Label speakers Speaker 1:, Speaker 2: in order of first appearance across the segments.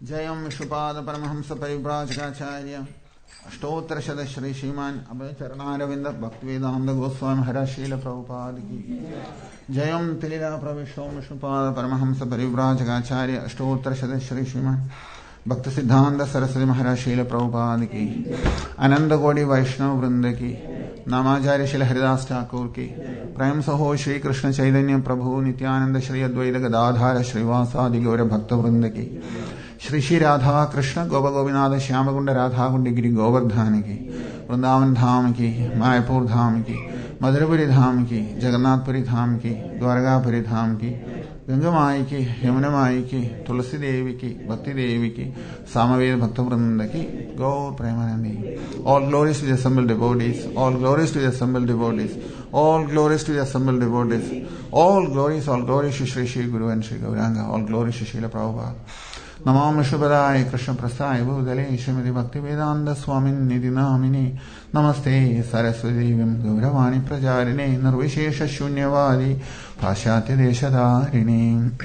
Speaker 1: जयं विष्णुपाद परमहंस परिव्राजकाचार्य अष्टोत्तरशत श्री श्रीमान अभय चरणारविंद भक्तिवेदांत गोस्वामी महाराज शील प्रभुपाद की जयं तिलीला प्रविष्टो विष्णुपाद परमहंस परिव्राजकाचार्य अष्टोत्तरशत श्री श्रीमान भक्त सिद्धांत सरस्वती महाराज शील प्रभुपाद की अनंत कोटि वैष्णव वृंद की नामाचार्य श्री हरिदास ठाकुर की प्रेम सहो श्री कृष्ण चैतन्य प्रभु नित्यानंद श्री अद्वैत गदाधार श्रीवासादि गौर भक्त वृंद की श्री श्री राधा कृष्ण गोप गोपीनाथ श्यामकुंड राधा कुंड गिरी गोवर्धन की वृंदावन धाम की मायापुर धाम की मधुरपुरी धाम की जगन्नाथपुरी धाम की द्वारकापुरी धाम की गंगा माई की यमुना माई की तुलसी देवी की भक्ति देवी की सामवेद भक्त वृंद की गौर प्रेमानंदी all glories to the assembled devotees, all glories to the assembled devotees, all glories to the assembled devotees, all glories to Shri Shri Guru and Shri Gauranga, all glories to Srila Prabhupada. नमो विष्णुपदाय कृष्ण प्रसाय भूतले श्रीमति भक्ति वेदांत स्वामी निधि नामिने नमस्ते सरस्वती देवीं गौरवाणी प्रचारिणे निर्विशेष शून्यवादी पाश्चात्य देशधारिणे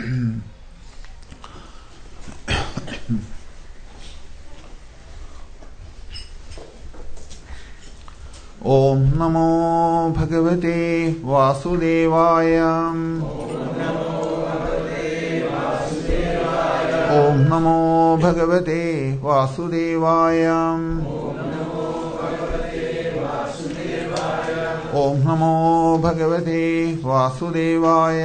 Speaker 1: ओम नमो भगवते वासुदेवाय ओम नमो भगवते वासुदेवाय ओम नमो भगवते वासुदेवाय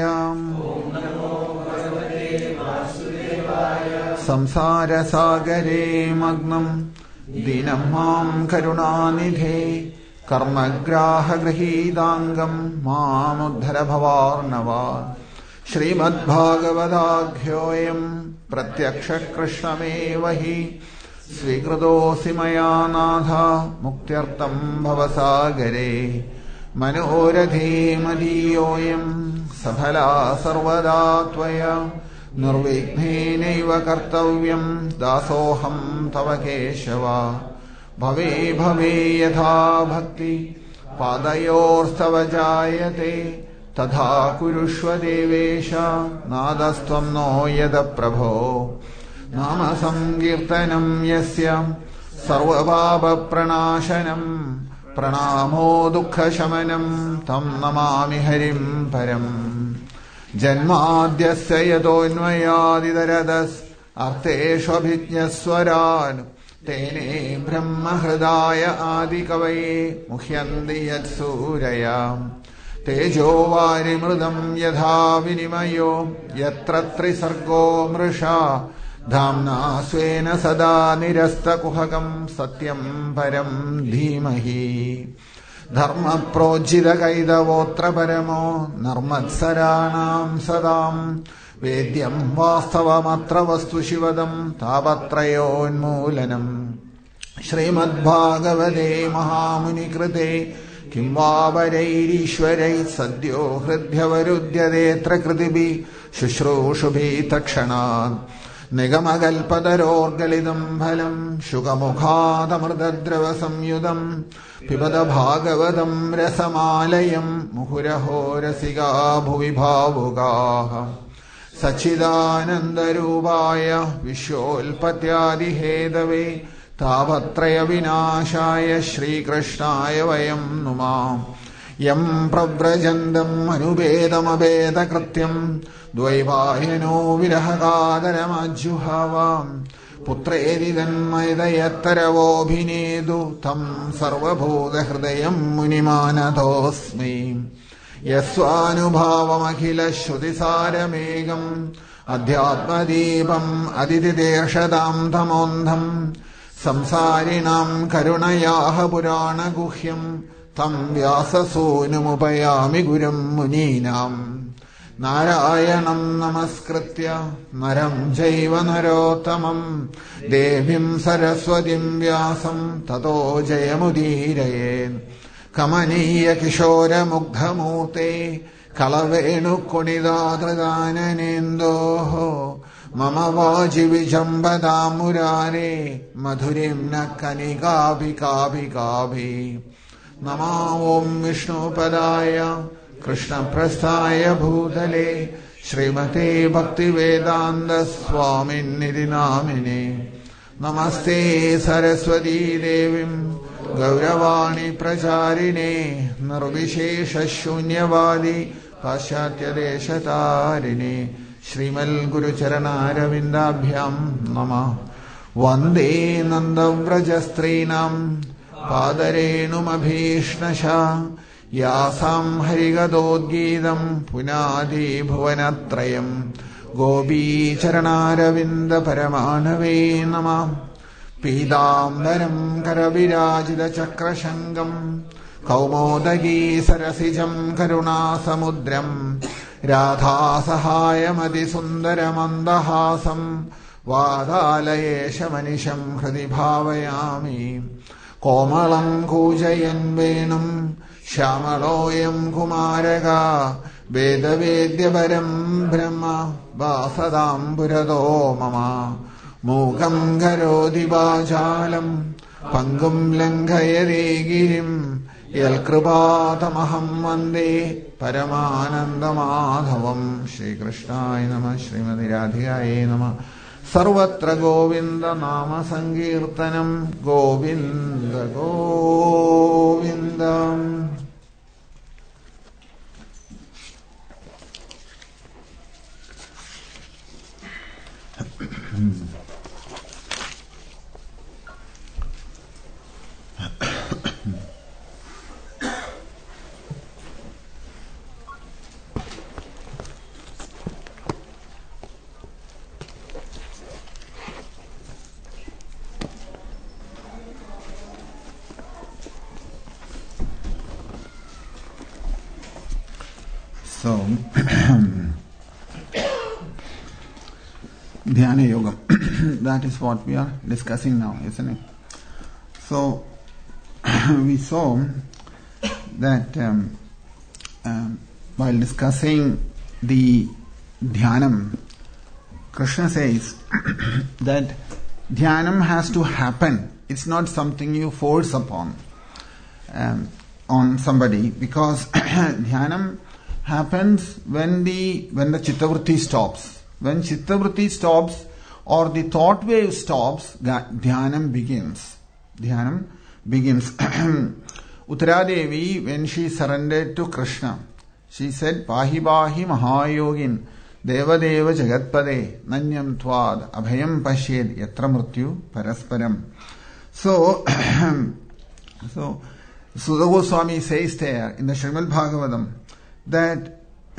Speaker 1: संसार सागरे मग्नं दीनं मां करुणानिधे कर्मग्राह गृहीतांगं मामुद्धर भवार्णवात् श्रीमद्भागवताख्योऽयं प्रत्यक्ष कृष्णमेव हि स्वीकृतोऽसि मया नाथ मुक्त्यर्थं भवसागरे मनोरथे मदीयोऽयं सफला सर्वदा त्वया निर्विघ्नेनैव कर्तव्यं दासोऽहं तव केशव भवे भवे यथा भक्ति पादयोस्तव जायते तथा कुरुष्व देवेश नादस्त्वं नो यद प्रभो नाम संकीर्तनं यस्य सर्वपापप्रणाशनं प्रणामो दुःखशमनं तं नमामि हरिं परम् जन्माद्यस्य यतोऽन्वयादितरतस् अर्थेष्वभिज्ञस्वरान् तेने ब्रह्महृदाय आदिकवये मुह्यन्ति यत्सूरया तेजो वारिमृदं यथा विनिमयो यत्र त्रिसर्गो मृषा धाम्ना स्वेन सदा निरस्तकुहकं सत्यं परं धीमहि धर्मप्रोज्झितकैतवोऽत्र परमो नर्मत्सराणां सदां वेद्यं वास्तवमत्र वस्तु शिवदं तापत्रयोन्मूलनम् श्रीमद्भागवते महामुनिकृते किं वा वरैरीश्वरैः सद्यो हृद्यवरुध्यतेऽत्र कृतिभिः शुश्रूषुभिः तत्क्षणात् निगमकल्पतरोर्गलितं फलं शुकमुखादमृतद्रवसंयुतं पिबत भागवतं रसमालयं मुहुरहो रसिका भुवि भावुकाः सच्चिदानन्दरूपाय विश्वोत्पत्त्यादिहेतवे तापत्रयविनाशाय श्रीकृष्णाय वयं नुमः यं प्रव्रजन्तम् अनुपेदमपेदकृत्यं द्वैपायनो विरहकातरमज्जुहावाम् पुत्रेति तन्मयतयत्तरवोऽभिनेदु तं सर्वभूतहृदयं मुनिमानतोऽस्मि यस्वानुभावमखिलश्रुतिसारमेघम् अध्यात्मदीपम् अदितिदेशतां तमोन्धम् संसारिणां करुणयाः पुराणगुह्यम् तं व्याससूनुमुपयामि गुरुं मुनीनाम् नारायणं नमस्कृत्य नरं चैव नरोत्तमं देवीं सरस्वतीं व्यासं ततो जयमुदीरयेत् कमनीयकिशोरमुग्धमूर्ते कलवेणुकुणिदातृदाननेन्दोः मम वाचि विजम्बतां मुरारे मधुरीं न कनिकाभिकाभिकाभि नमो ॐ विष्णुपदाय कृष्णप्रस्थाय भूतले Srimate Bhaktivedanta Swaminiti Namine. Namaste Saraswati Devim Gauravani Pracharine Nirvishesha Shunyavadi Paschatya Deshatarine Shrimal Guru Charanaravindaabhyam Namah. Vande Nandavrajastrinam Padarenum Abhishnasha Yasam Harigadodgidam Punadi Bhuvanatrayam Gopi Charanaravinda Paramanave Namah. Pidambaram Karavirajita Chakrashangam Kaumodagi Sarasijam Karuna Samudram Radha Sahayam Adisundaram Andahasam Vadalayesha Manisham Hridi Bhavayami. Komalam Kujayan Venam Shamaloyam Kumaraka Veda Vedyabaram Brahma Vasadam Purado Mama. Mukam Karodi Vajalam Pangum Lankayade Girim Yalkrupatamaham Vande Paramananda Madhavam. Shri Krishnaya Namah. Srimati Radhikaya Namah. Sarvatra Govinda Nama Sankirtanam. Govinda Govinda. So, Dhyana Yoga, that is what we are discussing now, isn't it? So, we saw that while discussing the Dhyanam, Krishna says that Dhyanam has to happen. It's not something you force upon on somebody, because Dhyanam happens when the Chittavritti stops. When Chittavritti stops or the thought wave stops, Dhyanam begins. Dhyanam begins. Uttaradevi, when she surrendered to Krishna, she said, Pahi Pahi Mahayogin Deva Deva Jagatpade Nanyam Tvad Abhayam Pashed Yatra Mrityu Parasparam. So Sudha Goswami says there in the Srimad Bhagavatam that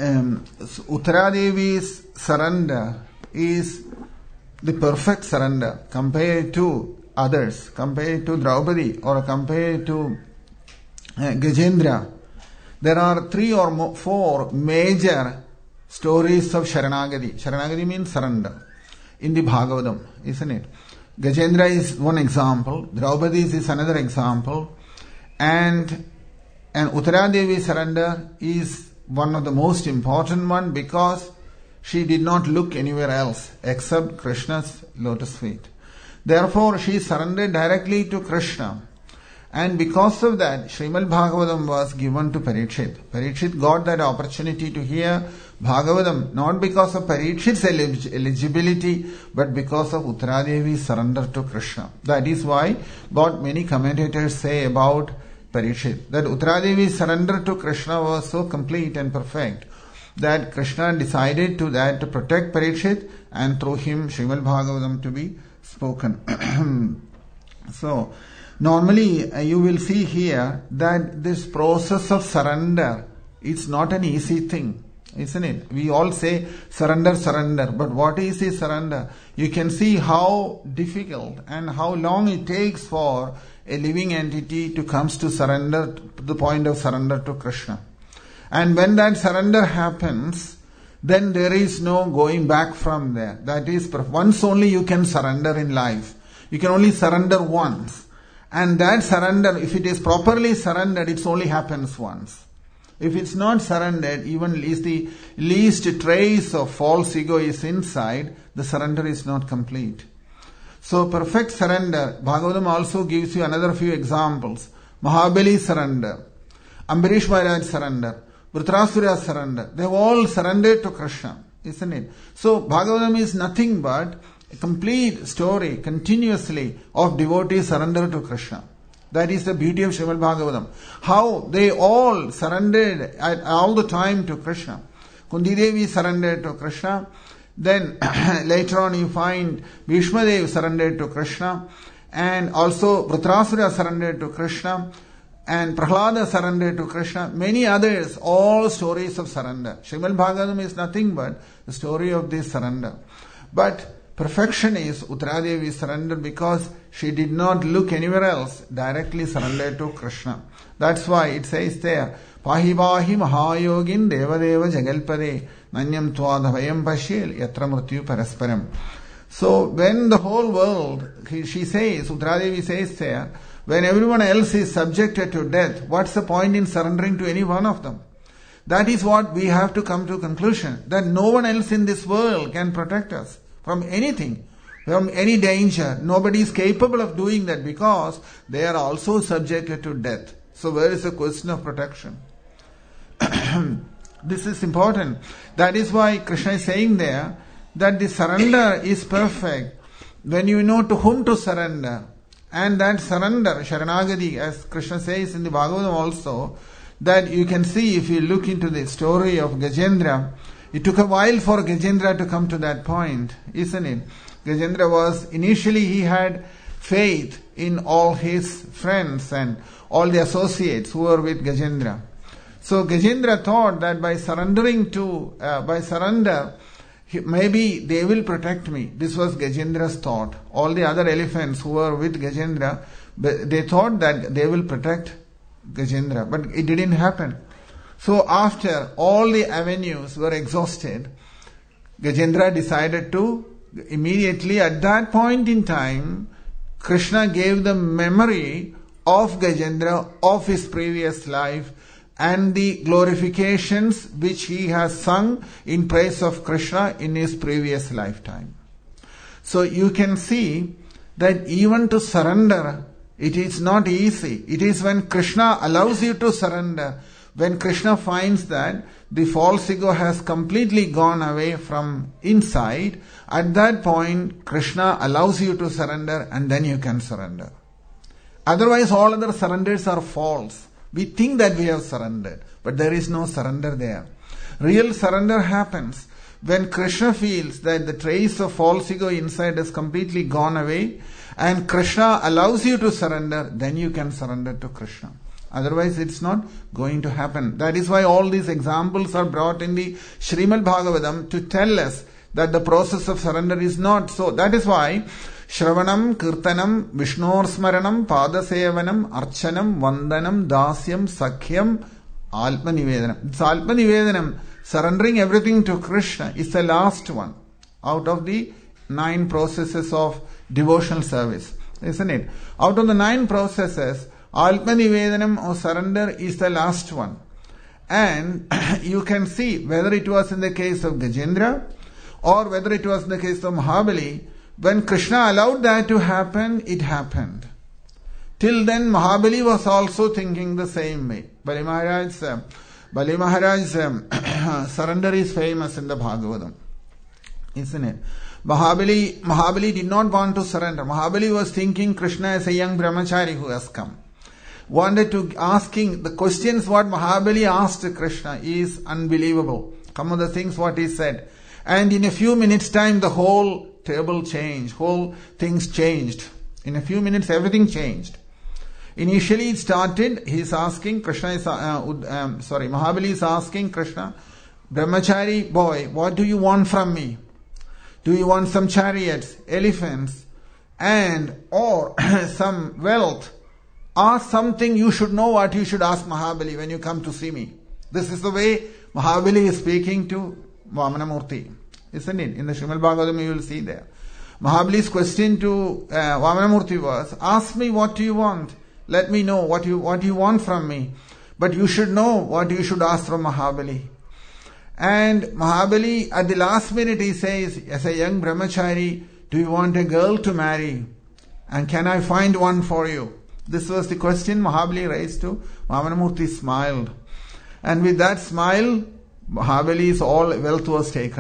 Speaker 1: Uttaradevi's surrender is the perfect surrender compared to others, compared to Draupadi or compared to Gajendra. There are 3 or 4 major stories of Sharanagati. Sharanagati means surrender in the Bhagavatam, isn't it? Gajendra is one example, Draupadi is another example, and Uttaradevi's surrender is one of the most important one, because she did not look anywhere else except Krishna's lotus feet. Therefore, she surrendered directly to Krishna. And because of that, Srimad Bhagavatam was given to Parikshit. Parikshit got that opportunity to hear Bhagavatam, not because of Parikshit's eligibility, but because of Uttaradevi's surrender to Krishna. That is why what many commentators say about Parikshit, that Uttaradevi's surrender to Krishna was so complete and perfect that Krishna decided to protect Parikshit, and through him Srimad Bhagavatam to be spoken. So, normally you will see here that this process of surrender, it's not an easy thing, isn't it? We all say surrender, surrender, but what is the surrender? You can see how difficult and how long it takes for a living entity to come to surrender, to the point of surrender to Krishna. And when that surrender happens, then there is no going back from there. That is, once only you can surrender in life. You can only surrender once. And that surrender, if it is properly surrendered, it only happens once. If it's not surrendered, even if the least trace of false ego is inside, the surrender is not complete. So perfect surrender, Bhagavatam also gives you another few examples. Mahabali surrender, Ambarish Maharaj surrender, Dhritarashtra surrender. They have all surrendered to Krishna, isn't it? So Bhagavatam is nothing but a complete story continuously of devotee surrender to Krishna. That is the beauty of Srimad Bhagavatam. How they all surrendered at all the time to Krishna. Kunti Devi surrendered to Krishna. Then later on you find Bhishma Dev surrendered to Krishna. And also Vritrasura surrendered to Krishna. And Prahlada surrendered to Krishna. Many others, all stories of surrender. Srimad Bhagavatam is nothing but the story of this surrender. But perfection is Uttaradevi surrendered because she did not look anywhere else, directly surrendered to Krishna. That's why it says there, Pahi Pahi Mahayogin Devadeva Jagalpade Nanyam Twadhavayam Pashil Yatra Mrityu Parasparam. So when the whole world, she says, Uttaradevi says there, when everyone else is subjected to death, what's the point in surrendering to any one of them? That is what we have to come to a conclusion, that no one else in this world can protect us from anything, from any danger. Nobody is capable of doing that because they are also subjected to death. So where is the question of protection? This is important. That is why Krishna is saying there that the surrender is perfect when you know to whom to surrender. And that surrender, Sharanagati, as Krishna says in the Bhagavatam also, that you can see if you look into the story of Gajendra, it took a while for Gajendra to come to that point, isn't it? Gajendra was, initially he had faith in all his friends and all the associates who were with Gajendra. So Gajendra thought that by surrender, maybe they will protect me. This was Gajendra's thought. All the other elephants who were with Gajendra, they thought that they will protect Gajendra, but it didn't happen. So after all the avenues were exhausted, Gajendra decided to immediately at that point in time, Krishna gave the memory of Gajendra of his previous life and the glorifications which he has sung in praise of Krishna in his previous lifetime. So you can see that even to surrender, it is not easy. It is when Krishna allows you to surrender, when Krishna finds that the false ego has completely gone away from inside, at that point Krishna allows you to surrender and then you can surrender. Otherwise all other surrenders are false. We think that we have surrendered, but there is no surrender there. Real surrender happens when Krishna feels that the trace of false ego inside has completely gone away and Krishna allows you to surrender, then you can surrender to Krishna. Otherwise it's not going to happen. That is why all these examples are brought in the Srimad Bhagavatam to tell us that the process of surrender is not so. That is why Shravanam, Kirtanam, Vishnorsmaranam, Padasevanam, Archanam, Vandanam, Dasyam, Sakhyam, Alpanivedanam. It's Alpanivedanam, surrendering everything to Krishna, is the last one out of the 9 processes of devotional service, isn't it? Out of the 9 processes, Alpanivedanam or surrender is the last one. And you can see whether it was in the case of Gajendra or whether it was in the case of Mahabali, when Krishna allowed that to happen, it happened. Till then, Mahabali was also thinking the same way. Bali Maharaj's surrender is famous in the Bhagavatam, isn't it? Mahabali did not want to surrender. Mahabali was thinking Krishna as a young brahmachari who has come. Wanted to asking the questions what Mahabali asked Krishna is unbelievable. Some of the things what he said. And in a few minutes time the whole table changed, whole things changed. In a few minutes everything changed. Initially it started, he is asking, Mahabali is asking Krishna, Brahmachari boy, what do you want from me? Do you want some chariots, elephants, and or some wealth? Ask something, you should know what you should ask Mahabali when you come to see me. This is the way Mahabali is speaking to Vamanamurti, isn't it? In the Srimad Bhagavatam you will see there. Mahabali's question to Vamanamurti was, ask me what do you want? Let me know what you want from me. But you should know what you should ask from Mahabali. And Mahabali at the last minute he says, as a young brahmachari, do you want a girl to marry? And can I find one for you? This was the question Mahabali raised to Vamanamurti. Smiled. And with that smile, Mahabali's all wealth was taken.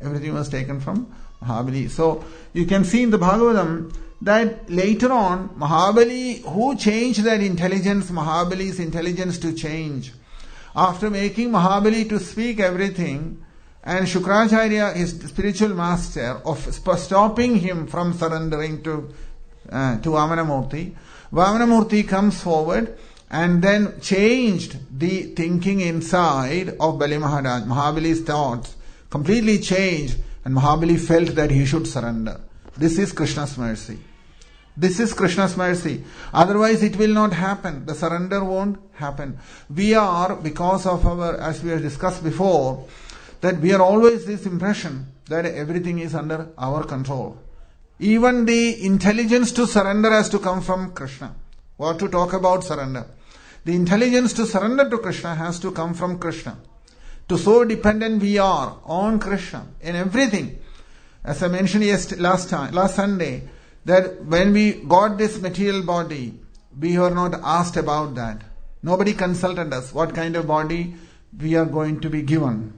Speaker 1: Everything was taken from Mahabali. So you can see in the Bhagavatam that later on, Mahabali, who changed that intelligence, Mahabali's intelligence to change. After making Mahabali to speak everything, and Shukracharya, his spiritual master, of stopping him from surrendering to Vamanamurti, Vamanamurti comes forward and then changed the thinking inside of Bali Maharaj. Mahabali's thoughts completely changed, and Mahabali felt that he should surrender. This is Krishna's mercy. This is Krishna's mercy. Otherwise it will not happen. The surrender won't happen. We are, because of our, as we have discussed before, that we are always this impression that everything is under our control. Even the intelligence to surrender has to come from Krishna. What to talk about surrender? The intelligence to surrender to Krishna has to come from Krishna. To so dependent we are on Krishna in everything. As I mentioned last Sunday, that when we got this material body, we were not asked about that. Nobody consulted us what kind of body we are going to be given.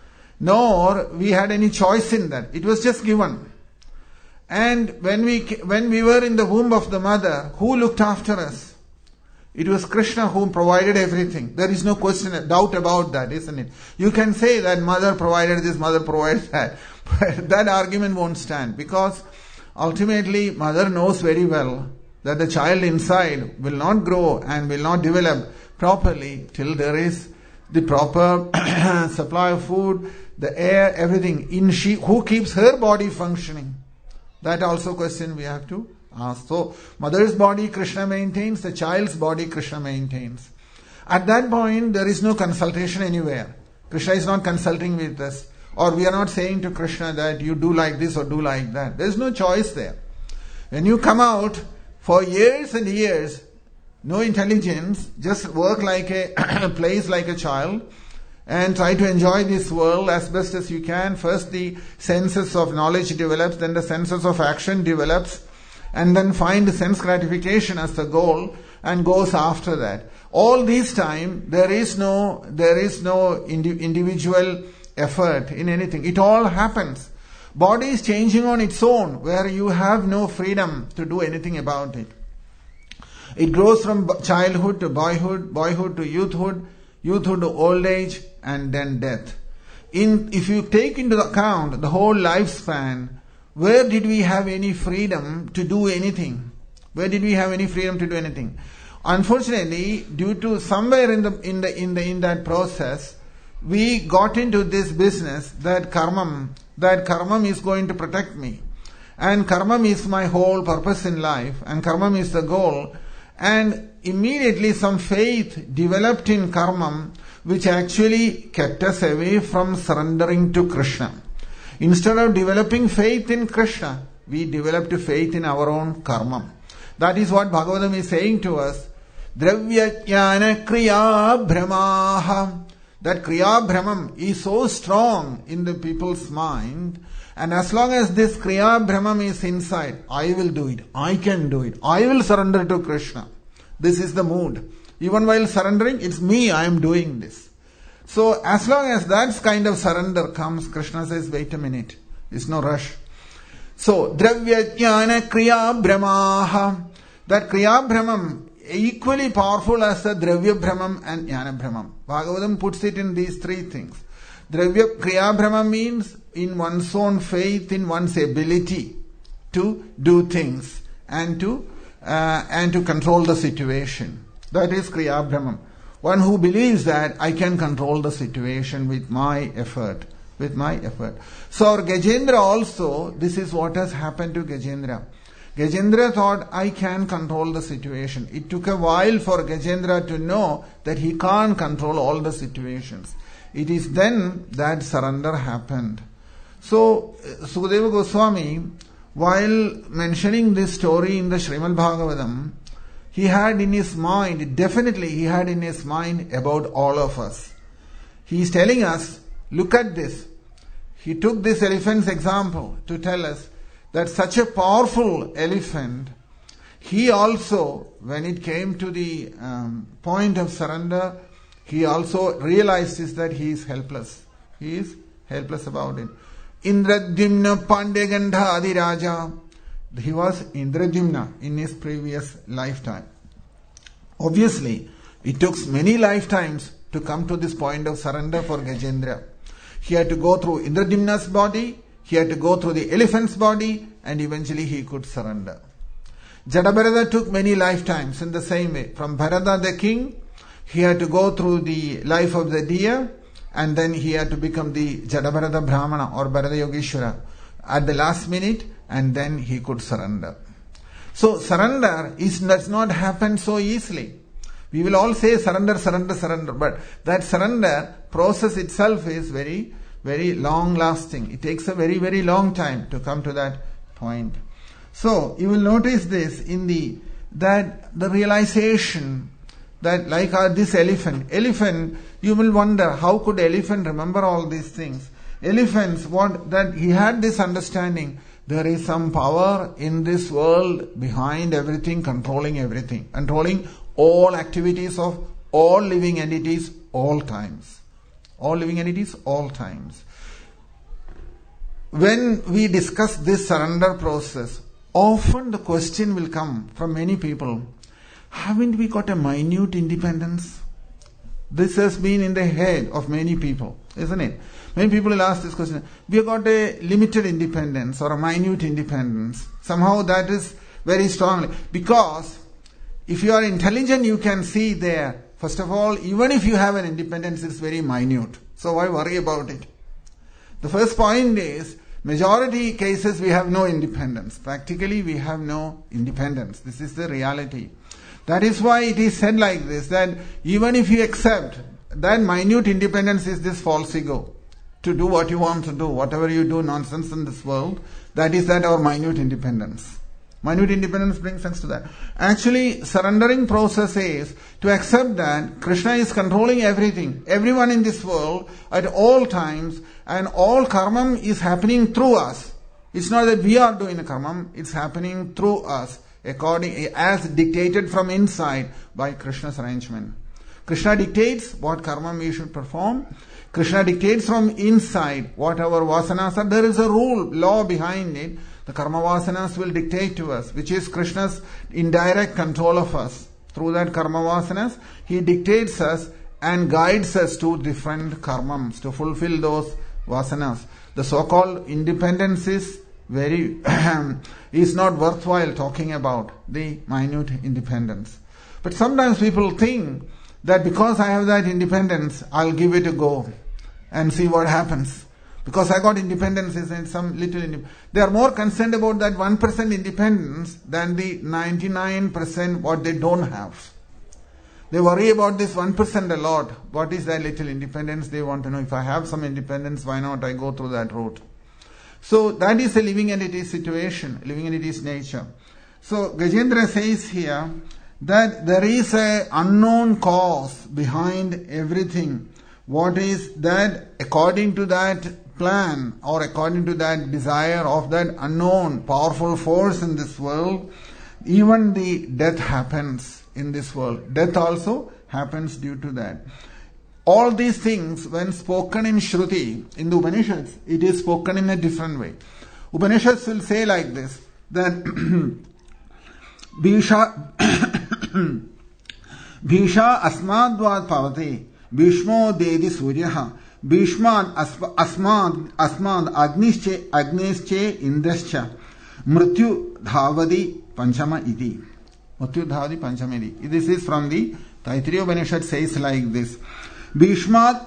Speaker 1: Nor we had any choice in that. It was just given. And when we were in the womb of the mother, who looked after us? It was Krishna who provided everything. There is no doubt about that, isn't it? You can say that mother provided this, mother provided that. But that argument won't stand, because ultimately mother knows very well that the child inside will not grow and will not develop properly till there is the proper supply of food, the air, everything. Who keeps her body functioning? That also question we have to ask. So, mother's body Krishna maintains, the child's body Krishna maintains. At that point, there is no consultation anywhere. Krishna is not consulting with us. Or we are not saying to Krishna that you do like this or do like that. There is no choice there. When you come out for years and years, no intelligence, just work like plays like a child, and try to enjoy this world as best as you can. First the senses of knowledge develops, then the senses of action develops, and then find sense gratification as the goal and goes after that. All this time there is no individual effort in anything. It all happens. Body is changing on its own, where you have no freedom to do anything about it. It grows from childhood to boyhood, boyhood to youthhood, youthhood to old age, and then death. If you take into account the whole lifespan, where did we have any freedom to do anything? Where did we have any freedom to do anything? Unfortunately, due to somewhere in that process, we got into this business that karmam is going to protect me, and karmam is my whole purpose in life, and karmam is the goal. And immediately some faith developed in karmam, which actually kept us away from surrendering to Krishna. Instead of developing faith in Krishna, we developed faith in our own karmam. That is what Bhagavatam is saying to us. Dravya jnana kriya brahmaha. That kriya brahmam is so strong in the people's mind, and as long as this kriya brahmam is inside, I will do it, I can do it, I will surrender to Krishna. This is the mood. Even while surrendering, it's me, I am doing this. So as long as that kind of surrender comes, Krishna says, wait a minute, there's no rush. So, dravya jnana kriya brahmaha. That kriya brahmam, equally powerful as the dravya brahmam and jnana brahmam. Bhagavatam puts it in these three things. Dravya kriya brahmam means in one's own faith, in one's ability to do things and to control the situation. That is kriya brahmam. One who believes that I can control the situation with my effort. So our Gajendra also, this is what has happened to Gajendra. Gajendra thought, I can control the situation. It took a while for Gajendra to know that he can't control all the situations. It is then that surrender happened. So, Sukadeva Goswami, while mentioning this story in the Srimad Bhagavatam, he had in his mind about all of us. He is telling us, look at this. He took this elephant's example to tell us that such a powerful elephant, he also, when it came to the point of surrender, he also realizes that he is helpless. He is helpless about it. Indradyumna Pandyagandha Adiraja. He was Indradyumna in his previous lifetime. Obviously, it took many lifetimes to come to this point of surrender for Gajendra. He had to go through Indradyumna's body, he had to go through the elephant's body, and eventually he could surrender. Jadabharata took many lifetimes in the same way. From Bharata the king, he had to go through the life of the deer, and then he had to become the Jadabharata Brahmana or Bharata Yogeshwara at the last minute, and then he could surrender. So surrender does not happen so easily. We will all say surrender, surrender, surrender, but that surrender process itself is very, very long lasting. It takes a very, very long time to come to that point. So you will notice this that the realization that like this elephant, you will wonder how could elephant remember all these things. Elephants that he had this understanding. There is some power in this world behind everything, controlling all activities of all living entities, all times. All living entities, all times. When we discuss this surrender process, often the question will come from many people, haven't we got a minute independence? This has been in the head of many people, isn't it? Many people will ask this question, we have got a limited independence or a minute independence. Somehow that is very strongly, because if you are intelligent, you can see there, first of all, even if you have an independence, it's very minute. So why worry about it? The first point is, majority cases we have no independence. Practically we have no independence. This is the reality. That is why it is said like this, that even if you accept that minute independence is this false ego, to do what you want to do, whatever you do nonsense in this world, that is that our minute independence. Minute independence brings us to that. Actually, surrendering process is to accept that Krishna is controlling everything, everyone in this world at all times, and all karma is happening through us. It's not that we are doing the karma, it's happening through us, as dictated from inside by Krishna's arrangement. Krishna dictates what karma we should perform. Krishna dictates from inside what our vasanas are. There is a law behind it. The karma vasanas will dictate to us, which is Krishna's indirect control of us. Through that karma vasanas, he dictates us and guides us to different karmams to fulfill those vasanas. The so-called independence is is not worthwhile talking about the minute independence. But sometimes people think that because I have that independence, I'll give it a go and see what happens. Because I got independence and some little independence. They are more concerned about that 1% independence than the 99% what they don't have. They worry about this 1% a lot. What is that little independence? They want to know, if I have some independence, why not I go through that route? So that is a living entity's situation, living entity's nature. So Gajendra says here that there is an unknown cause behind everything. What is that? According to that plan or according to that desire of that unknown powerful force in this world, even the death happens in this world. Death also happens due to that. All these things, when spoken in Shruti, in the Upanishads, it is spoken in a different way. Upanishads will say like this, that Bhisha asmadvad pavate, Bhishmo dedi suryaha, Bhishmad asmad agnesche indrascha, Mrityu dhavadi panchama iti. Mrityu dhavadi panchama iti. This is from the Taittiriya Upanishad, says like this. Bhishmad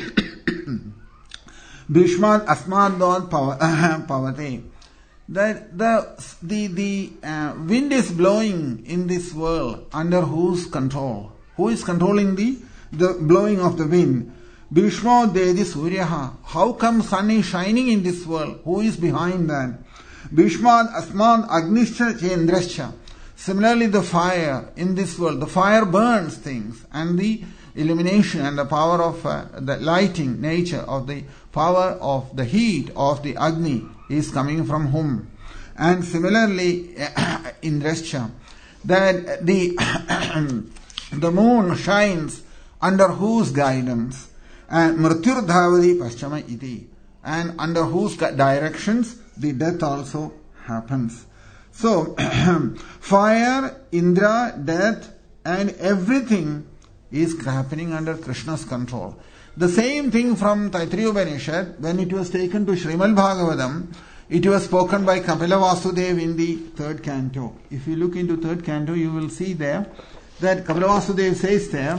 Speaker 1: asmadvad pavate. That the wind is blowing in this world under whose control? Who is controlling the blowing of the wind? Bhishmo dedi suryaha. How come sun is shining in this world? Who is behind that? Bhishmad asmad agnischa chendrascha. Similarly, the fire in this world, the fire burns things, and the illumination and the power of the lighting nature of the power of the heat of the Agni is coming from whom? And similarly, Indrascha, that the moon shines under whose guidance? And Mrityur dhavadi paschama iti. and under whose directions the death also happens. So, fire, Indra, death, and everything is happening under Krishna's control. The same thing from Taittiriya Upanishad, when it was taken to Srimad Bhagavatam, it was spoken by Kapila Vasudeva in the 3rd canto. If you look into 3rd canto, you will see there that Kapila Vasudeva says there,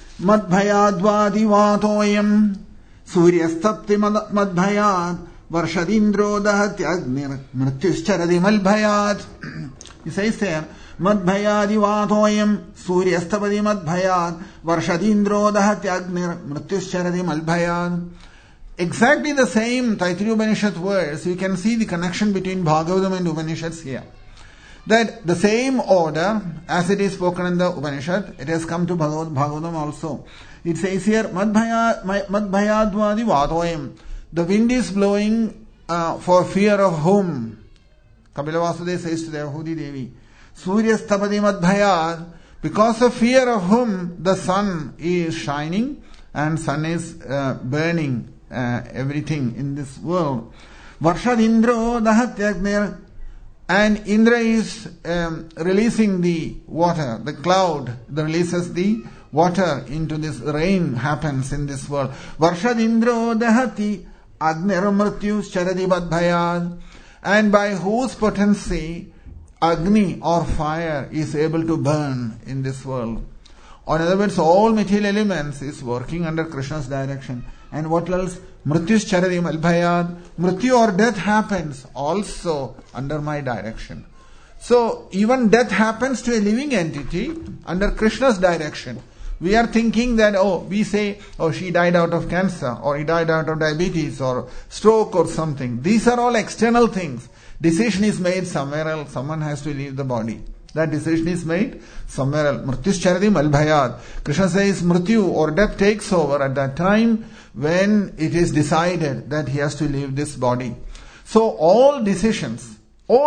Speaker 1: Madbhayadvadivatoyam Suryastapti madbhayad Varshadindro dahatyagnir mrityuscharadi malbhayad. He says there, Madbhayadivatoyam Suryastapati madbhayad Varshadindro dahatyagnir mrityuscharadi malbhayad. Exactly the same Taittiriya Upanishad verse, you can see the connection between Bhagavatam and Upanishads here. That the same order, as it is spoken in the Upanishad, it has come to Bhagavatam also. It says here, Madbhayadvadi Vatoyam. The wind is blowing for fear of whom? Kapila Vasudeva says to Devahudi Devi, Suryastapati Madbhayad, because of fear of whom the sun is shining and sun is burning everything in this world. Varshad Indro dahatyagnir, and Indra is releasing the water, the cloud that releases the water into this, rain happens in this world. Varshad Indro dahati agnir mrityus charadi badbhayad, and by whose potency Agni or fire is able to burn in this world. Or in other words, all material elements is working under Krishna's direction. And what else? Mrityus charadi malbhayad. Mrityu or death happens also under my direction. So even death happens to a living entity under Krishna's direction. We are thinking that, we say, she died out of cancer, or he died out of diabetes, or stroke, or something. These are all external things. Decision is made somewhere else. Someone has to leave the body. That decision is made somewhere else. Mrityus charadi malbhayad. Krishna says Mrityu or death takes over at that time when it is decided that he has to leave this body. So all decisions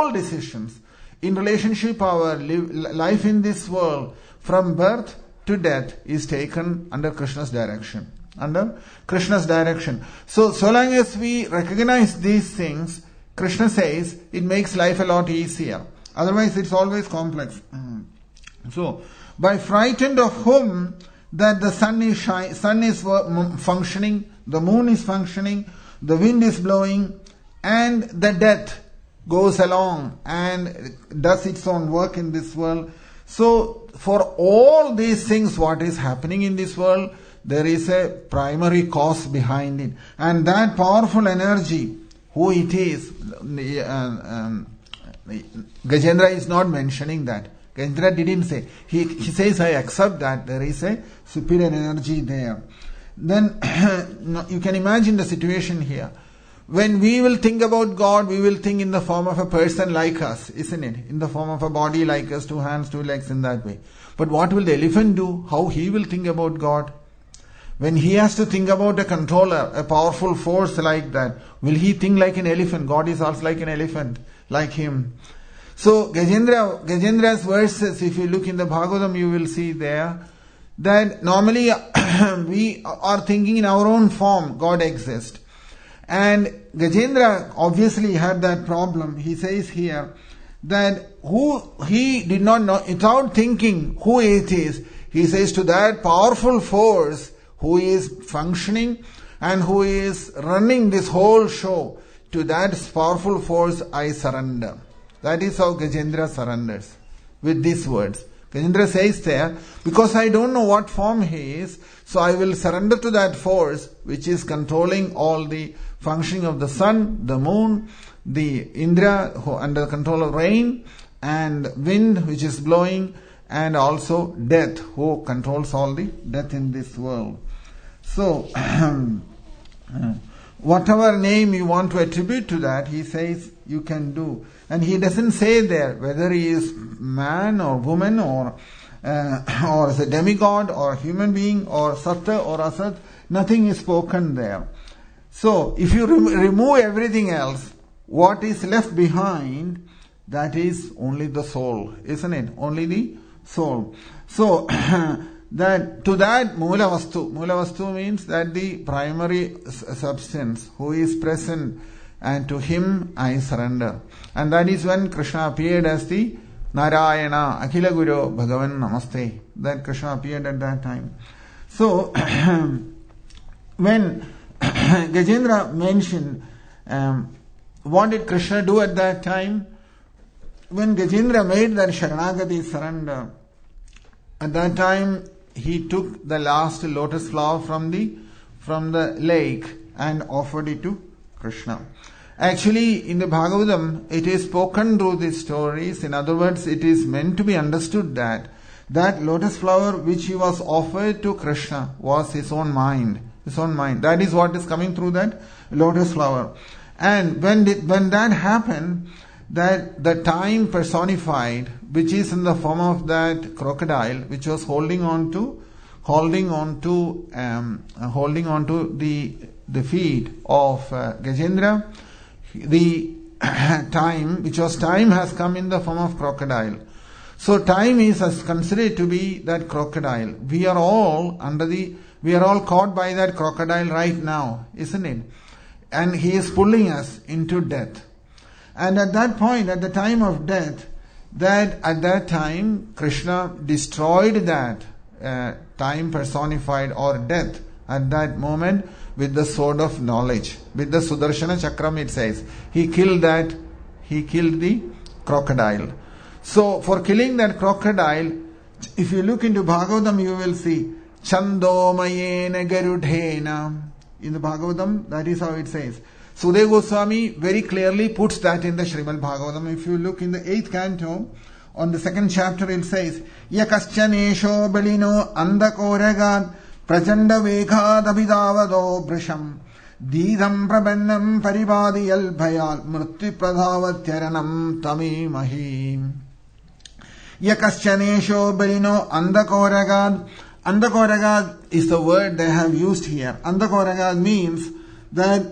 Speaker 1: in relationship our life in this world from birth to death is taken under Krishna's direction. Under Krishna's direction. So long as we recognize these things, Krishna says it makes life a lot easier. Otherwise it's always complex. So, by frightened of whom that the sun is functioning, the moon is functioning, the wind is blowing, and the death goes along and does its own work in this world. So, for all these things, what is happening in this world, there is a primary cause behind it. And that powerful energy, who it is, Gajendra is not mentioning that. Gajendra didn't say. He says, I accept that there is a superior energy there. Then you can imagine the situation here. When we will think about God, we will think in the form of a person like us, isn't it? In the form of a body like us, 2 hands, 2 legs, in that way. But what will the elephant do? How he will think about God? When he has to think about a controller, a powerful force like that, will he think like an elephant? God is also like an elephant, like him. So Gajendra's verses, if you look in the Bhagavatam, you will see there that normally we are thinking in our own form, God exists. And Gajendra obviously had that problem. He says here that he did not know, without thinking who it is, he says to that powerful force who is functioning and who is running this whole show, to that powerful force I surrender. That is how Gajendra surrenders with these words. Gajendra says there, because I don't know what form he is, so I will surrender to that force which is controlling all the functioning of the sun, the moon, the Indra who under control of rain, and wind which is blowing, and also death who controls all the death in this world. So, whatever name you want to attribute to that, he says you can do. And he doesn't say there whether he is man or woman or is a demigod or a human being or Satta or Asat. Nothing is spoken there. So, if you remove everything else, what is left behind, that is only the soul, isn't it? Only the soul. So, that to that Mula Vastu means that the primary substance who is present, and to him I surrender. And that is when Krishna appeared as the Narayana, Akhila Guru, Bhagavan Namaste. That Krishna appeared at that time. So, when Gajendra mentioned what did Krishna do at that time? When Gajendra made that Sharanagati surrender, at that time he took the last lotus flower from the lake and offered it to Krishna. Actually, in the Bhagavatam, it is spoken through these stories. In other words, it is meant to be understood that lotus flower which he was offered to Krishna was his own mind. His own mind. That is what is coming through that lotus flower. And when that happened, that the time personified, which is in the form of that crocodile, which was holding on to the feet of Gajendra, the time has come in the form of crocodile. So time is considered to be that crocodile. We are all caught by that crocodile right now, isn't it? And he is pulling us into death. And at that point, at the time of death, at that time, Krishna destroyed that time personified or death at that moment with the sword of knowledge. With the Sudarshana Chakram, it says. He killed the crocodile. So, for killing that crocodile, if you look into Bhagavatam, you will see Chandomayena Garudhena. In the Bhagavatam, that is how it says. Sudeva Goswami very clearly puts that in the Srimad Bhagavatam. If you look in the 8th canto, on the 2nd chapter, it says, Yakaschanesho balino andakoragad prachanda veghad abhidavado brisham didham prabannam parivadiyal bhayal mrityu pradhavatyaranam tamimahi. Yakaschanesho balino andakoragad. Andakoragad is the word they have used here. Andakoragad means that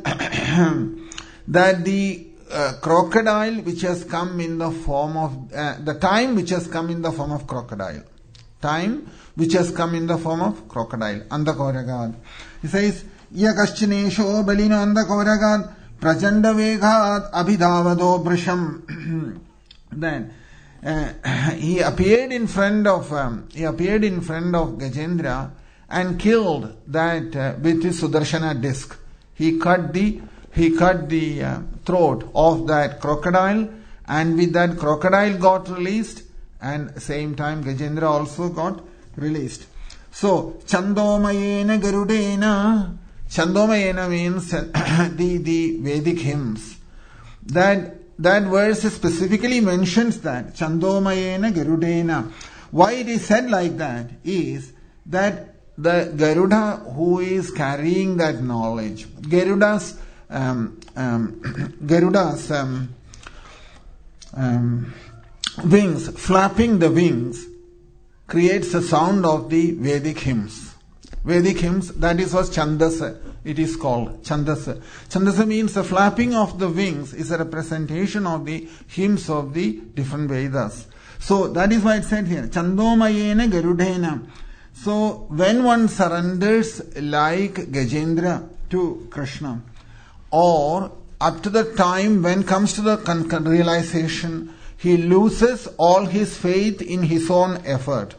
Speaker 1: the crocodile which has come in the form of the time which has come in the form of crocodile. Time which has come in the form of crocodile. Andakoragad. He says, Yakaschanesho balino andakoragad prachanda veghad abhidavado brisham. Then he appeared in front of Gajendra and killed that with his Sudarshana disc. He cut the throat of that crocodile, and with that crocodile got released, and same time Gajendra also got released. So Chandomayena Garudena. Chandomayena means the Vedic hymns. That verse specifically mentions that Chandomayena Garudena. Why it is said like that is that the Garuda who is carrying that knowledge, Garuda's wings, flapping the wings, creates a sound of the Vedic hymns. Vedic hymns, that is what Chandasa, it is called. Chandasa. Chandasa means the flapping of the wings is a representation of the hymns of the different Vedas. So that is why it said here, Chandomayena Garudena. So when one surrenders like Gajendra to Krishna, or up to the time when comes to the realization, he loses all his faith in his own effort.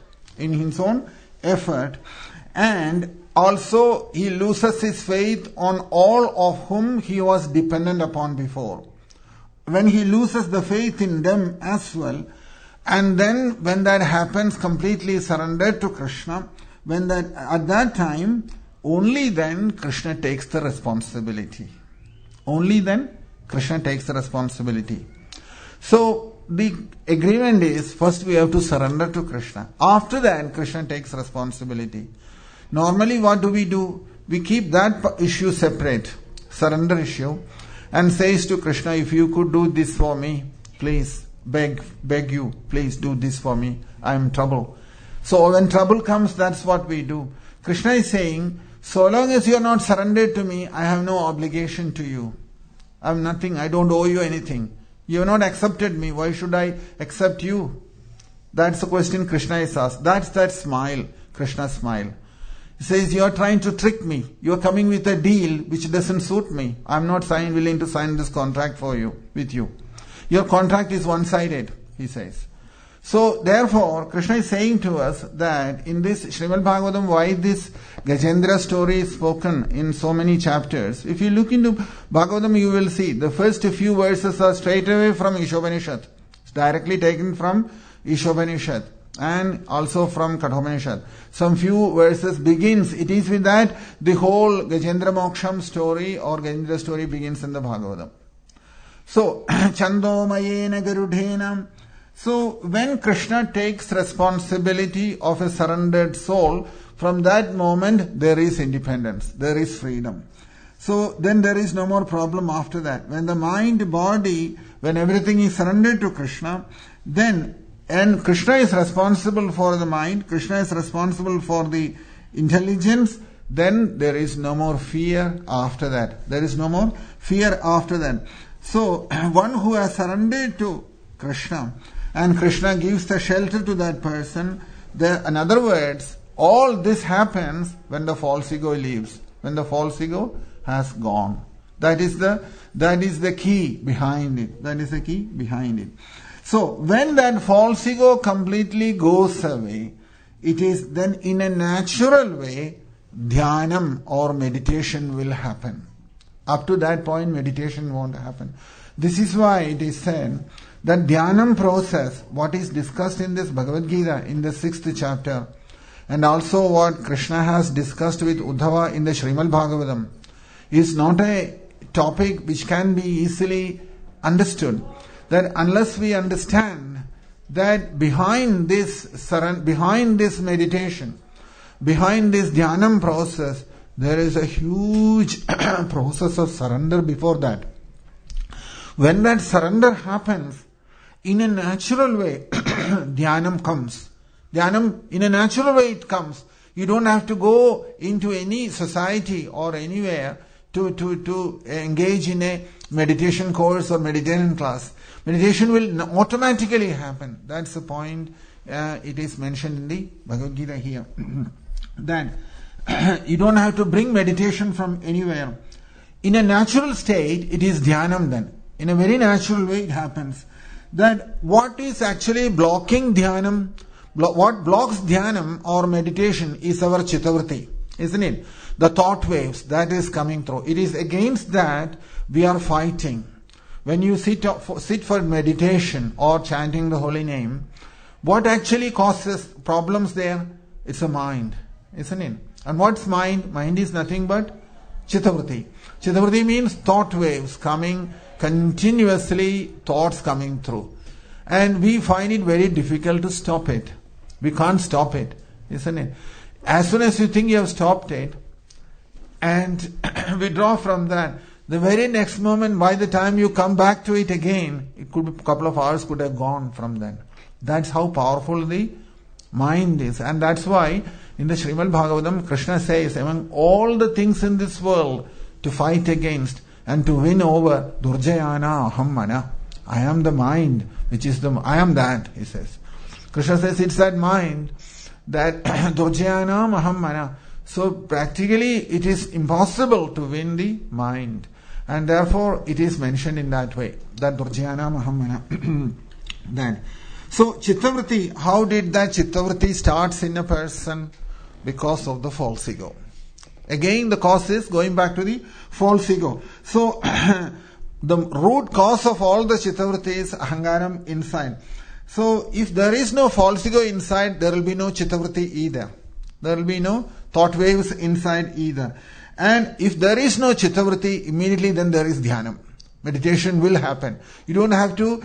Speaker 1: And also he loses his faith on all of whom he was dependent upon before. When he loses the faith in them as well, and then when that happens, completely surrendered to Krishna, at that time, only then Krishna takes the responsibility. Only then Krishna takes the responsibility. So the agreement is, first we have to surrender to Krishna. After that, Krishna takes responsibility. Normally what do? We keep that issue separate, surrender issue, and says to Krishna, if you could do this for me, please, beg you, please do this for me. I am in trouble. So when trouble comes, that's what we do. Krishna is saying, so long as you are not surrendered to me, I have no obligation to you. I have nothing, I don't owe you anything. You have not accepted me, why should I accept you? That's the question Krishna is asked. That's that smile. Krishna smiled. He says, you are trying to trick me. You are coming with a deal which doesn't suit me. I'm not willing to sign this contract with you. Your contract is one-sided, he says. So, therefore, Krishna is saying to us that in this Srimad Bhagavatam, why this Gajendra story is spoken in so many chapters. If you look into Bhagavatam, you will see the first few verses are straight away from Ishopanishad. It's directly taken from Ishopanishad and also from Kathopanishad. Some few verses begins, it is with that the whole Gajendra Moksham story or Gajendra story begins in the Bhagavatam. So, Chandomayena Garudhenam. So, when Krishna takes responsibility of a surrendered soul, from that moment there is independence, there is freedom. So, then there is no more problem after that. When the mind, body, when everything is surrendered to Krishna, and Krishna is responsible for the mind, Krishna is responsible for the intelligence, then there is no more fear after that. There is no more fear after that. So, one who has surrendered to Krishna, and Krishna gives the shelter to that person, in other words, all this happens when the false ego leaves, when the false ego has gone. That is the key behind it. That is the key behind it. So, when that false ego completely goes away, it is then in a natural way, dhyanam or meditation will happen. Up to that point, meditation won't happen. This is why it is said that dhyanam process, what is discussed in this Bhagavad Gita in the 6th chapter, and also what Krishna has discussed with Uddhava in the Srimad Bhagavatam, is not a topic which can be easily understood. That unless we understand that behind this meditation, behind this dhyanam process, there is a huge process of surrender before that. When that surrender happens, in a natural way, dhyanam comes. Dhyanam, in a natural way it comes. You don't have to go into any society or anywhere to engage in a meditation course or meditation class. Meditation will automatically happen. That's the point it is mentioned in the Bhagavad Gita here. That you don't have to bring meditation from anywhere. In a natural state, it is dhyanam then. In a very natural way it happens. That what is actually blocking dhyanam, what blocks dhyanam or meditation is our chittavritti, isn't it? The thought waves that is coming through. It is against that we are fighting. When you sit for meditation or chanting the holy name, what actually causes problems there? It's a mind, isn't it? And what's mind? Mind is nothing but chittavritti. Chittavritti means thought waves coming continuously, thoughts coming through. And we find it very difficult to stop it. We can't stop it, isn't it? As soon as you think you have stopped it and withdraw from that, the very next moment, by the time you come back to it again, it could be a couple of hours could have gone from then. That's how powerful the mind is. And that's why in the Srimad Bhagavatam, Krishna says, among all the things in this world to fight against and to win over, Durjayana aham mana. I am the mind, which is I am that, he says. Krishna says it's that mind that Durjayana aham mana. So practically it is impossible to win the mind. And therefore it is mentioned in that way. That Durjayana aham mana. That. So chittavritti, how did that chittavritti starts in a person? Because of the false ego. Again the cause is going back to the false ego. So the root cause of all the chittavritti is ahangaram inside. So if there is no false ego inside, there will be no chittavritti either. There will be no thought waves inside either. And if there is no chittavritti, immediately then there is dhyanam. Meditation will happen. You don't have to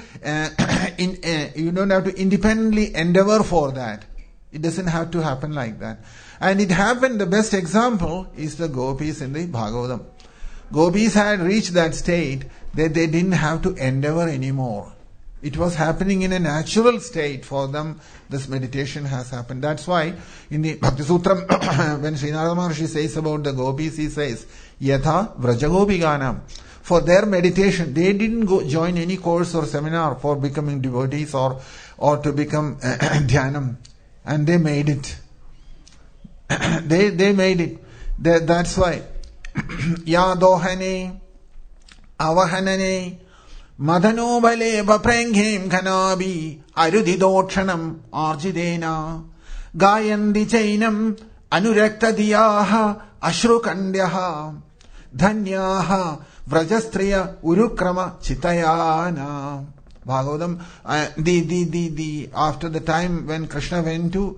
Speaker 1: independently endeavor for that. It doesn't have to happen like that. And it happened, the best example is the gopis in the Bhagavatam. Gopis had reached that state that they didn't have to endeavor anymore. It was happening in a natural state for them. This meditation has happened. That's why in the Bhakti Sutram, when Srinarada Maharshi says about the gopis, he says, Yatha Vrajagopiganam. For their meditation, they didn't join any course or seminar for becoming devotees or to become dhyanam. And they made it. they made it. That's why. Yadohane, avahanane, madhanobale bapranghem kanabi, arudidokshanam arjidena, gayandi chainam, anurakta diyaha, ashrukandyaha, dhanyaha, vrajastriya urukrama chitayana. Bhagavatam, after the time when Krishna went to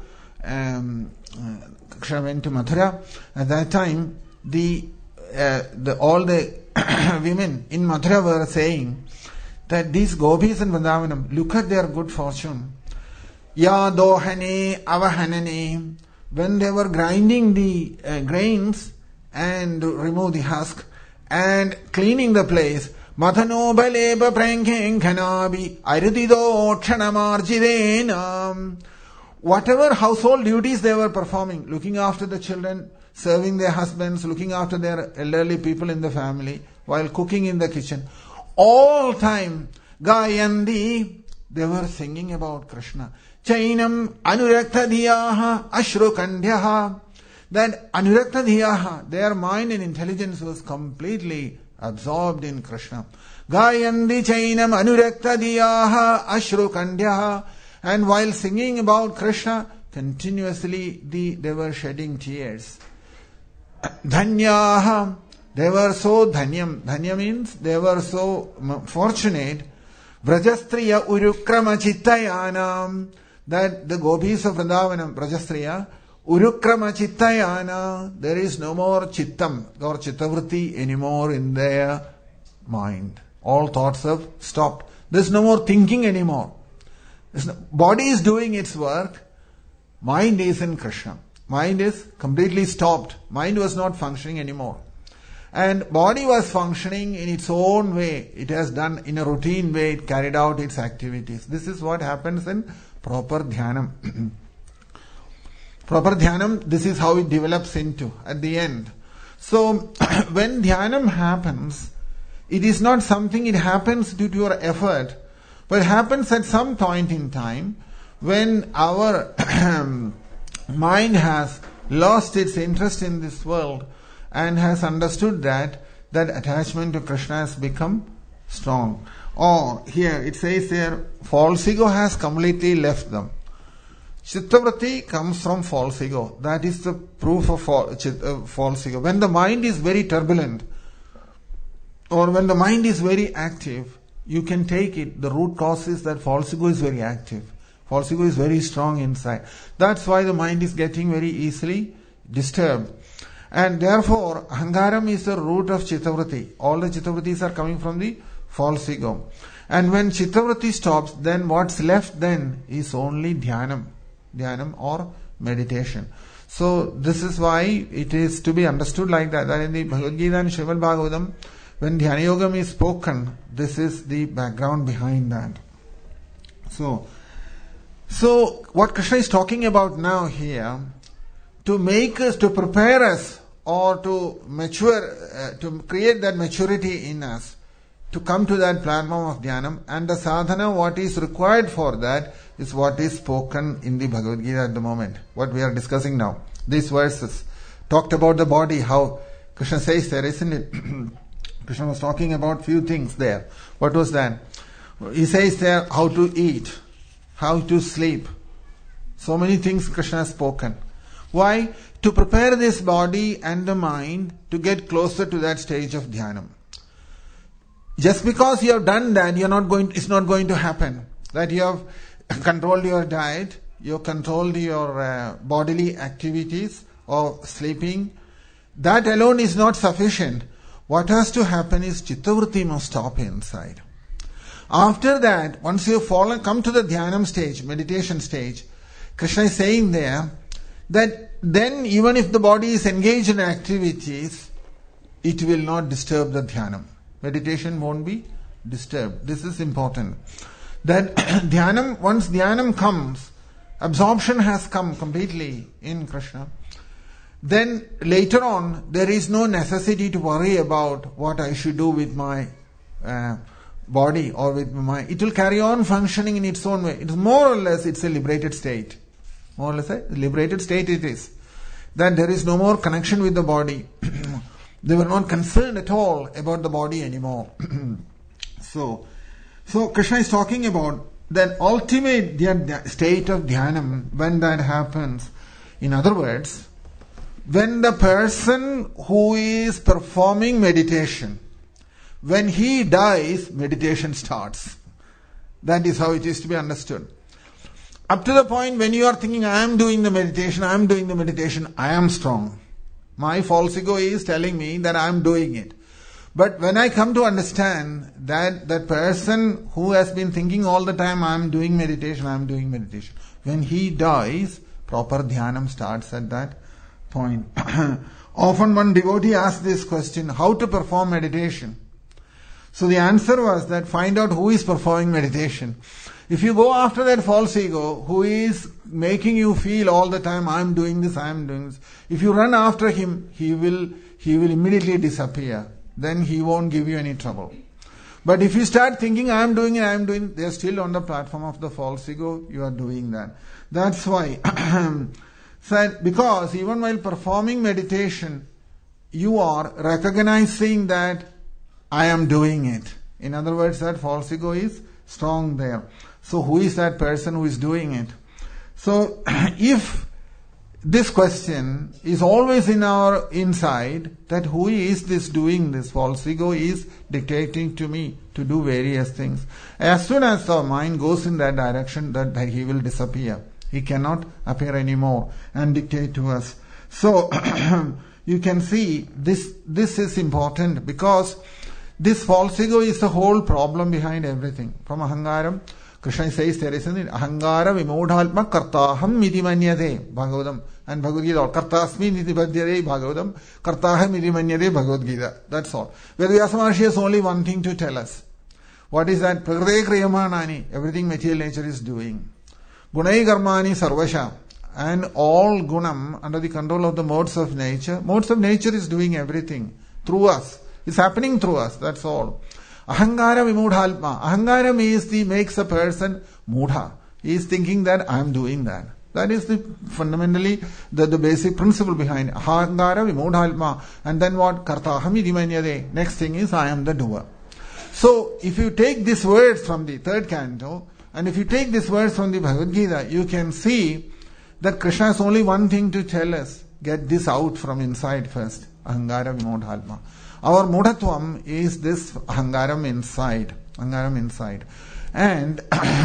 Speaker 1: Mathura, at that time all the women in Mathura were saying that these gopis in Vrindavanam, look at their good fortune. Ya dohane avahanane, when they were grinding the grains and remove the husk and cleaning the place, Mathano baleba prankeng kanabi arudido ksanamarjidena. Whatever household duties they were performing, looking after the children, serving their husbands, looking after their elderly people in the family, while cooking in the kitchen, all time, Gayandi, they were singing about Krishna. Chainam anurakta diyaha ashrukandyaha. That anurakta diyaha, their mind and intelligence was completely absorbed in Krishna. Gayandi chainam anurakta diyaha ashrukandyaha. And while singing about Krishna, continuously they were shedding tears. Dhanyaha, they were so dhanyam. Dhanya means they were so fortunate. Vrajastriya urukrama chittayanam, that the gopis of Vrindavanam, Vrajastriya, urukrama chittayana, there is no more chittam or chittavritti anymore in their mind. All thoughts have stopped. There is no more thinking anymore. Body is doing its work. Mind is in Krishna. Mind is completely stopped. Mind was not functioning anymore. And body was functioning in its own way. It has done in a routine way. It carried out its activities. This is what happens in proper dhyanam. Proper dhyanam, this is how it develops into at the end. So, when dhyanam happens, it is not something it happens due to your effort, but it happens at some point in time when our mind has lost its interest in this world and has understood that attachment to Krishna has become strong. Or here it says there, false ego has completely left them. Chittavritti comes from false ego. That is the proof of false ego. When the mind is very turbulent or when the mind is very active, you can take it. The root cause is that false ego is very active. False ego is very strong inside. That's why the mind is getting very easily disturbed. And therefore, ahankaram is the root of chittavritti. All the chittavrittis are coming from the false ego. And when chittavritti stops, then what's left then is only dhyanam or meditation. So this is why it is to be understood like that. That in the Bhagavad Gita and Srimad Bhagavatam, when Dhyana Yogam is spoken, this is the background behind that. So what Krishna is talking about now here, to make us, to prepare us, or to mature, to create that maturity in us, to come to that platform of dhyanam, and the sadhana, what is required for that is what is spoken in the Bhagavad Gita at the moment, what we are discussing now. These verses talked about the body, how Krishna says there, isn't it? Krishna was talking about few things there. What was that? He says there how to eat, how to sleep. So many things Krishna has spoken. Why? To prepare this body and the mind to get closer to that stage of dhyanam. Just because you have done that, it's not going to happen. That you have controlled your diet, you have controlled your bodily activities or sleeping. That alone is not sufficient. What has to happen is chittavritti must stop inside. After that, once you have come to the dhyanam stage, meditation stage, Krishna is saying there that then even if the body is engaged in activities, it will not disturb the dhyanam. Meditation won't be disturbed. This is important. That dhyanam, once dhyanam comes, absorption has come completely in Krishna, then later on there is no necessity to worry about what I should do with my body or with my mind. It will carry on functioning in its own way. It's more or less, it's a liberated state. More or less a liberated state it is. that there is no more connection with the body. They were not concerned at all about the body anymore. So Krishna is talking about that ultimate state of dhyanam when that happens. In other words, when the person who is performing meditation, when he dies, meditation starts. That is how it is to be understood. Up to the point when you are thinking, I am doing the meditation, I am strong. My false ego is telling me that I am doing it. But when I come to understand that that person who has been thinking all the time, I am doing meditation, when he dies, proper dhyanam starts at that point. Often one devotee asks this question, how to perform meditation? So the answer was that find out who is performing meditation. If you go after that false ego who is making you feel all the time, I am doing this, if you run after him, he will immediately disappear. Then he won't give you any trouble. But if you start thinking, I am doing it, they are still on the platform of the false ego, you are doing that. That's why. Because even while performing meditation, you are recognizing that I am doing it. In other words, that false ego is strong there. So who is that person who is doing it? So if this question is always in our inside, that who is this doing this? False ego is dictating to me to do various things. As soon as our mind goes in that direction, that he will disappear. He cannot appear anymore and dictate to us. So you can see this is important, because this false ego is the whole problem behind everything. From ahangaram, Krishna says there is an ahangara vimodhalma kartaham midi manyade Bhagavatam, and Bhagavad Gita, kartasmi niti badhyade Bhagavatam, kartaham midi manyade Bhagavad Gita. That's all. Vyasa Maharshi has only one thing to tell us. What is that? Prakriti kriyamanani, everything material nature is doing. Gunai karmani sarvasha, and all gunam under the control of the modes of nature. Modes of nature is doing everything through us. It's happening through us, that's all. Ahangara vimudhalma. Ahangara makes a person mudha. He is thinking that I am doing that. That is fundamentally the basic principle behind ahangara vimudhalma. And then what? Kartaham idimanyade. Next thing is I am the doer. So if you take these words from the third canto, and if you take these words from the Bhagavad Gita, you can see that Krishna has only one thing to tell us. Get this out from inside first. Ahangara vimudhalma. Our mudhatvam is this ahangaram inside. And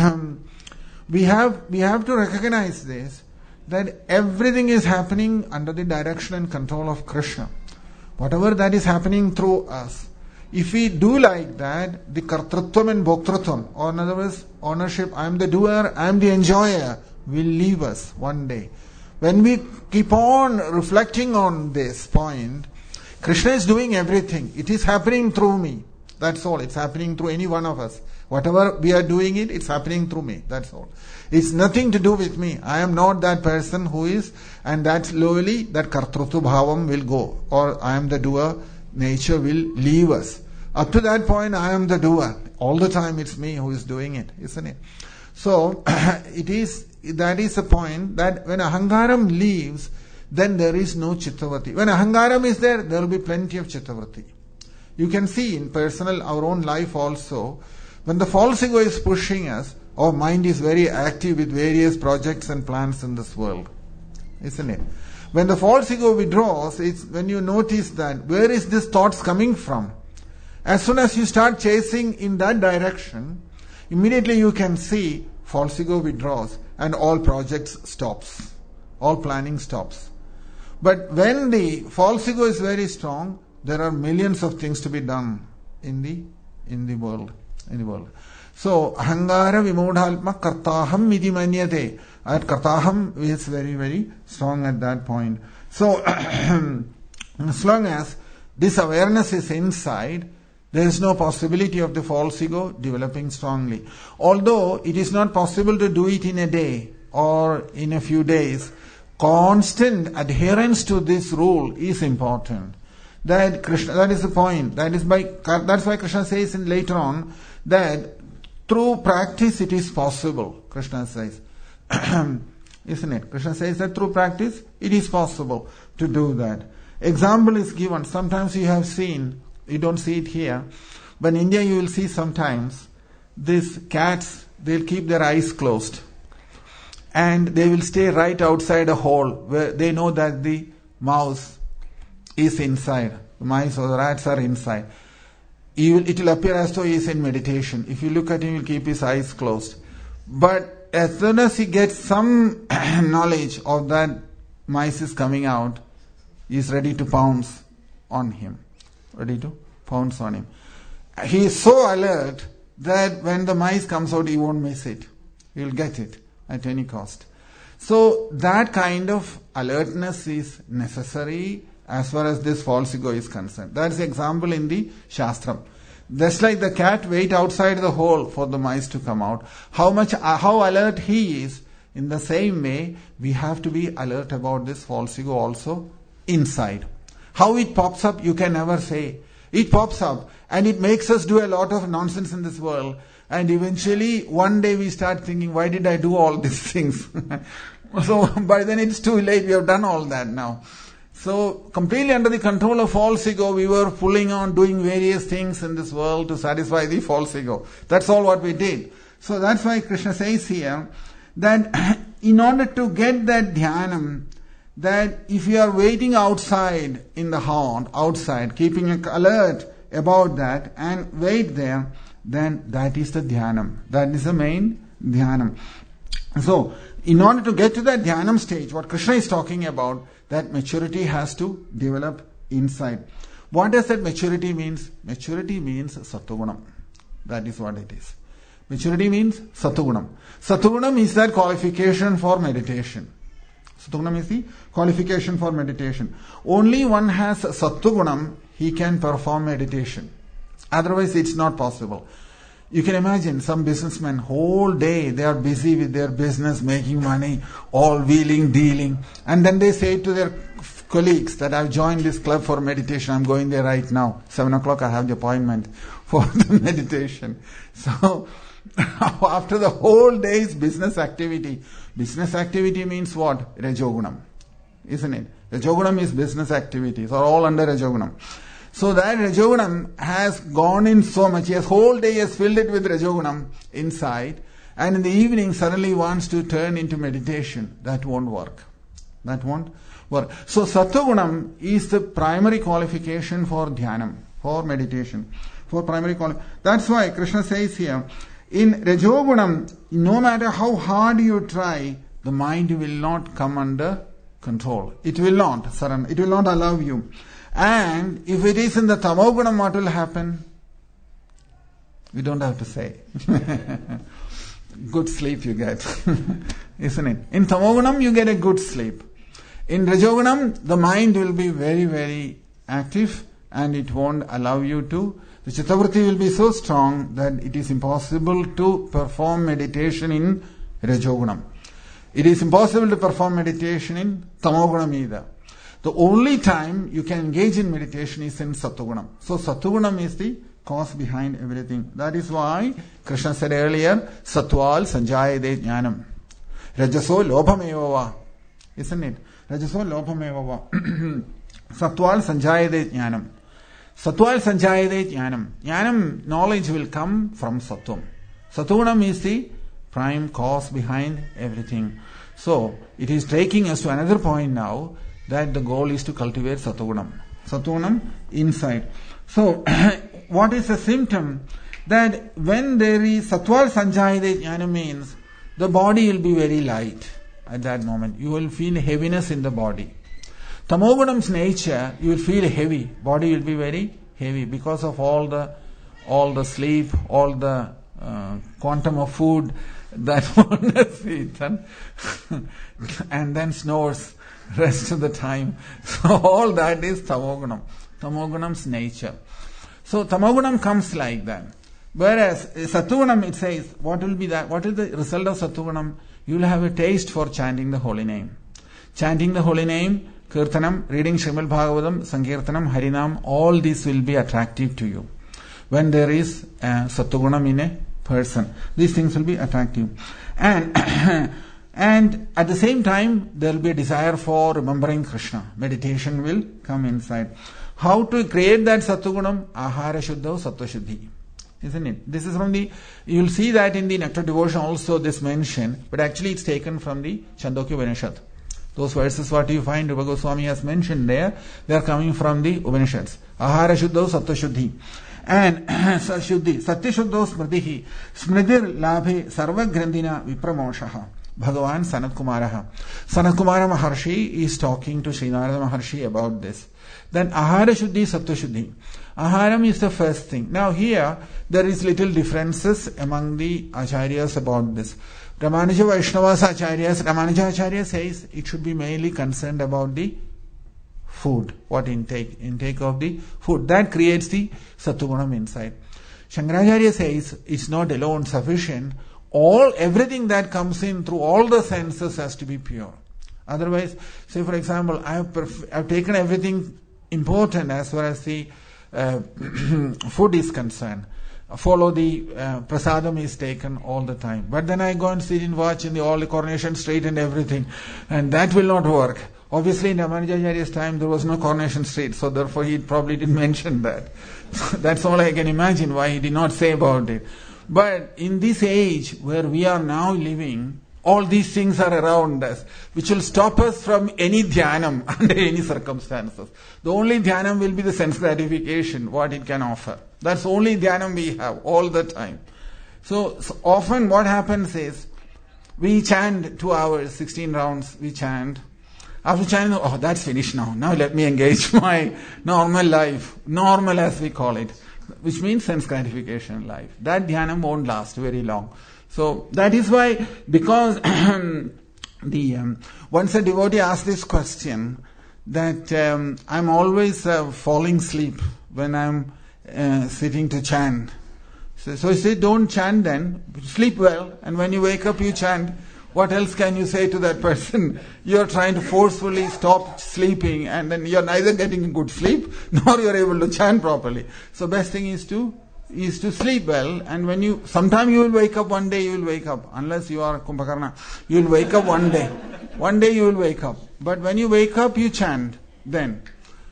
Speaker 1: we have to recognize this, that everything is happening under the direction and control of Krishna. Whatever that is happening through us, if we do like that, the kartrutvam and bhoktrutvam, or in other words, ownership, I am the doer, I am the enjoyer, will leave us one day. When we keep on reflecting on this point, Krishna is doing everything. It is happening through me. That's all. It's happening through any one of us. Whatever we are doing it's happening through me. That's all. It's nothing to do with me. I am not that person who is, and that slowly that kartrutu bhavam will go. Or I am the doer, nature will leave us. Up to that point, I am the doer. All the time it's me who is doing it, isn't it? So, that is the point, that when ahangaram leaves, then there is no chittavati. When ahangaram is there, there will be plenty of chittavati. You can see in our own life also, when the false ego is pushing us, our mind is very active with various projects and plans in this world. Isn't it? When the false ego withdraws, it's when you notice that, where is this thoughts coming from? As soon as you start chasing in that direction, immediately you can see false ego withdraws and all projects stops. All planning stops. But when the false ego is very strong, there are millions of things to be done in the world. So, ahangara vimodhalma kartaham midi manyate. That kartaham is very, very strong at that point. So, as long as this awareness is inside, there is no possibility of the false ego developing strongly. Although it is not possible to do it in a day or in a few days, constant adherence to this rule is important. That is the point. That's why Krishna says later on that through practice it is possible. Krishna says, Isn't it? Krishna says that through practice, it is possible to do that. Example is given. Sometimes you have seen, you don't see it here, but in India you will see sometimes these cats, they'll keep their eyes closed. And they will stay right outside a hole where they know that the mouse is inside. The mice or the rats are inside. It will appear as though he is in meditation. If you look at him, he will keep his eyes closed. But as soon as he gets some knowledge of that mice is coming out, he is ready to pounce on him. Ready to pounce on him. He is so alert that when the mice comes out, he won't miss it. He will get it at any cost. So that kind of alertness is necessary as far as this false ego is concerned. That's the example in the Shastram. Just like the cat wait outside the hole for the mice to come out, how alert he is, in the same way we have to be alert about this false ego also inside. How it pops up, you can never say. It pops up and it makes us do a lot of nonsense in this world, and eventually one day we start thinking, why did I do all these things? So by then it's too late, we have done all that now. So completely under the control of false ego, we were pulling on doing various things in this world to satisfy the false ego. That's all what we did. So that's why Krishna says here that in order to get that dhyanam, that if you are waiting outside in the heart, outside, keeping alert about that and wait there, then that is the dhyanam. That is the main dhyanam. So in order to get to that dhyanam stage, what Krishna is talking about, that maturity has to develop inside. What does that maturity means? Maturity means sattvagunam. That is what it is. Maturity means sattvagunam. Sattvagunam is that qualification for meditation. Sattvagunam is the qualification for meditation. Only one has sattvagunam, he can perform meditation. Otherwise it's not possible. You can imagine some businessmen, whole day they are busy with their business, making money, all wheeling, dealing. And then they say to their colleagues that I've joined this club for meditation, I'm going there right now. 7 o'clock I have the appointment for the meditation. So after the whole day's business activity means what? Rajogunam. Isn't it? Rajogunam is business activities, are all under Rajogunam. So that Rajogunam has gone in so much. His whole day has filled it with Rajogunam inside, and in the evening suddenly wants to turn into meditation. That won't work. That won't work. So Sattvagunam is the primary qualification for dhyanam, for meditation, for primary qualification. That's why Krishna says here, in Rajogunam, no matter how hard you try, the mind will not come under control. It will not, Saran. It will not allow you. And if it is in the Tamogunam, what will happen? We don't have to say. Good sleep you get. Isn't it? In Tamogunam, you get a good sleep. In Rajogunam, the mind will be very, very active and it won't allow you to. The Chittavritti will be so strong that it is impossible to perform meditation in Rajogunam. It is impossible to perform meditation in Tamogunam either. The only time you can engage in meditation is in Sattvagunam. So Sattvagunam is the cause behind everything. That is why Krishna said earlier, Sattval Sanjayade Jnanam. Rajaso Lobhamevava. Isn't it? Rajaso Lobhamevava. Sattval Sanjayade Jnanam. Sattval Sanjayade Jnanam. Jnanam, knowledge will come from Sattvam. Sattvagunam is the prime cause behind everything. So it is taking us to another point now, that the goal is to cultivate Sattvagunam. Sattvagunam inside. So, what is the symptom? That when there is Sattval Sanjayade Jnana means the body will be very light at that moment. You will feel heaviness in the body. Tamogunam's nature, you will feel heavy. Body will be very heavy because of all the sleep, all the quantum of food that one has eaten and then snores rest of the time. So all that is Tamogunam. Tamogunam's nature. So Tamogunam comes like that. Whereas Sattvagunam, it says, what will be that? What is the result of Sattvagunam? You will have a taste for chanting the holy name. Chanting the holy name, Kirtanam, reading Srimad Bhagavatam, Sankirtanam, Harinam, all this will be attractive to you. When there is Sattvagunam in a person, these things will be attractive. And And at the same time, there will be a desire for remembering Krishna. Meditation will come inside. How to create that Sattvagunam? Ahara Shuddha, Sattva Shuddhi. Isn't it? This is from you'll see that in the Nectar Devotion also this mentioned, but actually it's taken from the Chandogya Upanishad. Those verses what you find Rupa Goswami has mentioned there, they are coming from the Upanishads. Ahara Shuddha, Sattva Shuddhi. And Shuddhi, Satya Shuddha Smritihi, Smridir Labhe Sarva Grandhina Vipramoshaha. Bhagavan Sanat Kumaraha. Sanat Kumara Maharshi is talking to Srinarada Maharshi about this. Then Ahara Shuddhi, Sattva Shuddhi. Aharam is the first thing. Now here, there is little differences among the acharyas about this. Ramanuja Vaishnavas acharyas, Ramanuja Acharya says it should be mainly concerned about the food. What intake of the food. That creates the Sattvagunam inside. Shankaracharya says it's not alone sufficient. Everything that comes in through all the senses has to be pure. Otherwise, say for example, I've taken everything important as far as the food is concerned. Follow the prasadam is taken all the time. But then I go and sit and watch in all the Coronation Street and everything. And that will not work. Obviously in Ramanujacharya's time there was no Coronation Street, so therefore he probably didn't mention that. That's all I can imagine why he did not say about it. But in this age where we are now living, all these things are around us, which will stop us from any dhyanam under any circumstances. The only dhyanam will be the sense gratification, what it can offer. That's the only dhyanam we have all the time. So often what happens is, we chant 2 hours, 16 rounds, we chant. After chanting, that's finished now. Now let me engage my normal life, normal as we call it, which means sense gratification life. That dhyanam won't last very long. So that is why, because once a devotee asked this question, that I'm always falling asleep when I'm sitting to chant. So he said, don't chant then, sleep well, and when you wake up you chant. What else can you say to that person? You're trying to forcefully stop sleeping, and then you're neither getting a good sleep nor you're able to chant properly. So best thing is to sleep well, and sometime you will wake up, one day you will wake up, unless you are Kumbhakarna, you will wake up one day. One day you will wake up. But when you wake up, you chant then.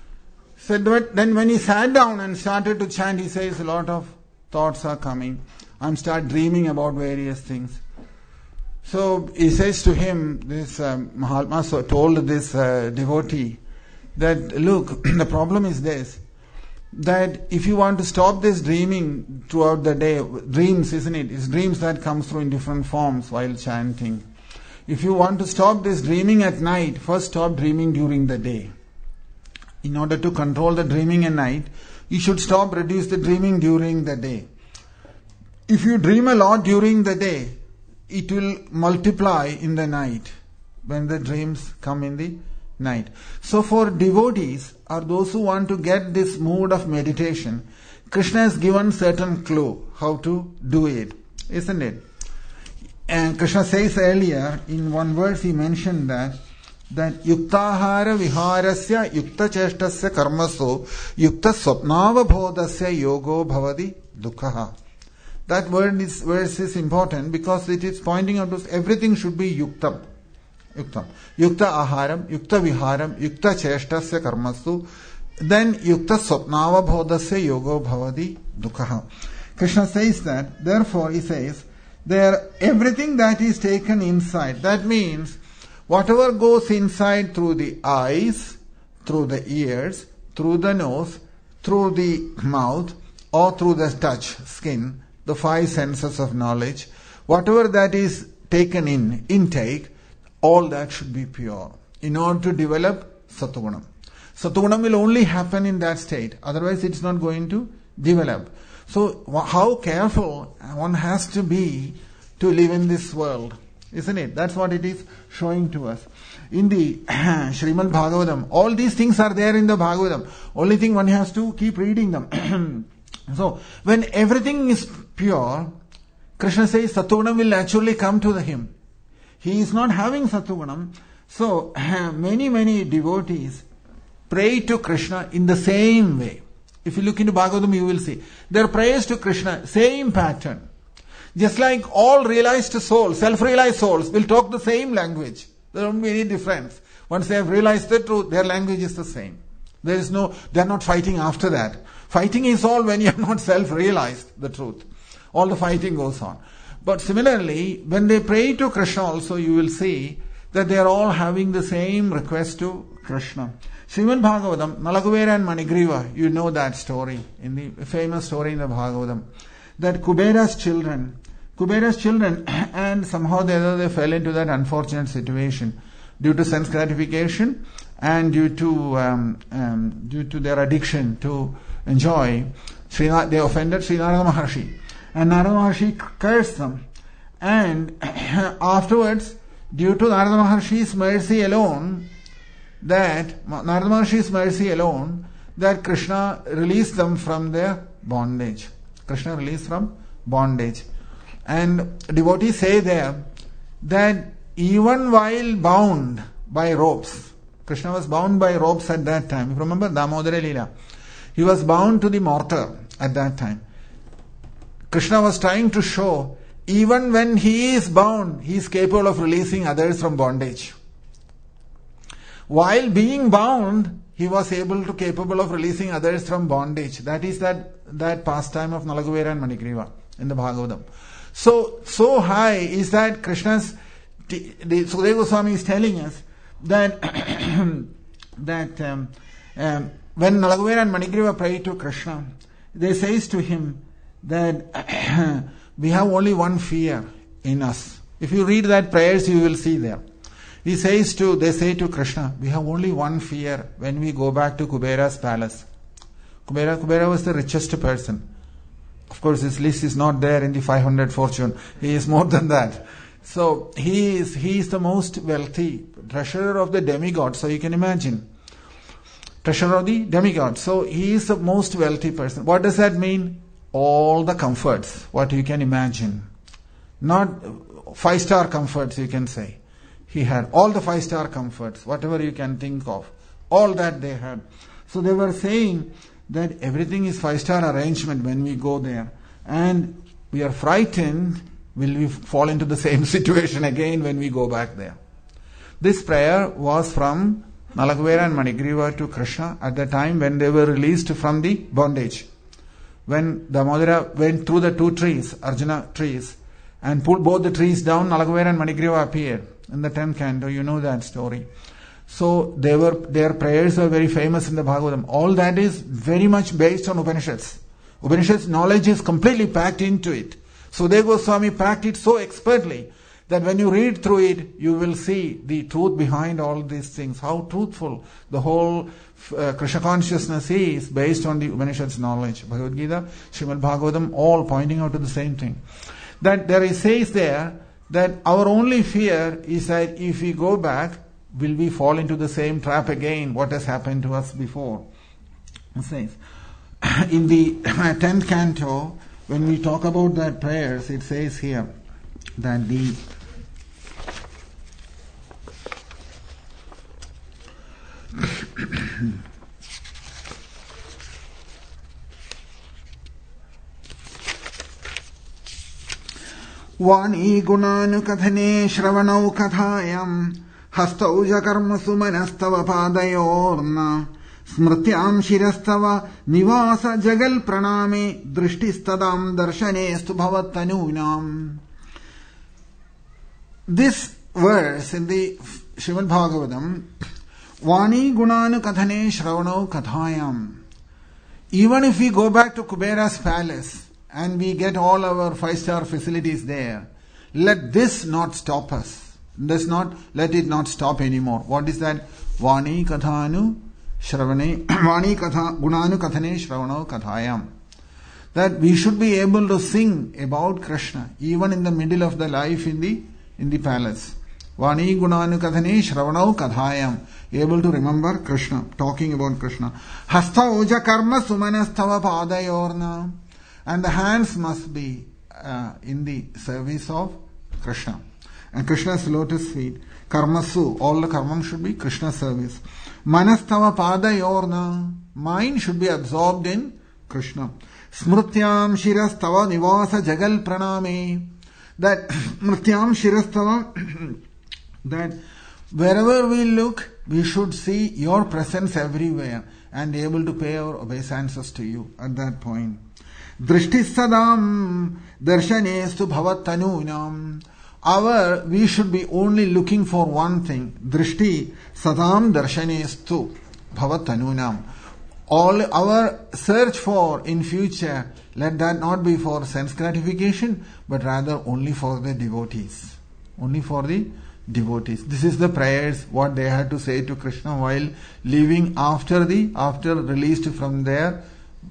Speaker 1: So then when he sat down and started to chant, he says a lot of thoughts are coming. I'm start dreaming about various things. So he says to him, this Mahatma told this devotee that, look, the problem is this, that if you want to stop this dreaming throughout the day, dreams, isn't it? It's dreams that comes through in different forms while chanting. If you want to stop this dreaming at night, first stop dreaming during the day. In order to control the dreaming at night, you should reduce the dreaming during the day. If you dream a lot during the day, it will multiply in the night when the dreams come in the night. So for devotees or those who want to get this mood of meditation, Krishna has given certain clue how to do it, isn't it? And Krishna says earlier in one verse he mentioned that yuktahara viharasya yukta cheshtasya karmaso yukta swapnavabhodasya yogo bhavadi dukhaha. That verse is important because it is pointing out to everything should be yuktam. Yukta aharam, yukta viharam, yukta cheshtasya karmasu, then yukta swapnava bodhasya yogo bhavadi dukhaha. Krishna says that, therefore he says, everything that is taken inside, that means whatever goes inside through the eyes, through the ears, through the nose, through the mouth, or through the touch, skin, the 5 senses of knowledge, whatever that is taken in, intake, all that should be pure in order to develop Sattvagunam. Sattvagunam will only happen in that state, otherwise it's not going to develop. So how careful one has to be to live in this world, isn't it? That's what it is showing to us. In the Srimad Bhagavatam, all these things are there in the Bhagavatam. Only thing one has to keep reading them. So when everything is pure, Krishna says Sattvagunam will naturally come to him. He is not having Sattvagunam. So many devotees pray to Krishna in the same way. If you look into Bhagavatam, you will see their prayers to Krishna, same pattern. Just like all realized souls, self-realized souls will talk the same language. There won't be any difference. Once they have realized the truth, their language is the same. They are not fighting after that. Fighting is all when you have not self-realized the truth. All the fighting goes on. But similarly, when they pray to Krishna also, you will see that they are all having the same request to Krishna. Srimad Bhagavatam, Nalakuvera and Manigriva, you know that story, in the famous story in the Bhagavatam, that Kubera's children, and somehow the other they fell into that unfortunate situation due to sense gratification and due to their addiction to enjoy. They offended Sri Narada Maharshi, and Narada Maharshi cursed them. And afterwards, due to Narada Maharshi's mercy alone, that Krishna released them from their bondage. Krishna released from bondage. And devotees say there that even while bound by ropes, Krishna was bound by ropes at that time. You remember Damodara Leela? He was bound to the mortar at that time. Krishna was trying to show, even when he is bound, he is capable of releasing others from bondage. While being bound, he was capable of releasing others from bondage. That is that pastime of Nalakuvera and Manigriva in the Bhagavatam. So high is that Krishna's. The Sukadeva Goswami is telling us that when Nalakuvera and Manigriva pray to Krishna, they says to him that we have only one fear in us. If you read that prayers, you will see there. They say to Krishna, we have only one fear when we go back to Kubera's palace. Kubera was the richest person. Of course, his list is not there in the 500 fortune. He is more than that. So he is the most wealthy, treasurer of the demigod. So you can imagine, treasurer of the demigod. So he is the most wealthy person. What does that mean? All the comforts, what you can imagine. Not 5-star comforts, you can say. He had all the 5-star comforts, whatever you can think of. All that they had. So they were saying that everything is 5-star arrangement when we go there. And we are frightened, will we fall into the same situation again when we go back there? This prayer was from Nalakuvera and Manigriva to Krishna at the time when they were released from the bondage. When Damodara went through the 2 trees, Arjuna trees, and pulled both the trees down, Nalakuvera and Manigriva appeared in the 10th canto. You know that story. So their prayers were very famous in the Bhagavatam. All that is very much based on Upanishads. Upanishads knowledge is completely packed into it. Sukadeva Goswami packed it so expertly that when you read through it, you will see the truth behind all these things. How truthful the whole Krishna consciousness is based on the Upanishads knowledge. Bhagavad Gita, Srimad Bhagavatam, all pointing out to the same thing. That there it says there that our only fear is that if we go back, will we fall into the same trap again, what has happened to us before. It says, in the 10th canto, when we talk about that prayers, it says here that the Vani gunanu kathane shravanau kathayam hastauja karma sumanastava padayorna smrityam shirastava nivasa jagal praname drishtistadam darshanestu bhavattanunam. This verse in the Srimad Bhagavatam, Vani gunanu kathane shravanau kathayam. Even if we go back to Kubera's palace and we get all our 5-star facilities there, let this not stop us. Let it not stop anymore. What is that? Vani kathanu shravane, Vani katha, gunanu kathane shravano kathayam. That we should be able to sing about Krishna even in the middle of the life in the palace. Vani gunanu kathane shravano kathayam. Able to remember Krishna, talking about Krishna. Hasta oja karma sumanastava padayorna. And the hands must be in the service of Krishna. And Krishna's lotus feet. Karmasu, all the karmam should be Krishna service. Manastava padayorna. Mind should be absorbed in Krishna. Smrityam shirastava nivasa jagal praname. That Smrityam shirastava, that wherever we look, we should see your presence everywhere and able to pay our obeisances to you at that point. Drishti sadam darshanestu bhavattanunam. We should be only looking for one thing. Drishti sadam darshanestu bhavattanunam. All our search for in future, let that not be for sense gratification, but rather only for the devotees. Only for the devotees. This is the prayers what they had to say to Krishna while leaving after released from their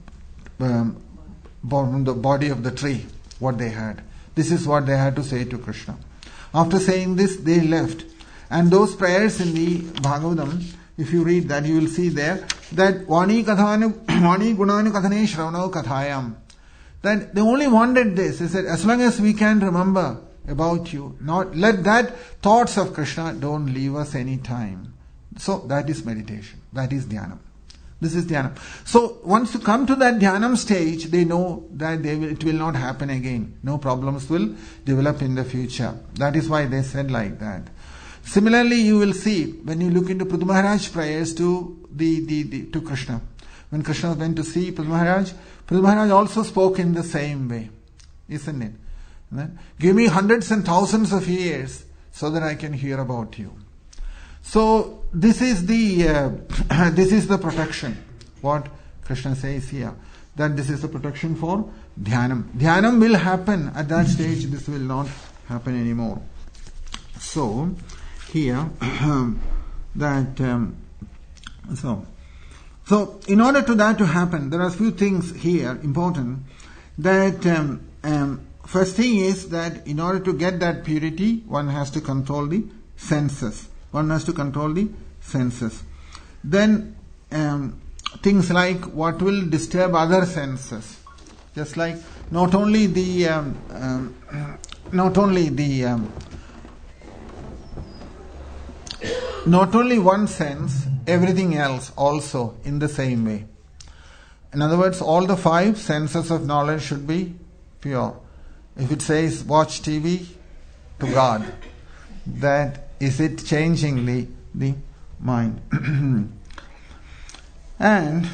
Speaker 1: from the body of the tree. What they had. This is what they had to say to Krishna. After saying this, they left. And those prayers in the Bhagavatam, if you read that, you will see there that Vani Gunanu Kathane Shravano Kathayam. That they only wanted this. They said, as long as we can remember about you, not let that thoughts of Krishna don't leave us any time. So that is meditation. That is dhyana. This is dhyana. So once you come to that dhyanam stage, they know that it will not happen again. No problems will develop in the future. That is why they said like that. Similarly, you will see when you look into Prithu Maharaj prayers to to Krishna. When Krishna went to see Prithu Maharaj also spoke in the same way, isn't it? Give me hundreds and thousands of years so that I can hear about you. So this is the protection. What Krishna says here, that this is the protection for dhyanam. Dhyanam will happen at that stage. This will not happen anymore. So here so in order to that to happen, there are a few things here important. That first thing is that in order to get that purity, one has to control the senses. Then things like what will disturb other senses, just like not only one sense, everything else also in the same way. In other words, all the 5 senses of knowledge should be pure. If it says watch TV to God, that is it changing the mind. And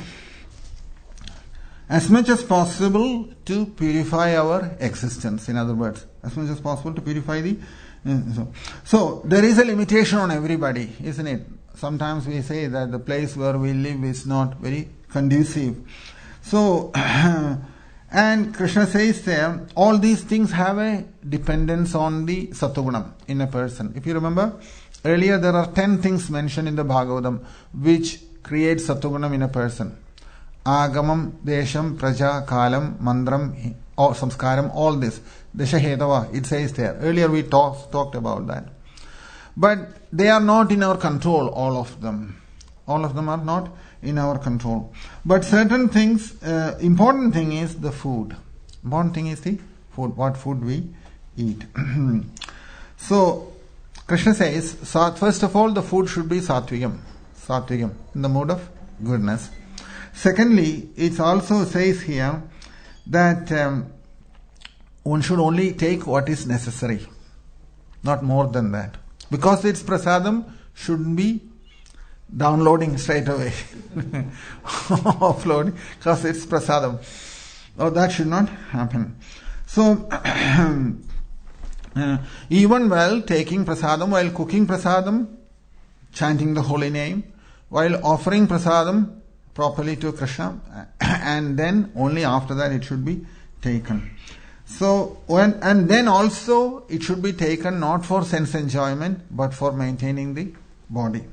Speaker 1: as much as possible to purify our existence. In other words, as much as possible to purify the so there is a limitation on everybody, isn't it? Sometimes we say that the place where we live is not very conducive. So and Krishna says there, all these things have a dependence on the Sattvagunam in a person. If you remember, earlier there are 10 things mentioned in the Bhagavatam which create Sattvagunam in a person. Agamam, Desham, Praja, Kalam, Mandram, or Samskaram, all this. Deshahetava, it says there. Earlier we talked about that. But they are not in our control, all of them. All of them are not in our control. But certain things, important thing is the food. Important thing is the food, what food we eat. So, Krishna says, first of all, the food should be sattvigam, in the mode of goodness. Secondly, it also says here that one should only take what is necessary, not more than that. Because it's prasadam, shouldn't be downloading straight away, offloading, because it's prasadam. Oh, that should not happen. So, even while taking prasadam, while cooking prasadam, chanting the holy name, while offering prasadam properly to Krishna, and then only after that it should be taken. So, and then also it should be taken not for sense enjoyment, but for maintaining the body.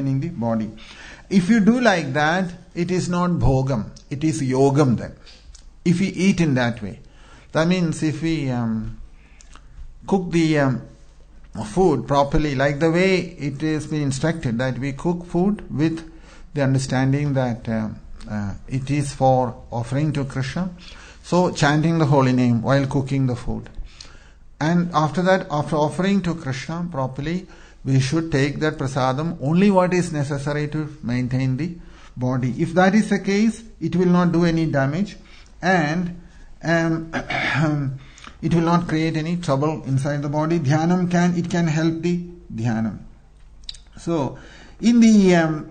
Speaker 1: If you do like that, it is not bhogam, it is yogam then. If we eat in that way. That means if we cook the food properly, like the way it has been instructed, that we cook food with the understanding that it is for offering to Krishna. So chanting the holy name while cooking the food. And after that, after offering to Krishna properly, we should take that prasadam, only what is necessary to maintain the body. If that is the case, it will not do any damage. and it will not create any trouble inside the body. Dhyanam can help the dhyanam. So, in the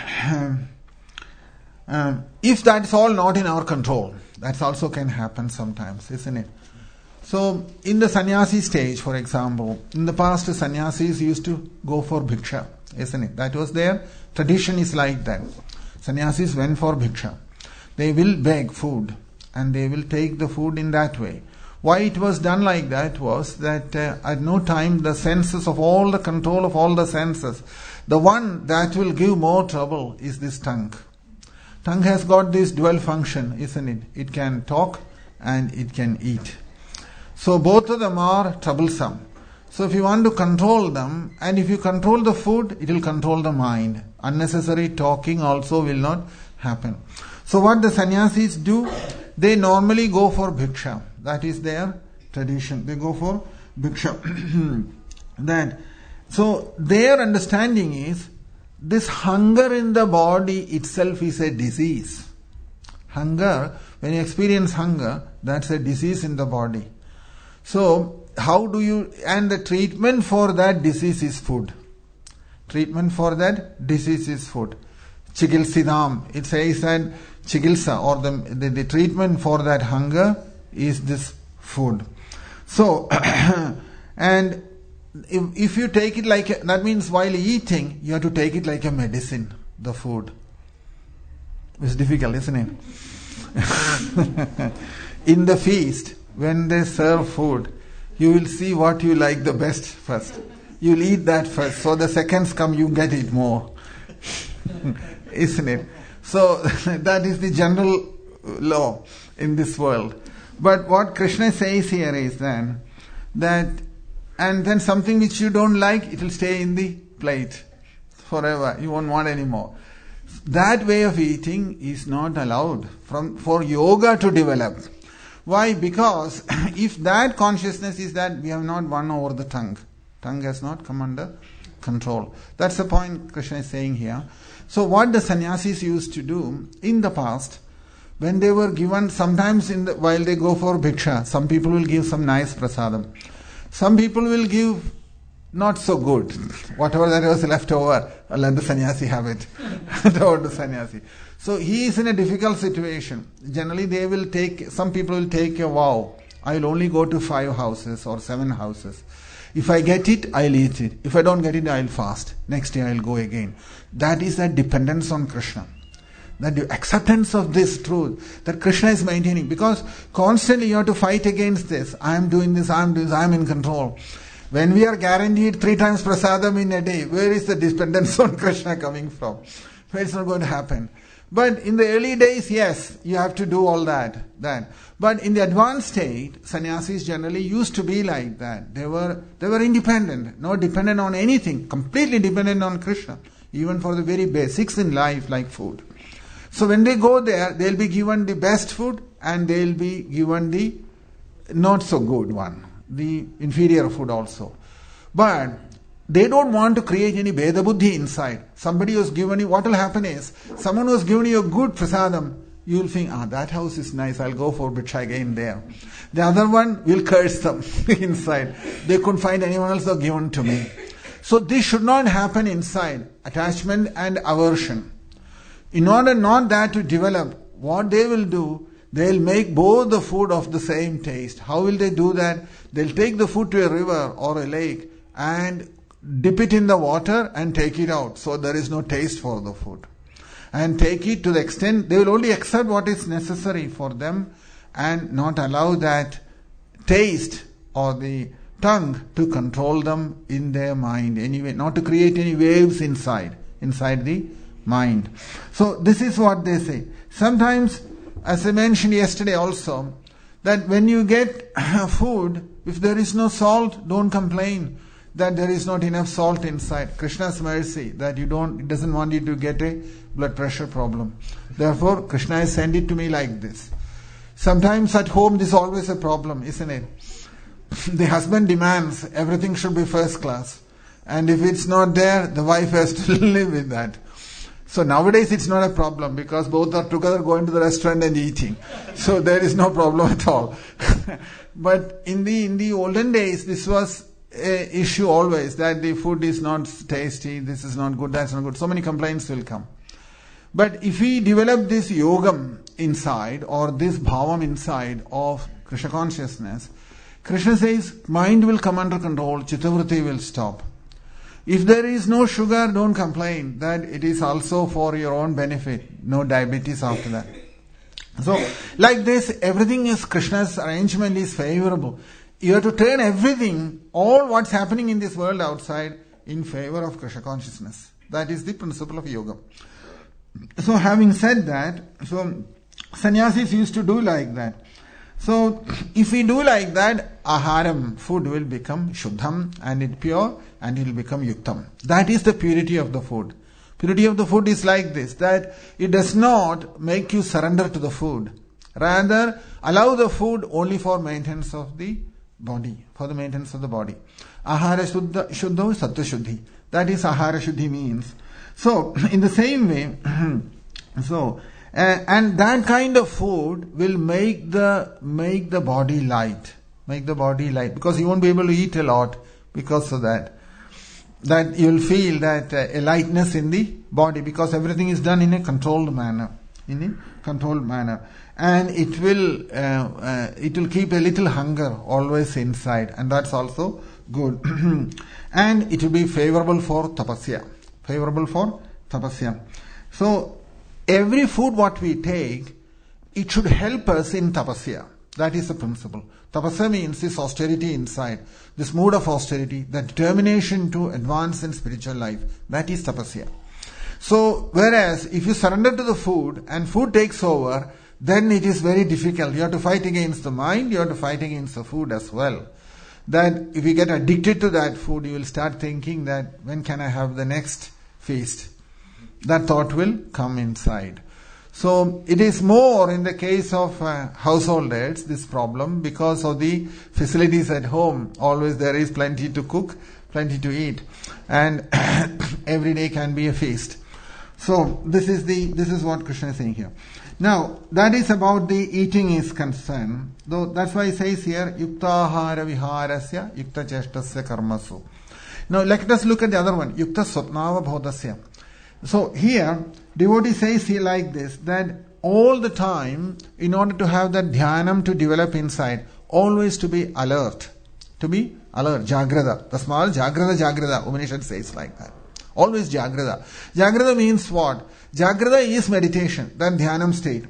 Speaker 1: if that's all not in our control, that also can happen sometimes, isn't it? So, in the sannyasi stage, for example, in the past sannyasis used to go for bhiksha, isn't it? That was their tradition, is like that. Sannyasis went for bhiksha. They will beg food and they will take the food in that way. Why it was done like that was that at no time the senses of all the control of all the senses, the one that will give more trouble is this tongue. Tongue has got this dual function, isn't it? It can talk and it can eat. So both of them are troublesome. So if you want to control them, and if you control the food, it will control the mind. Unnecessary talking also will not happen. So what the sannyasis do, they normally go for bhiksha. That is their tradition. They go for bhiksha. So their understanding is, this hunger in the body itself is a disease. Hunger, when you experience hunger, that's a disease in the body. So, and the treatment for that disease is food. Treatment for that disease is food. Chikilsidam, it says that chikilsa, or the treatment for that hunger is this food. So, and if you take it like, that means while eating, you have to take it like a medicine, the food. It's difficult, isn't it? In the feast, when they serve food, you will see what you like the best first. You will eat that first. So the seconds come, you get it more. Isn't it? So that is the general law in this world. But what Krishna says here is then that, and then something which you don't like, it will stay in the plate forever. You won't want any more. That way of eating is not allowed for yoga to develop. Why? Because if that consciousness is that we have not won over the tongue has not come under control. That's the point Krishna is saying here. So what the sannyasis used to do in the past, when they were given, sometimes while they go for bhiksha, some people will give some nice prasadam. Some people will give not so good. Whatever that was left over, let the sannyasi have it. Toward the sannyasi. So he is in a difficult situation. Generally some people will take a vow. I will only go to 5 houses or 7 houses. If I get it, I'll eat it. If I don't get it, I'll fast. Next day I'll go again. That is that dependence on Krishna. That the acceptance of this truth that Krishna is maintaining. Because constantly you have to fight against this. I am doing this, I am in control. When we are guaranteed 3 times prasadam in a day, where is the dependence on Krishna coming from? It's not going to happen. But in the early days, yes, you have to do all that. But in the advanced state, sannyasis generally used to be like that. They were independent, not dependent on anything, completely dependent on Krishna, even for the very basics in life like food. So when they go there, they'll be given the best food and they'll be given the not so good one, the inferior food also. But they don't want to create any Veda Buddhi inside. Somebody who's given you, what will happen is, someone who's given you a good prasadam, you will think, that house is nice, I'll go for bhiksha again there. The other one will curse them inside. They couldn't find anyone else who given to me. So this should not happen inside. Attachment and aversion. In order not that to develop, what they will do, they'll make both the food of the same taste. How will they do that? They'll take the food to a river or a lake and dip it in the water and take it out. So there is no taste for the food. And take it to the extent, they will only accept what is necessary for them and not allow that taste or the tongue to control them in their mind anyway, not to create any waves inside the mind. So this is what they say. Sometimes, as I mentioned yesterday also, that when you get food, if there is no salt, don't complain that there is not enough salt inside. Krishna's mercy, that it doesn't want you to get a blood pressure problem. Therefore, Krishna has sent it to me like this. Sometimes at home this is always a problem, isn't it? The husband demands everything should be first class. And if it's not there, the wife has to live with that. So nowadays it's not a problem because both are together going to the restaurant and eating. So there is no problem at all. But in the olden days, this was an issue always, that the food is not tasty, this is not good, that's not good. So many complaints will come. But if we develop this yogam inside, or this bhavam inside of Krishna consciousness, Krishna says, mind will come under control, chittavritti will stop. If there is no sugar, don't complain, that it is also for your own benefit. No diabetes after that. So, like this, everything is Krishna's arrangement is favorable. You have to turn everything, all what's happening in this world outside, in favor of Krishna consciousness. That is the principle of yoga. So, having said that, so sannyasis used to do like that. So, if we do like that, aharam, food will become shuddham, and it pure, and it will become yuktam. That is the purity of the food. Purity of the food is like this, that it does not make you surrender to the food. Rather, allow the food only for maintenance of the body, for the maintenance of the body. Ahara shuddho sattva shuddhi. That is ahara shuddhi means. So, in the same way, and that kind of food will make the body light. Make the body light. Because you won't be able to eat a lot because of that. That you will feel that a lightness in the body, because everything is done in a controlled manner. And it will keep a little hunger always inside. And that's also good. And it will be favorable for tapasya. So, every food what we take, it should help us in tapasya. That is the principle. Tapasya means this austerity inside, this mood of austerity, the determination to advance in spiritual life. That is tapasya. So, whereas if you surrender to the food and food takes over, then it is very difficult. You have to fight against the mind, you have to fight against the food as well. That if you get addicted to that food, you will start thinking that when can I have the next feast? That thought will come inside. So it is more in the case of householders, this problem, because of the facilities at home. Always there is plenty to cook, plenty to eat, and every day can be a feast. So this is what Krishna is saying here. Now that is about the eating is concerned. Though that's why he says here, yuktahara viharasya yukta cheshtasya karmasu. Now let us look at the other one, yukta swapnava bodhasya. So here, devotee says here like this, that all the time, in order to have that dhyanam to develop inside, always to be alert. To be alert, jagrada. The small jagrada, Upanishad says like that. Always jagrada. Jagrada means what? Jagrada is meditation, that dhyanam state.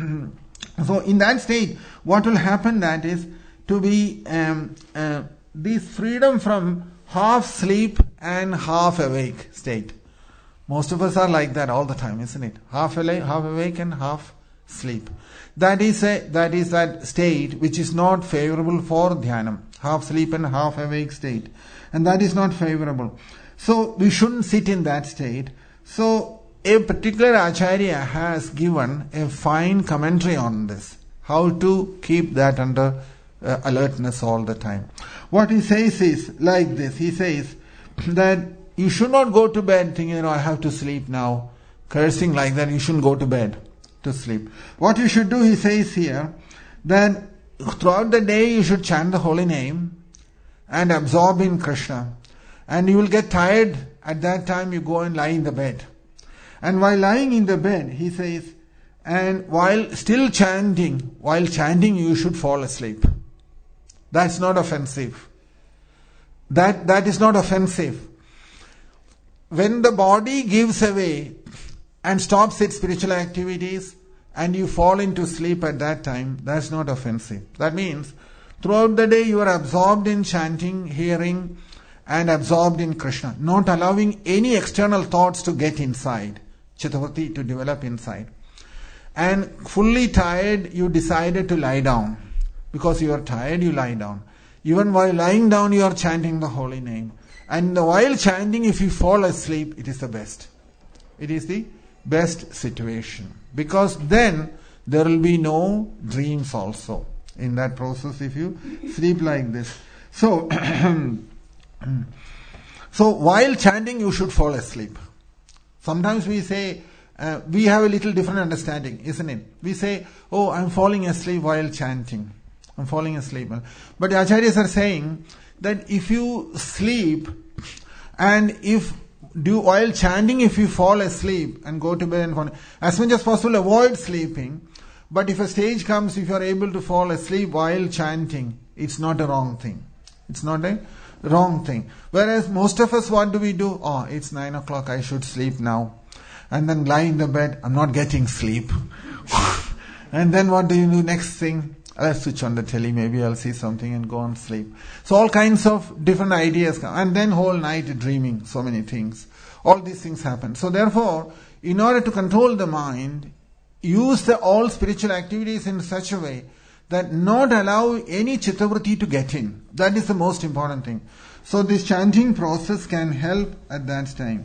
Speaker 1: So in that state, what will happen that is to be this freedom from half sleep and half awake state. Most of us are like that all the time, isn't it? Half awake and half sleep. That is that state which is not favorable for dhyanam. Half sleep and half awake state. And that is not favorable. So we shouldn't sit in that state. So a particular acharya has given a fine commentary on this. How to keep that under alertness all the time. What he says is like this. He says that you should not go to bed thinking, I have to sleep now. Cursing like that, you shouldn't go to bed to sleep. What you should do, he says here, that throughout the day you should chant the holy name and absorb in Krishna. And you will get tired. At that time you go and lie in the bed. And while lying in the bed, he says, and while still chanting, you should fall asleep. That's not offensive. That is not offensive. When the body gives away and stops its spiritual activities and you fall into sleep at that time, that's not offensive. That means throughout the day you are absorbed in chanting, hearing, and absorbed in Krishna, not allowing any external thoughts to get inside, chittavritti to develop inside. And fully tired, you decided to lie down. Because you are tired, you lie down. Even while lying down, you are chanting the holy name. And while chanting, if you fall asleep, it is the best. It is the best situation. Because then there will be no dreams also in that process if you sleep like this. So while chanting, you should fall asleep. Sometimes we say, we have a little different understanding, isn't it? We say, oh, I'm falling asleep while chanting. I'm falling asleep. But the acharyas are saying that if you sleep and while chanting, if you fall asleep and go to bed and fall, as much as possible avoid sleeping. But if a stage comes, if you are able to fall asleep while chanting, it's not a wrong thing. It's not a wrong thing. Whereas most of us, what do we do? Oh, it's 9 o'clock, I should sleep now. And then lie in the bed, I'm not getting sleep. And then what do you do next thing? I'll switch on the telly, maybe I'll see something and go on sleep. So all kinds of different ideas come. And then whole night dreaming, so many things. All these things happen. So therefore, in order to control the mind, use all spiritual activities in such a way that not allow any chittavritti to get in. That is the most important thing. So this chanting process can help at that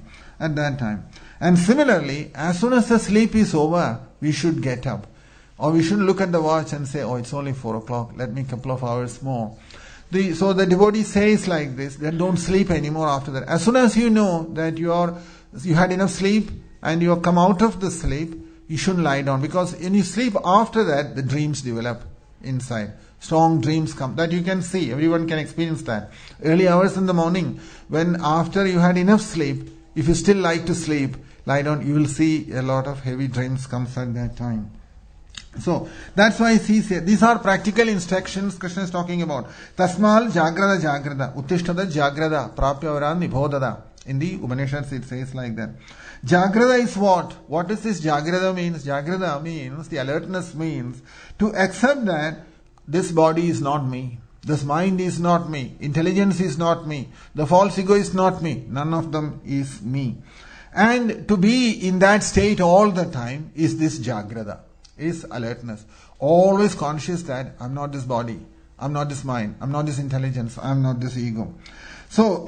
Speaker 1: time. And similarly, as soon as the sleep is over, we should get up. Or we shouldn't look at the watch and say, oh, it's only 4 o'clock, let me a couple of hours more. So the devotee says like this, then don't sleep anymore after that. As soon as you know that you had enough sleep and you have come out of the sleep, you shouldn't lie down. Because when you sleep after that, the dreams develop inside. Strong dreams come. That you can see. Everyone can experience that. Early hours in the morning, when after you had enough sleep, if you still like to sleep, lie down, you will see a lot of heavy dreams comes at that time. So, that's why these are practical instructions Krishna is talking about. Tasmal jagrada, uttishtada jagrada, prapyavara nibhodada. In the Upanishads it says like that. Jagrada is what? What does this jagrada means? Jagrada means, the alertness means, to accept that this body is not me. This mind is not me. Intelligence is not me. The false ego is not me. None of them is me. And to be in that state all the time is this jagrada. Is alertness. Always conscious that I'm not this body, I'm not this mind, I'm not this intelligence, I'm not this ego. So,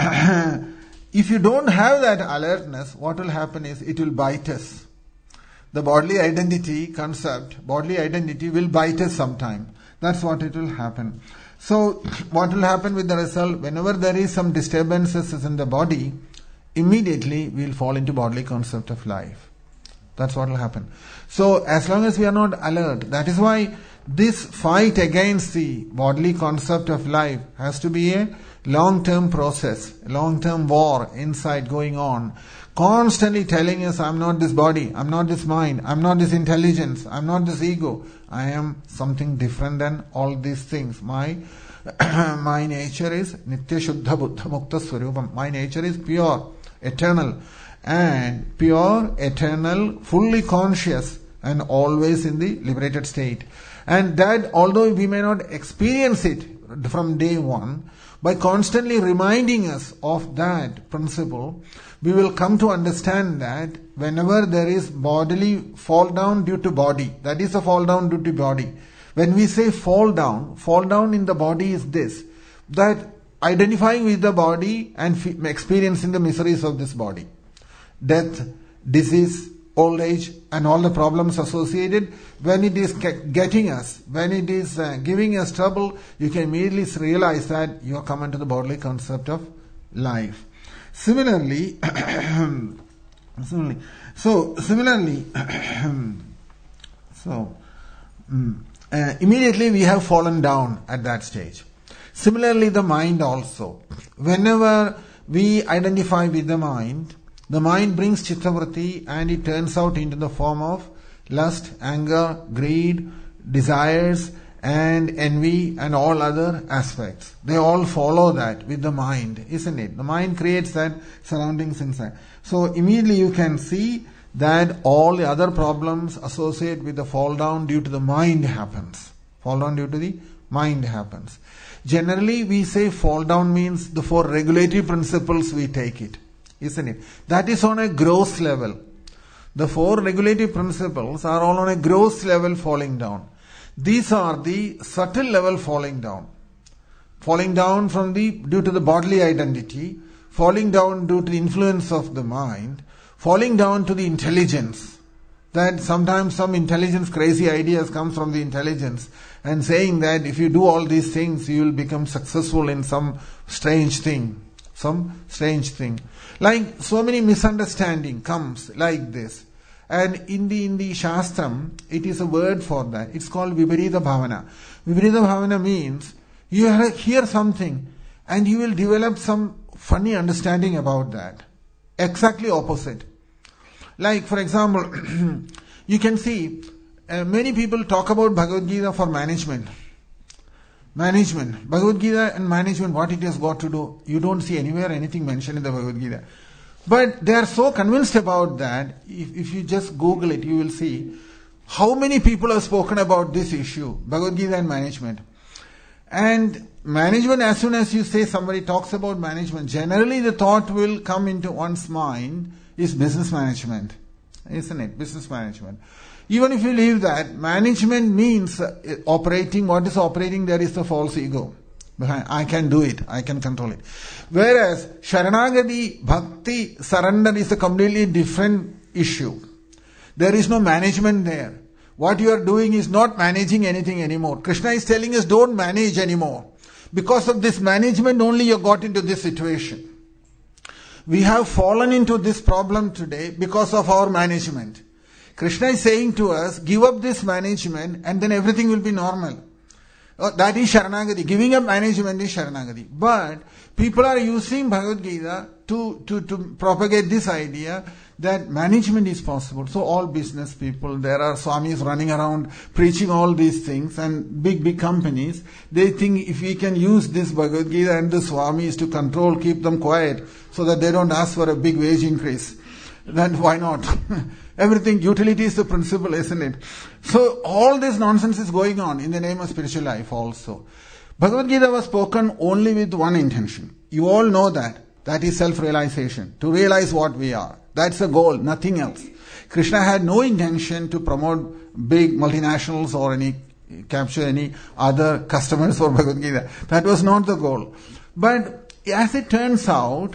Speaker 1: if you don't have that alertness, what will happen is it will bite us. The bodily identity concept, bodily identity will bite us sometime. That's what it will happen. So, what will happen with the result? Whenever there is some disturbances in the body, immediately we will fall into bodily concept of life. That's what will happen. So, as long as we are not alert, that is why this fight against the bodily concept of life has to be a long-term process, a long-term war inside going on. Constantly telling us, I'm not this body, I'm not this mind, I'm not this intelligence, I'm not this ego. I am something different than all these things. My nature is Nitya Shuddha Buddha Mukta Swarupam. My nature is pure, eternal. And pure, eternal, fully conscious and always in the liberated state. And that although we may not experience it from day one, by constantly reminding us of that principle, we will come to understand that whenever there is bodily fall down due to body, that is a fall down due to body. When we say fall down in the body is this, that identifying with the body and experiencing the miseries of this body. Death, disease, old age and all the problems associated, when it is getting us, when it is giving us trouble, you can immediately realize that you are coming to the bodily concept of life. Similarly, immediately we have fallen down at that stage. Similarly, the mind also. Whenever we identify with the mind brings chittavritti and it turns out into the form of lust, anger, greed, desires and envy and all other aspects. They all follow that with the mind, isn't it? The mind creates that surroundings inside. So immediately you can see that all the other problems associated with the fall down due to the mind happens. Fall down due to the mind happens. Generally we say fall down means the 4 regulatory principles we take it. Isn't it? That is on a gross level. The 4 regulative principles are all on a gross level falling down. These are the subtle level falling down. Falling down due to the bodily identity, falling down due to the influence of the mind, falling down to the intelligence. That sometimes some intelligence, crazy ideas come from the intelligence and saying that if you do all these things, you will become successful in some strange thing. Like so many misunderstanding comes like this. And in the Shastram, it is a word for that. It's called Viparita Bhavana. Viparita Bhavana means you hear something and you will develop some funny understanding about that. Exactly opposite. Like, for example, you can see many people talk about Bhagavad Gita for management. Bhagavad Gita and management, what it has got to do. You don't see anywhere anything mentioned in the Bhagavad Gita. But they are so convinced about that, if you just Google it, you will see how many people have spoken about this issue, Bhagavad Gita and management. And management, as soon as you say somebody talks about management, generally the thought will come into one's mind is business management. Isn't it? Business management. Even if you leave that, management means operating. What is operating? There is the false ego. I can do it. I can control it. Whereas Sharanagati, Bhakti, surrender is a completely different issue. There is no management there. What you are doing is not managing anything anymore. Krishna is telling us don't manage anymore. Because of this management only you got into this situation. We have fallen into this problem today because of our management. Krishna is saying to us, give up this management and then everything will be normal. That is Sharanagati. Giving up management is Sharanagati. But people are using Bhagavad Gita to propagate this idea that management is possible. So all business people, there are swamis running around preaching all these things, and big companies, they think if we can use this Bhagavad Gita and the swamis to control, keep them quiet so that they don't ask for a big wage increase, then why not? Everything, utility is the principle, isn't it? So all this nonsense is going on in the name of spiritual life also. Bhagavad Gita was spoken only with one intention. You all know that. That is self-realization. To realize what we are. That's the goal, nothing else. Krishna had no intention to promote big multinationals or capture any other customers for Bhagavad Gita. That was not the goal. But as it turns out,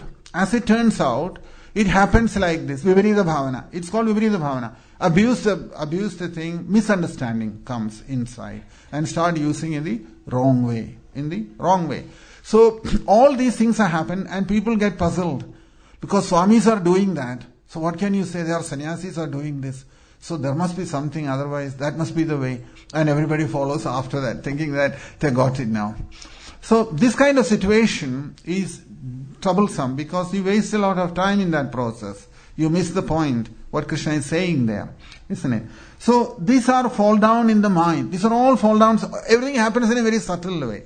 Speaker 1: it happens like this. Viparita Bhavana. It's called Viparita Bhavana. Abuse the thing, misunderstanding comes inside and start using in the wrong way. So all these things have happened and people get puzzled because swamis are doing that. So what can you say? There are sannyasis are doing this. So there must be something, otherwise that must be the way. And everybody follows after that, thinking that they got it now. So this kind of situation is troublesome because you waste a lot of time in that process. You miss the point, what Krishna is saying there, isn't it? So these are fall down in the mind. These are all fall downs. Everything happens in a very subtle way.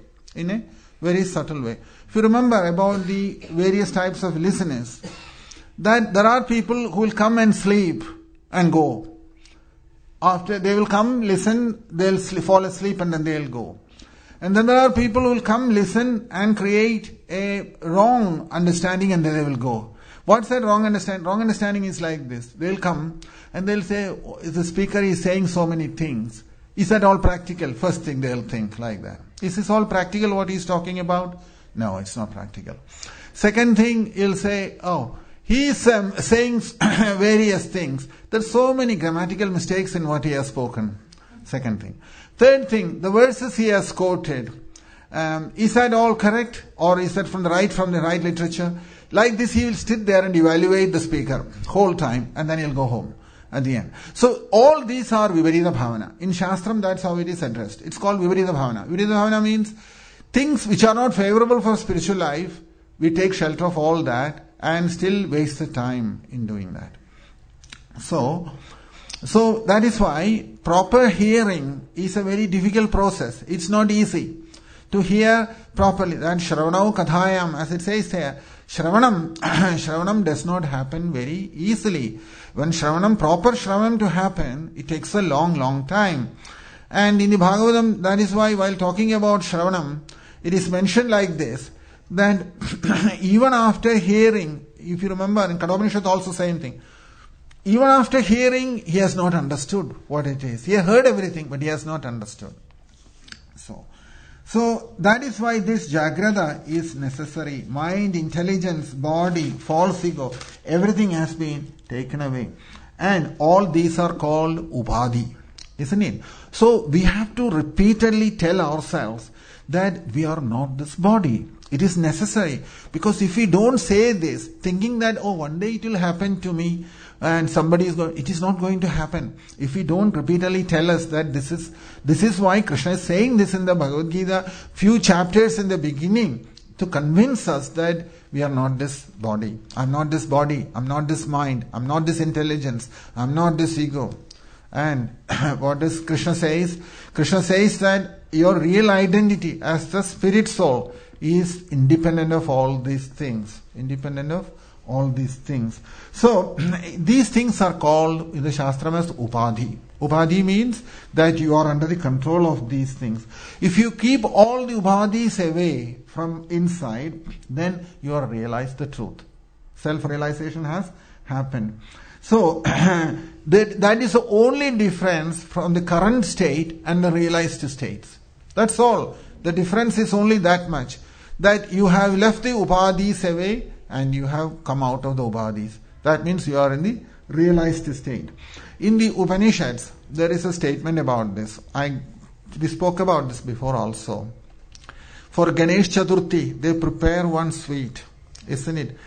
Speaker 1: If you remember about the various types of listeners, that there are people who will come and sleep and go. After they will come, listen, they'll fall asleep and then they'll go. And then there are people who will come, listen and create a wrong understanding and then they will go. What's that wrong understanding? Wrong understanding is like this. They'll come and they'll say, the speaker is saying so many things. Is that all practical? First thing they'll think like that. Is this all practical what he's talking about? No, it's not practical. Second thing, he'll say, he is saying various things. There's so many grammatical mistakes in what he has spoken. Second thing. Third thing, the verses he has quoted, is that all correct? Or is that from the right literature? Like this, he will sit there and evaluate the speaker whole time and then he'll go home at the end. So all these are Viparita Bhavana. In Shastram, that's how it is addressed. It's called Viparita Bhavana. Viparita Bhavana means things which are not favorable for spiritual life, we take shelter of all that and still waste the time in doing that. So that is why proper hearing is a very difficult process. It's not easy to hear properly. That Shravanau Kathayam, as it says here, Shravanam does not happen very easily. When proper Shravanam to happen, it takes a long time. And in the Bhagavatam, that is why while talking about Shravanam, it is mentioned like this, that even after hearing, if you remember in Kathopanishad also same thing, even after hearing, he has not understood what it is. He has heard everything, but he has not understood. So that is why this Jagrata is necessary. Mind, intelligence, body, false ego, everything has been taken away. And all these are called Upadhi, isn't it? So we have to repeatedly tell ourselves that we are not this body. It is necessary. Because if we don't say this, thinking that, oh, one day it will happen to me and somebody is going, it is not going to happen. If we don't repeatedly tell us that this is why Krishna is saying this in the Bhagavad Gita, few chapters in the beginning, to convince us that we are not this body. I'm not this body. I'm not this mind. I'm not this intelligence. I'm not this ego. And what does Krishna says? Krishna says that your real identity as the spirit soul is independent of all these things. Independent of all these things. So, these things are called in the Shastram as Upadhi. Upadhi means that you are under the control of these things. If you keep all the Upadhis away from inside, then you are realized the truth. Self-realization has happened. So, that is the only difference from the current state and the realized states. That's all. The difference is only that much. That you have left the Upadhis away and you have come out of the Upadhis. That means you are in the realized state. In the Upanishads, there is a statement about this. We spoke about this before also. For Ganesh Chaturthi, they prepare one sweet, isn't it?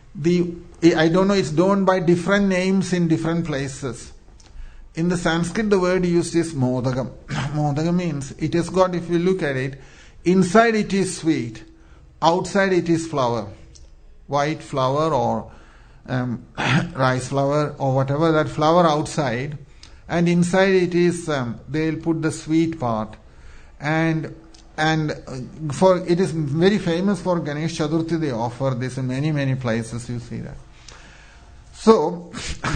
Speaker 1: I don't know, it's done by different names in different places. In the Sanskrit, the word used is Modagam. Modagam means, it has got, if you look at it, inside it is sweet, outside it is flour. White flour or rice flour or whatever, that flour outside, and inside it is, they'll put the sweet part. And for it is very famous for Ganesh Chaturthi, they offer this in many, many places, you see that. So,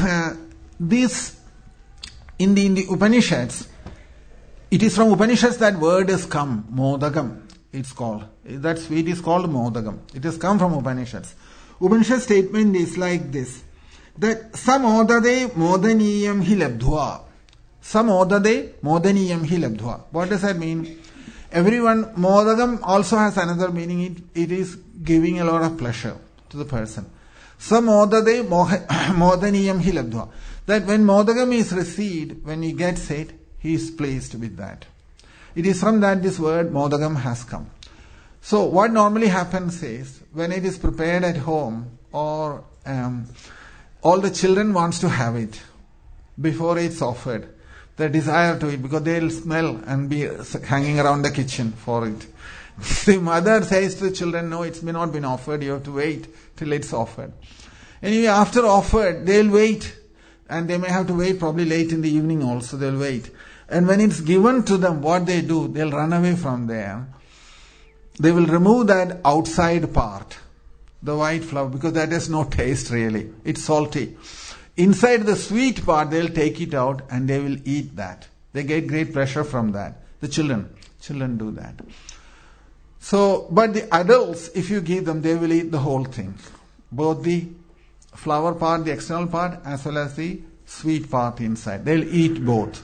Speaker 1: this, in the Upanishads, it is from Upanishads that word has come, Modagam, it's called. That sweet is called Modagam. It has come from Upanishads. Upanishad statement is like this, that samodade modaniyam hi labdhva. Samodade modaniyam hi labdhva. What does that mean? Everyone, Modagam also has another meaning. It is giving a lot of pleasure to the person. Samodade modaniyam hi labdhva. That when Modagam is received, when he gets it, he is pleased with that. It is from that this word Modagam has come. So what normally happens is, when it is prepared at home, or all the children wants to have it before it's offered, the desire to it, because they'll smell and be hanging around the kitchen for it. The mother says to the children, no, it's not been offered, you have to wait till it's offered. Anyway, after offered, they'll wait, and they may have to wait probably late in the evening also, they'll wait. And when it's given to them, what they do, they'll run away from there. They will remove that outside part, the white flour, because that has no taste really. It's salty. Inside the sweet part, they'll take it out and they will eat that. They get great pleasure from that. The children do that. So, but the adults, if you give them, they will eat the whole thing. Both the flour part, the external part, as well as the sweet part inside. They'll eat both.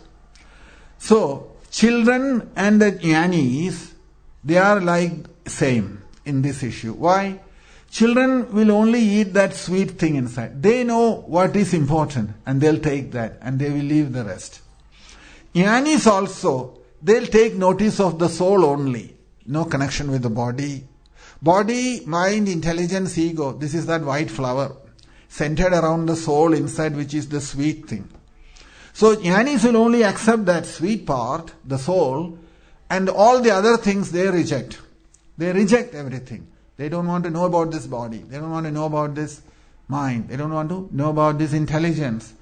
Speaker 1: So, children and the jnanis, they are like same in this issue. Why? Children will only eat that sweet thing inside. They know what is important and they'll take that and they will leave the rest. Jnanis also, they'll take notice of the soul only. No connection with the body. Body, mind, intelligence, ego. This is that white flower centered around the soul inside, which is the sweet thing. So jnanis will only accept that sweet part, the soul, and all the other things they reject. They reject everything. They don't want to know about this body. They don't want to know about this mind. They don't want to know about this intelligence.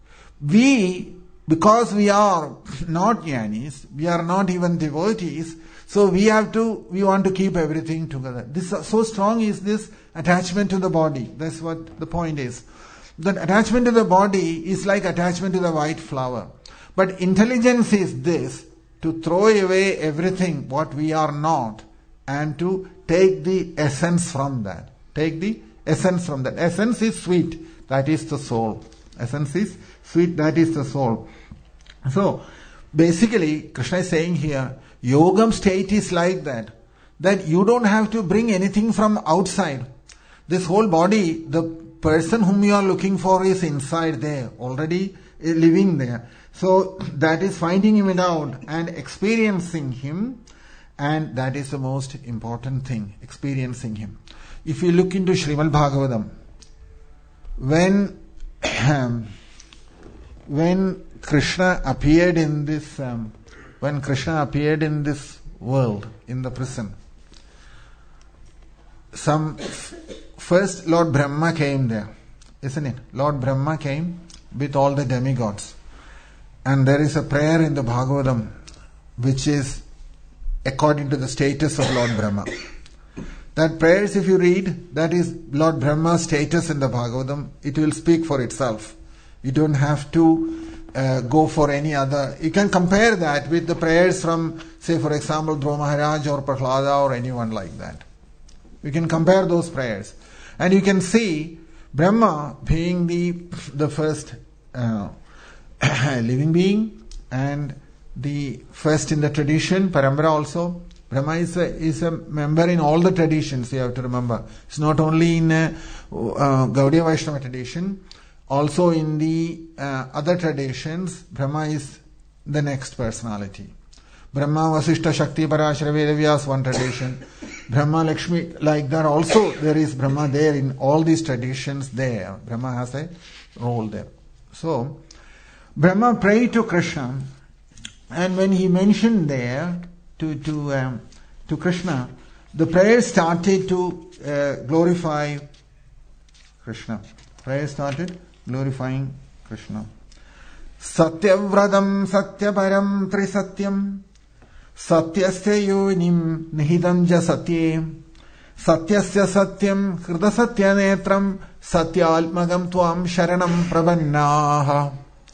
Speaker 1: Because we are not jnanis, we are not even devotees, so we want to keep everything together. So strong is this attachment to the body. That's what the point is. That attachment to the body is like attachment to the white flower. But intelligence is this, to throw away everything what we are not and to take the essence from that. Take the essence from that. Essence is sweet, that is the soul. Essence is sweet, that is the soul. So, basically, Krishna is saying here, yogam state is like that you don't have to bring anything from outside. This whole body, the person whom you are looking for is inside there, already living there. So, that is finding him out and experiencing him And that is the most important thing, experiencing him. If you look into Srimad Bhagavatam, when Krishna appeared in this world, in the prison, first Lord Brahma came there, isn't it? Lord Brahma came with all the demigods. And there is a prayer in the Bhagavatam which is according to the status of Lord Brahma. That prayers, if you read, that is Lord Brahma's status in the Bhagavatam. It will speak for itself. You don't have to go for any other. You can compare that with the prayers from, say, for example, Dhruva Maharaj or Prahlada or anyone like that. You can compare those prayers. And you can see Brahma being the first living being and the first in the tradition, Parambara also. Brahma is a member in all the traditions, you have to remember. It's not only in Gaudiya Vaishnava tradition, also in the other traditions, Brahma is the next personality. Brahma, Vasishta, Shakti, Parashara, Vedavyas, one tradition. Brahma, Lakshmi, like that also there is Brahma there in all these traditions there. Brahma has a role there. So, Brahma prayed to Krishna, and when he mentioned there to Krishna, the prayer started to glorify Krishna. Prayer started glorifying Krishna. Satyavradam satyaparam trisatyam satyasya yonim nihidam ja satye satyasya satyam krita satyanetram satyalmagam tvam sharanam prabannaha.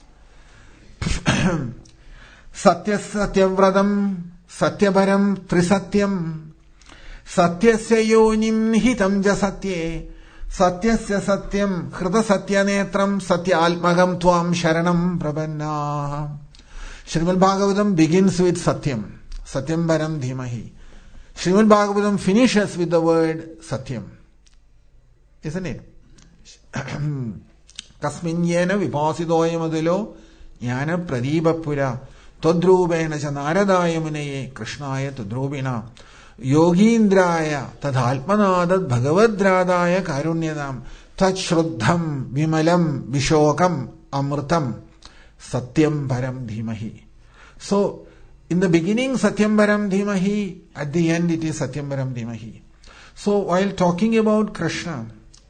Speaker 1: Satyavradam satyaparam trisatyam satyasya yonim nihitam ja satye satyasya satyam krita satyanetram satyalmagam tvam sharanam prabannaha. Srimad Bhagavatam begins with Satyam. Satyam Param Dhimahi. Srimad Bhagavatam finishes with the word Satyam. Isn't it? Kasmin yena vipasidoyam adilo jnana pradeepa pura tadrubena cha naradaya munaye krishnaya tadrubina yogindraya tadhalpanadad bhagavadradaya karunyadam tachruddham vimalam vishokam amritam Satyam Param Dhimahi. So, in the beginning Satyam Param Dhimahi, at the end it is Satyam Param Dhimahi. So, while talking about Krishna,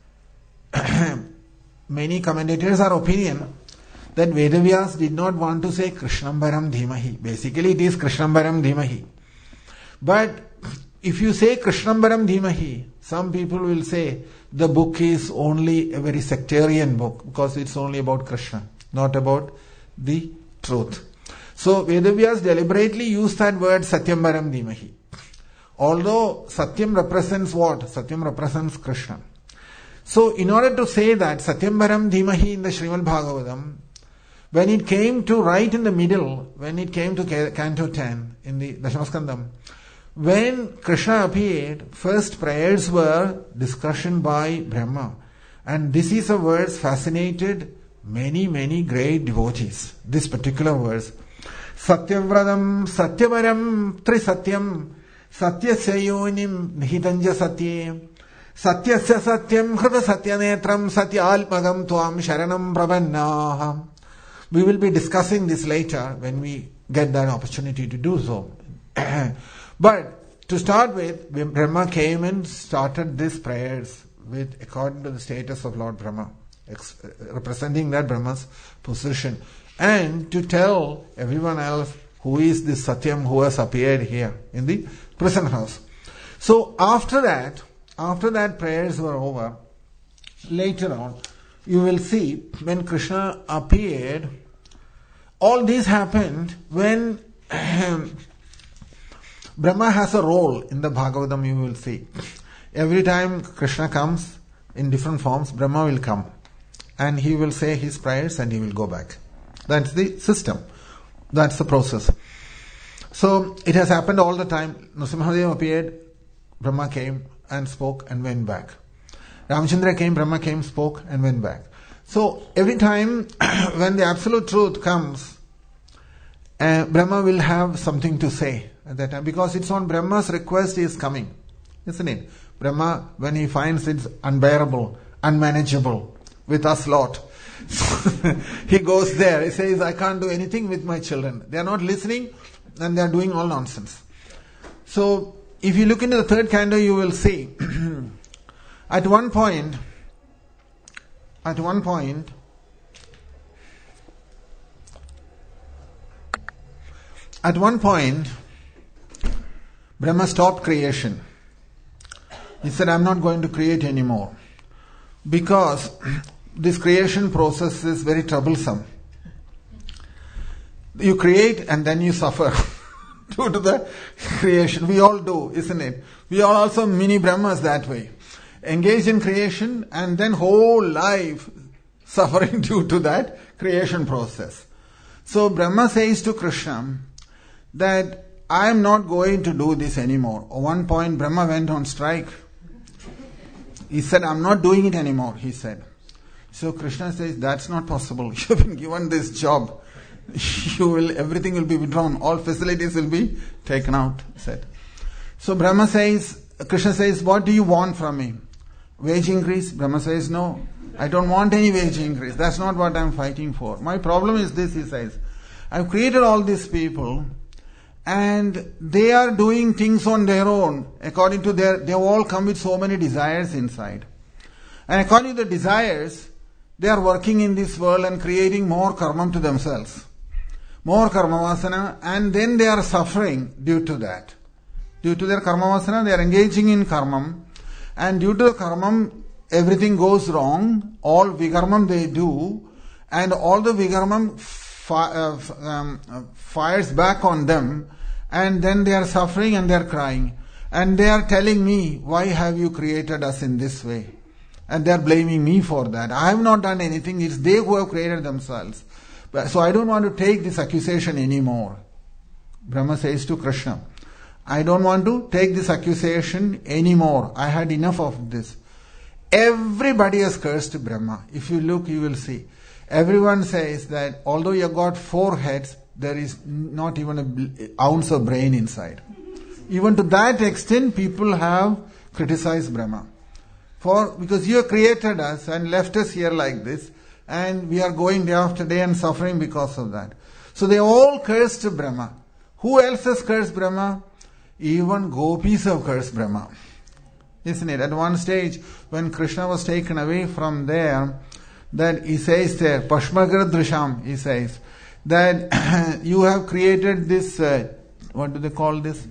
Speaker 1: many commentators are opinion that Vedavyas did not want to say Krishnam Param Dhimahi. Basically it is Krishnam Param Dhimahi. But if you say Krishnam Param Dhimahi, some people will say the book is only a very sectarian book because it's only about Krishna, not about the truth. So Vedavyas deliberately use that word Satyam Param Dhimahi. Although Satyam represents what? Satyam represents Krishna. So in order to say that Satyam Param Dhimahi in the Srimad Bhagavatam, when it came to right in the middle, when it came to Canto 10 in the Dashamaskandam, when Krishna appeared, first prayers were discussion by Brahma. And this is a verse fascinated many great devotees. This particular verse. Satyavradam satyaparam trisatyam satyasya yonim nihitanja satye satyasya satyam krita satyanetram satyalmagam tvam sharanam prabannaha. We will be discussing this later when we get that opportunity to do so. But to start with, Brahma came and started these prayers with according to the status of Lord Brahma, representing that Brahma's position, and to tell everyone else who is this Satyam who has appeared here in the prison house. So after that prayers were over, later on you will see when Krishna appeared, all this happened when Brahma has a role in the Bhagavatam. You will see every time Krishna comes in different forms, Brahma will come and he will say his prayers and he will go back. That's the system. That's the process. So it has happened all the time. Nrsimhadev appeared, Brahma came and spoke and went back. Ramchandra came, Brahma came, spoke and went back. So every time when the absolute truth comes, Brahma will have something to say at that time, because it's on Brahma's request he is coming, isn't it? Brahma, when he finds it's unbearable, unmanageable, with us lot, he goes there, he says, I can't do anything with my children. They are not listening and they are doing all nonsense. So, if you look into the third canto, you will see, at one point, Brahma stopped creation. He said, I'm not going to create anymore, because this creation process is very troublesome. You create and then you suffer due to the creation. We all do, isn't it? We are also mini Brahmas that way. Engage in creation and then whole life suffering due to that creation process. So Brahma says to Krishna that I am not going to do this anymore. At one point Brahma went on strike. He said, I'm not doing it anymore, he said. So Krishna says, that's not possible. You have been given this job. Everything will be withdrawn. All facilities will be taken out, he said. So Krishna says, what do you want from me? Wage increase? Brahma says, no, I don't want any wage increase. That's not what I'm fighting for. My problem is this, he says. I've created all these people and they are doing things on their own. According to they all come with so many desires inside. And according to the desires, they are working in this world and creating more karma to themselves. More karma vasana, and then they are suffering due to that. Due to their karma vasana, they are engaging in karma. And due to the karma, everything goes wrong. All vikarmam they do, and all the vikarmam fires back on them, and then they are suffering and they are crying. And they are telling me, why have you created us in this way? And they are blaming me for that. I have not done anything. It's they who have created themselves. So I don't want to take this accusation anymore. Brahma says to Krishna, I don't want to take this accusation anymore. I had enough of this. Everybody has cursed Brahma. If you look, you will see. Everyone says that although you have got 4 heads, there is not even an ounce of brain inside. Even to that extent, people have criticized Brahma. Because you have created us and left us here like this, and we are going day after day and suffering because of that. So they all cursed Brahma. Who else has cursed Brahma? Even gopis have cursed Brahma. Isn't it? At one stage, when Krishna was taken away from there, that he says there, Pashmagra Drisham, he says, that you have created this, what do they call this?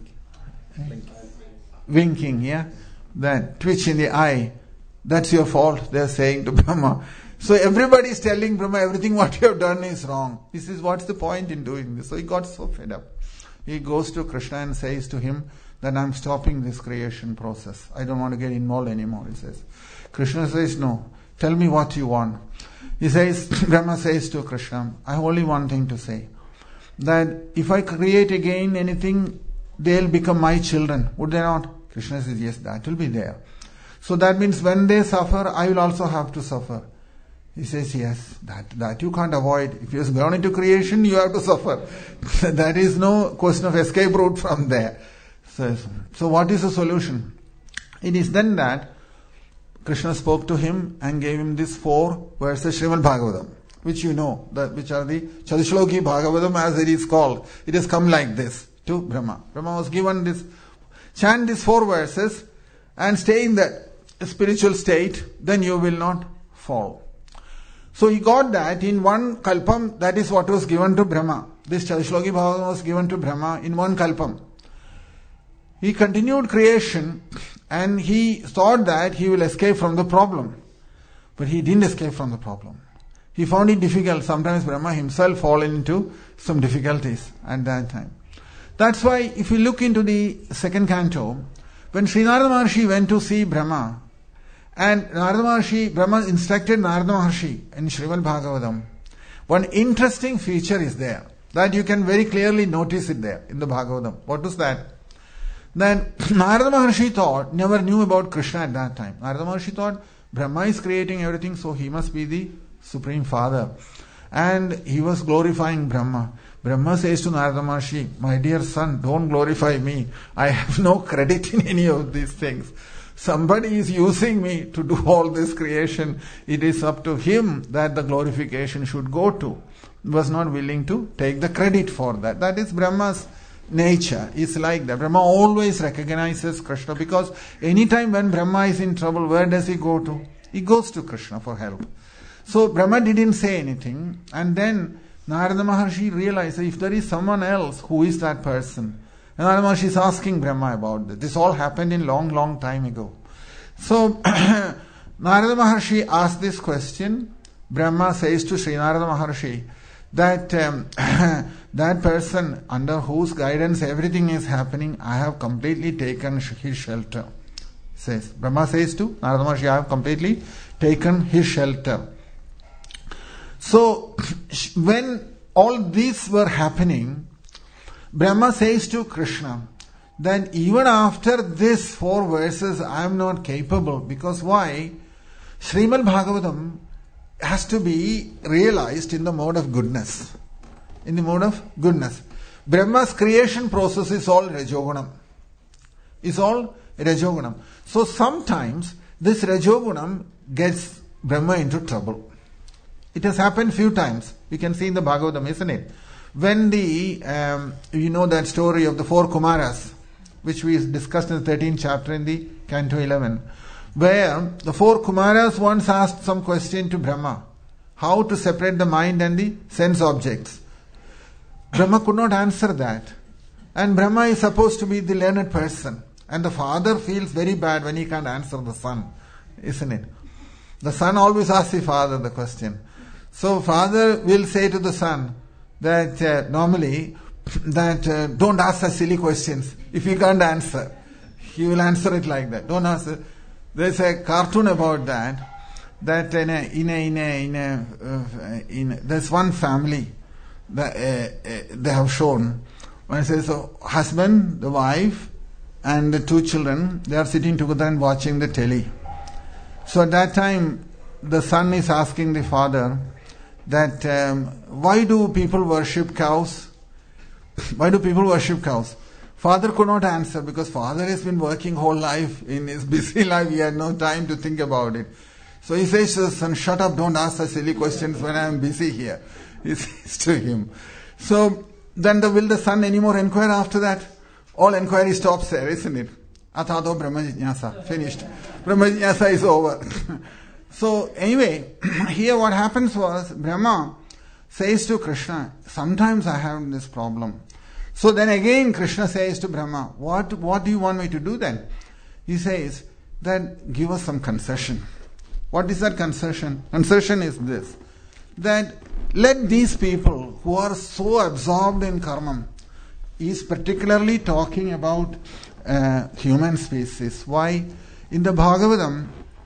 Speaker 1: Winking, yeah? That twitch in the eye. That's your fault, they are saying to Brahma. So everybody is telling Brahma, everything what you have done is wrong. This is what's the point in doing this. So he got so fed up. He goes to Krishna and says to him that I'm stopping this creation process. I don't want to get involved anymore, he says. Krishna says, no, tell me what you want. He says, Brahma says to Krishna, I have only one thing to say. That if I create again anything, they'll become my children. Would they not? Krishna says, yes, that will be there. So that means when they suffer, I will also have to suffer. He says, yes, that you can't avoid. If you have gone into creation, you have to suffer. There is no question of escape route from there. So what is the solution? It is then that Krishna spoke to him and gave him these 4 verses Srimad Bhagavatam, which you know, which are the Chatushloki Bhagavatam as it is called. It has come like this to Brahma. Brahma was given this, chant these 4 verses and stay in that spiritual state, then you will not fall. So he got that in one kalpam, that is what was given to Brahma. This Chatushloki Bhagavatam was given to Brahma in one kalpam. He continued creation and he thought that he will escape from the problem. But he didn't escape from the problem. He found it difficult. Sometimes Brahma himself fall into some difficulties at that time. That's why if you look into the 2nd canto, when Sri Narada Maharshi went to see Brahma, and Narada Maharshi, Brahma instructed Narada Maharshi in Srimad Bhagavatam, one interesting feature is there, that you can very clearly notice it there in the Bhagavatam. What was that? Then Narada Maharshi never knew about Krishna at that time. Narada Maharshi thought Brahma is creating everything, so he must be the Supreme Father. and he was glorifying Brahma. Brahma says to Narada Maharshi, my dear son, don't glorify me. I have no credit in any of these things. Somebody is using me to do all this creation. It is up to him that the glorification should go to. He was not willing to take the credit for that. That is Brahma's nature. It's like that. Brahma always recognizes Krishna, because anytime when Brahma is in trouble, where does he go to? He goes to Krishna for help. So Brahma didn't say anything, and then Narada Maharshi realized that if there is someone else, who is that person? And Narada Maharshi is asking Brahma about this. This all happened in long time ago. So Narada Maharshi asked this question. Brahma says to Sri Narada Maharshi that that person under whose guidance everything is happening, I have completely taken his shelter. Brahma says to Narada Maharshi, I have completely taken his shelter. So, when all these were happening, Brahma says to Krishna that even after this 4 verses, I am not capable. Because why? Srimad Bhagavatam has to be realized in the mode of goodness. In the mode of goodness. Brahma's creation process is all Rajogunam. So sometimes this Rajogunam gets Brahma into trouble. It has happened few times. We can see in the Bhagavatam, isn't it? When you know that story of the 4 Kumaras, which we discussed in the 13th chapter in the Canto 11, where the 4 Kumaras once asked some question to Brahma, how to separate the mind and the sense objects. Brahma could not answer that. And Brahma is supposed to be the learned person. And the father feels very bad when he can't answer the son, isn't it? The son always asks the father the question. So father will say to the son that normally that don't ask such silly questions. If you can't answer, he will answer it like that. Don't answer. There's a cartoon about that. That there's one family that they have shown. When it says so, husband, the wife, and the 2 children, they are sitting together and watching the telly. So at that time, the son is asking the father that why do people worship cows? Why do people worship cows? Father could not answer because father has been working whole life. In his busy life, he had no time to think about it. So he says to the son, shut up, don't ask such silly questions when I am busy here. He says to him. So then will the son anymore inquire after that? All inquiry stops there, isn't it? Atado Brahma Jnasa. Finished. Brahma Jnasa is over. So anyway, here what happens was, Brahma says to Krishna, sometimes I have this problem. So then again Krishna says to Brahma, what do you want me to do then? He says that give us some concession. What is that concession? Concession is this, that let these people who are so absorbed in karma, he is particularly talking about human species. Why? In the Bhagavatam,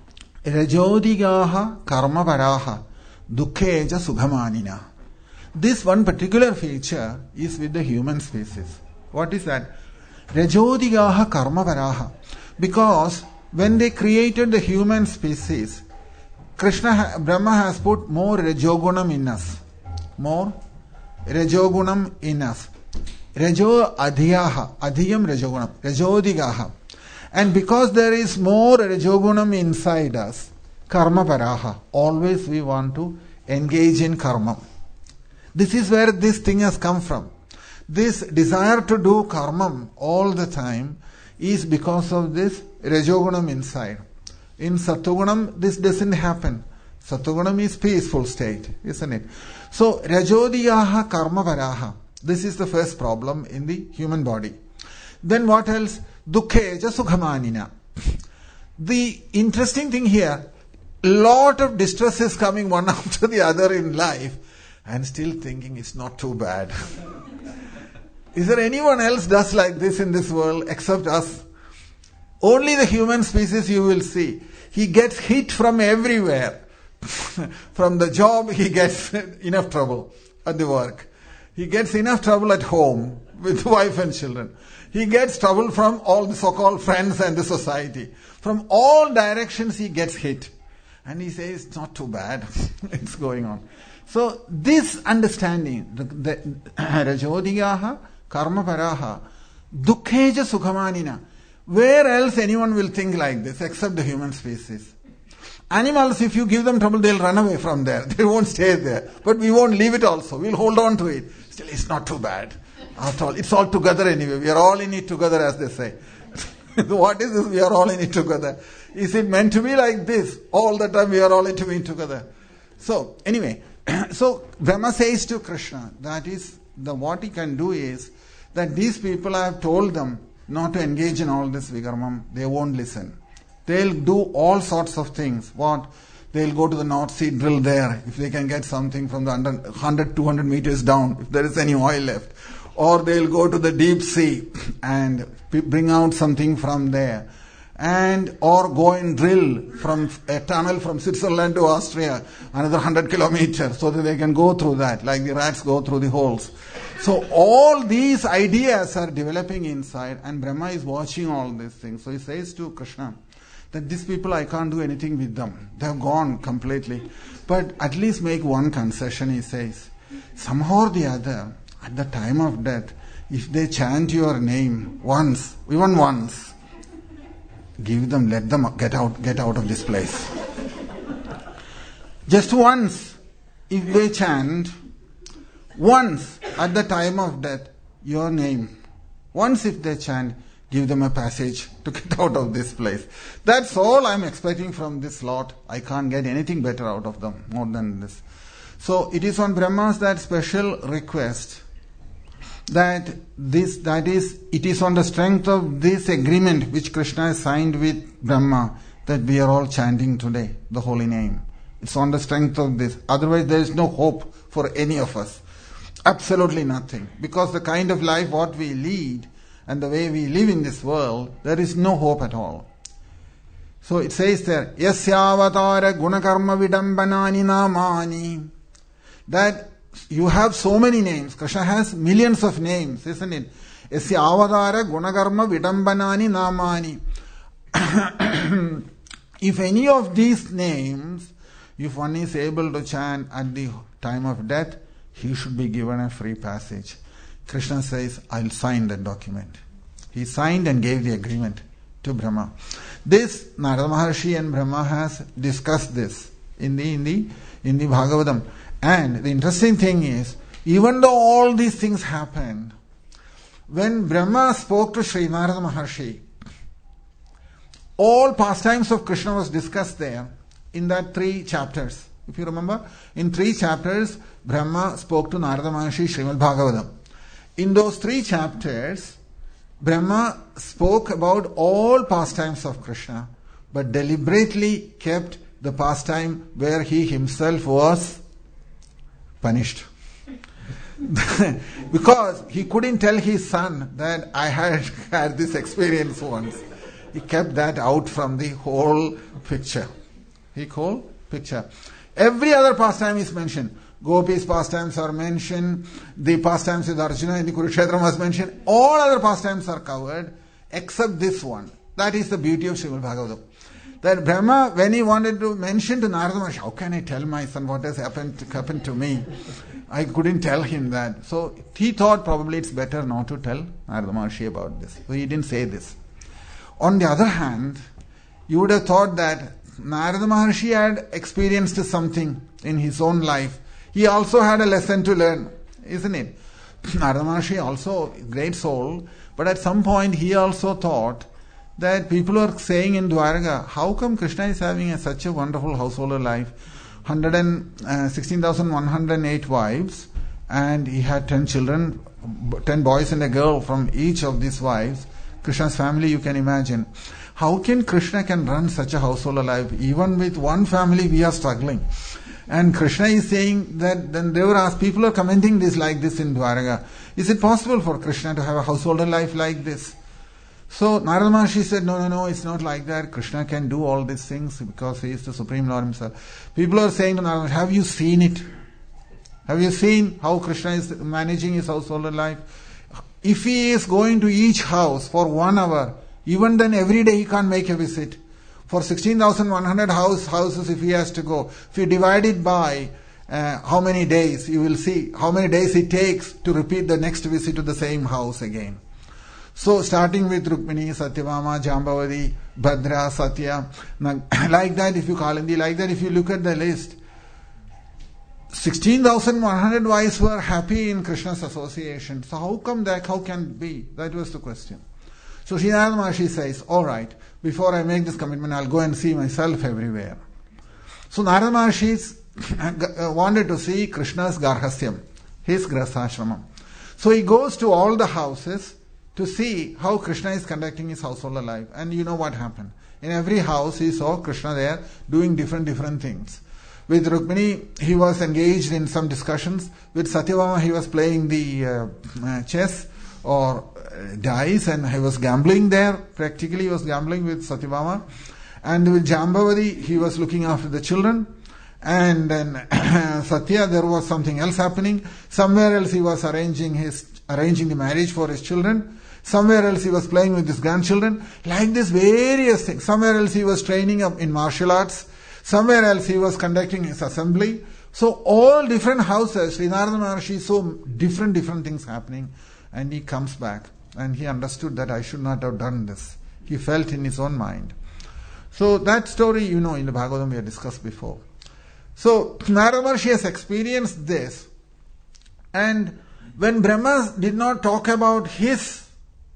Speaker 1: Rajodigaha karma paraha dukkheja sughamanina. This one particular feature is with the human species. What is that? Rajodigaha karma paraha. Because when they created the human species, Brahma has put more Rajogunam in us. More Rajogunam in us. Rajo adhiyaha. Adhiyam Rajogunam. Rajodigaha. And because there is more Rajogunam inside us, karma paraha. Always we want to engage in karma. This is where this thing has come from. This desire to do karma all the time is because of this Rajogunam inside. In Sattvagunam, this doesn't happen. Sattvagunam is peaceful state, isn't it? So, Rajodiyaha karma paraha. This is the first problem in the human body. Then what else? Dukkheja sughamanina. The interesting thing here, lot of distress is coming one after the other in life, and still thinking it's not too bad. Is there anyone else does like this in this world except us? Only the human species you will see. He gets hit from everywhere. From the job, he gets enough trouble at the work. He gets enough trouble at home with wife and children. He gets trouble from all the so-called friends and the society. From all directions he gets hit. And he says, it's not too bad. It's going on. So this understanding, the Rajodiyaha, Karmaparaha, Dukkheja Sukhamanina, where else anyone will think like this except the human species? Animals, if you give them trouble, they'll run away from there. They won't stay there. But we won't leave it also. We'll hold on to it. Still, it's not too bad. After all, it's all together anyway. We are all in it together, as they say. What is this? We are all in it together. Is it meant to be like this? All the time we are all into it together. So, anyway, so Brahma says to Krishna, that is, what he can do is, that these people, I have told them not to engage in all this vikarmam. They won't listen. They'll do all sorts of things. What? They'll go to the North Sea, drill there, if they can get something from the 100, 200 meters down, if there is any oil left. Or they'll go to the deep sea and bring out something from there. Or go and drill from a tunnel from Switzerland to Austria, another 100 kilometers, so that they can go through that, like the rats go through the holes. So all these ideas are developing inside, and Brahma is watching all these things. So he says to Krishna, that these people, I can't do anything with them. They have gone completely. But at least make one concession, he says. Somehow or the other, at the time of death, if they chant your name once, even once, give them, let them get out of this place. Just once, if they chant, once at the time of death, your name, once if they chant, give them a passage to get out of this place. That's all I'm expecting from this lot. I can't get anything better out of them, more than this. So it is on Brahma's that special request it is on the strength of this agreement which Krishna has signed with Brahma that we are all chanting today, the holy name. It's on the strength of this. Otherwise there is no hope for any of us. Absolutely nothing. Because the kind of life what we lead and the way we live in this world, there is no hope at all. So it says there, Yasyavatara gunakarma vidambanani namani. That you have so many names. Krishna has millions of names, isn't it? Yasyavatara gunakarma vidambanani namani. If any of these names, if one is able to chant at the time of death, he should be given a free passage. Krishna says, I'll sign that document. He signed and gave the agreement to Brahma. This, Narada Maharshi and Brahma has discussed this in the Bhagavatam. And the interesting thing is, even though all these things happened, when Brahma spoke to Sri Narada Maharshi, all pastimes of Krishna was discussed there in that 3 chapters. If you remember, in 3 chapters, Brahma spoke to Narada Maharshi Srimad Bhagavatam. In those 3 chapters, Brahma spoke about all pastimes of Krishna, but deliberately kept the pastime where he himself was punished. Because he couldn't tell his son that I had this experience once. He kept that out from the whole picture. Every other pastime is mentioned. Gopis' pastimes are mentioned, the pastimes with Arjuna in the Kurukshetra was mentioned. All other pastimes are covered except this one. That is the beauty of Srimad Bhagavatam. That Brahma, when he wanted to mention to Narada Maharshi, how can I tell my son what has happened to me? I couldn't tell him that. So he thought probably it's better not to tell Narada Maharshi about this. So he didn't say this. On the other hand, you would have thought that Narada Maharshi had experienced something in his own life. He also had a lesson to learn, isn't it? Narada Maharshi also, great soul, but at some point he also thought that people are saying in Dwaraka, how come Krishna is having such a wonderful householder life? 16,108 wives, and he had 10 children, 10 boys and a girl from each of these wives. Krishna's family, you can imagine. How can Krishna run such a householder life? Even with one family we are struggling. And Krishna is saying that, then they were asked, people are commenting this like this in Dwaraka. Is it possible for Krishna to have a householder life like this? So Narada Maharshi said, no, it's not like that. Krishna can do all these things because he is the Supreme Lord himself. People are saying to Narada Maharshi, have you seen it? Have you seen how Krishna is managing his householder life? If he is going to each house for 1 hour, even then every day he can't make a visit. For 16,100 houses if he has to go, if you divide it by how many days, you will see how many days it takes to repeat the next visit to the same house again. So starting with Rukmini, Satyabhama, Jambavati, Bhadra, Satya, like that if you Kalindi, like that if you look at the list, 16,100 wives were happy in Krishna's association. So how come that? How can it be? That was the question. So Sri Narada Maharshi says, all right, before I make this commitment, I'll go and see myself everywhere. So Narada Maharshi wanted to see Krishna's Garhasyam, his Grahasashramam. So he goes to all the houses to see how Krishna is conducting his household life. And you know what happened. In every house he saw Krishna there doing different things. With Rukmini, he was engaged in some discussions. With Satyabhama, he was playing the chess or dice, and he was gambling there. Practically, he was gambling with Satyabhama. And with Jambavati, he was looking after the children. And then Satya, there was something else happening. Somewhere else, he was arranging the marriage for his children. Somewhere else, he was playing with his grandchildren. Like this, various things. Somewhere else, he was training up in martial arts. Somewhere else he was conducting his assembly. So all different houses, Sri Narada Maharshi saw different things happening, and he comes back and he understood that I should not have done this. He felt in his own mind. So that story, in the Bhagavatam we have discussed before. So Narada Maharshi has experienced this, and when Brahma did not talk about his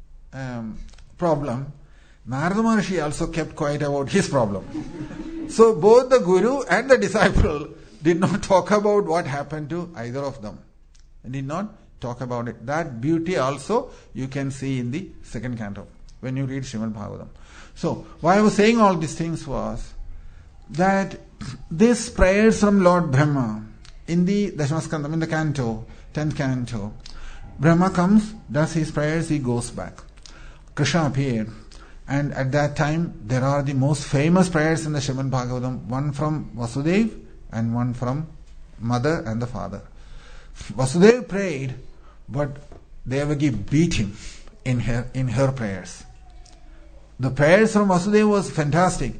Speaker 1: problem, Narada Maharshi also kept quiet about his problem. So both the Guru and the disciple did not talk about what happened to either of them. They did not talk about it. That beauty also you can see in the second canto when you read Srimad Bhagavatam. So why I was saying all these things was that this prayers from Lord Brahma in the Dashamaskandam, in the canto, 10th canto, Brahma comes, does his prayers, he goes back. Krishna appeared. And at that time, there are the most famous prayers in the Srimad Bhagavatam, one from Vasudeva and one from mother and the father. Vasudeva prayed, but Devaki beat him in her prayers. The prayers from Vasudeva was fantastic.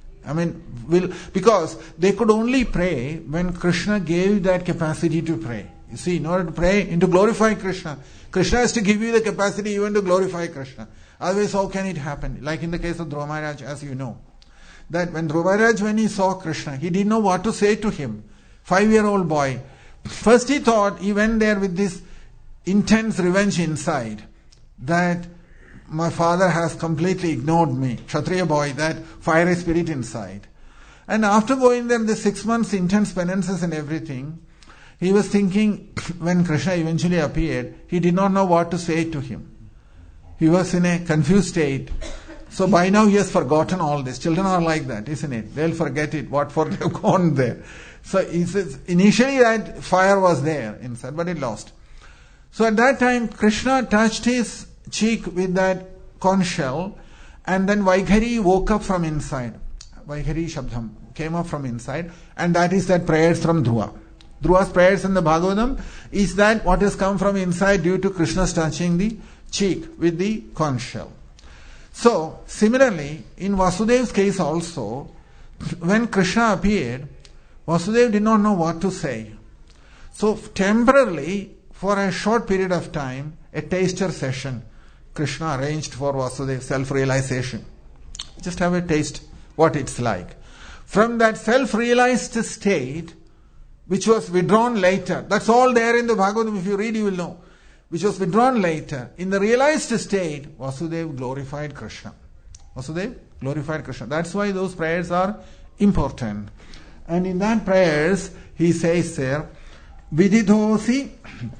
Speaker 1: Because they could only pray when Krishna gave that capacity to pray. You see, in order to pray and to glorify Krishna, Krishna has to give you the capacity even to glorify Krishna. Otherwise, how can it happen? Like in the case of Dhruva Maharaj, as you know, that when Dhruva Maharaj, when he saw Krishna, he didn't know what to say to him. 5-year-old boy. First he thought, he went there with this intense revenge inside, that my father has completely ignored me. Kshatriya boy, that fiery spirit inside. And after going there, the 6 months intense penances and everything, he was thinking, when Krishna eventually appeared, he did not know what to say to him. He was in a confused state. So by now he has forgotten all this. Children are like that, isn't it? They'll forget it, what for they've gone there. So he says, initially that fire was there inside, but it lost. So at that time, Krishna touched his cheek with that conch shell, and then Vaikhari woke up from inside. Vaikhari Shabdham came up from inside, and that is that prayers from Dhruva. Dhruva's prayers in the Bhagavatam is that what has come from inside due to Krishna's touching the cheek with the conch shell. So, similarly, in Vasudeva's case also, when Krishna appeared, Vasudeva did not know what to say. So, temporarily, for a short period of time, a taster session, Krishna arranged for Vasudeva, self-realization. Just have a taste what it's like. From that self-realized state, which was withdrawn later, that's all there in the Bhagavatam, if you read you will know, which was withdrawn later. In the realized state, Vasudeva glorified Krishna. Vasudeva glorified Krishna. That's why those prayers are important. And in that prayers, he says there, Vididosi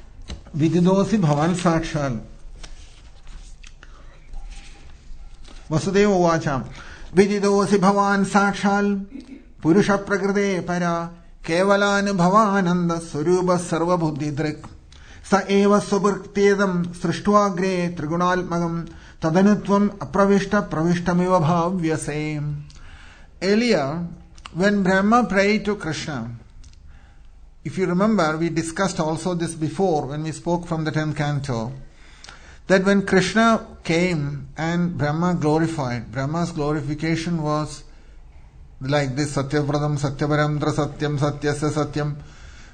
Speaker 1: bhavan sakshal. Vasudeva uvacham. Vididosi bhavan sakshal. Purusha prakrite para. Kevalan bhavananda suruba sarva buddhidrik. Sa eva subhriktedam srishtvaagre trigunalmagam tadanutvam apravishta pravishtameva bhavyasem. Earlier, when Brahma prayed to Krishna, if you remember, we discussed also this before when we spoke from the 10th canto, that when Krishna came and Brahma glorified, Brahma's glorification was like this: Satyavradam Satyaparamdra Satyam Satyasya Satyam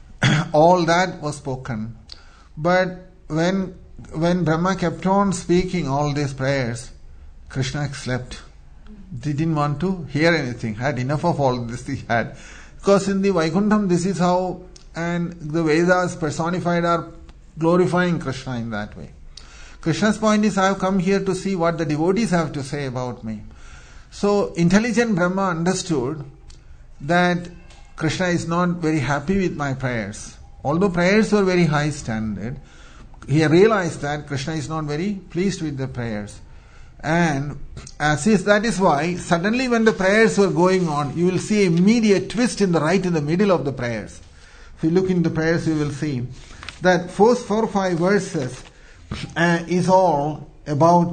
Speaker 1: all that was spoken. But when Brahma kept on speaking all these prayers, Krishna slept. He didn't want to hear anything, had enough of all this he had. Because in the Vaikuntham, this is how, and the Vedas personified are glorifying Krishna in that way. Krishna's point is, I have come here to see what the devotees have to say about me. So, intelligent Brahma understood that Krishna is not very happy with my prayers. Although prayers were very high standard, he realized that Krishna is not very pleased with the prayers. And that is why suddenly when the prayers were going on, you will see an immediate twist in the middle of the prayers. If you look in the prayers, you will see that first 4 or 5 verses is all about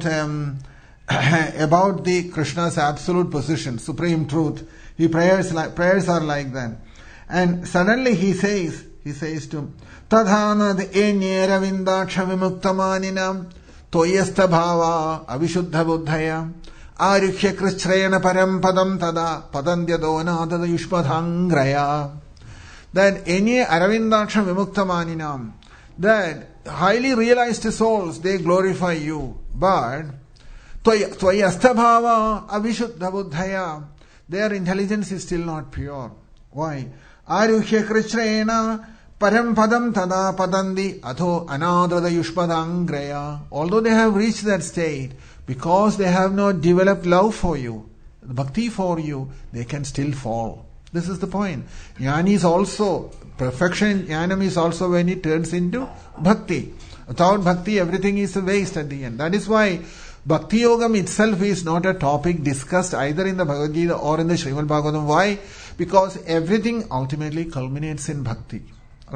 Speaker 1: the Krishna's absolute position, supreme truth. His prayers are like that. And suddenly he says to Tadhana the Enyera Vindaksha Vimuktamanina Toyasta Bhava Avishuddha Buddhaya Arukhya Krishrayana Parampadam Tada Padandyadona Tada Yushpadhangraya. That Enye Aravindaksha Vimuktamanina, that highly realized souls, they glorify you. But Toyasta Bhava Avishuddha Buddhaya, their intelligence is still not pure. Why? Arukhya Krishrayana Parampadam Tada Padandi Atho Anadada Yushpadangraya. Although they have reached that state, because they have not developed love for you, bhakti for you, they can still fall. This is the point. Jnana is also, perfection in jnanam is also when it turns into bhakti. Without bhakti, everything is a waste at the end. That is why Bhakti Yogam itself is not a topic discussed either in the Bhagavad Gita or in the Srimad Bhagavatam. Why? Because everything ultimately culminates in bhakti. A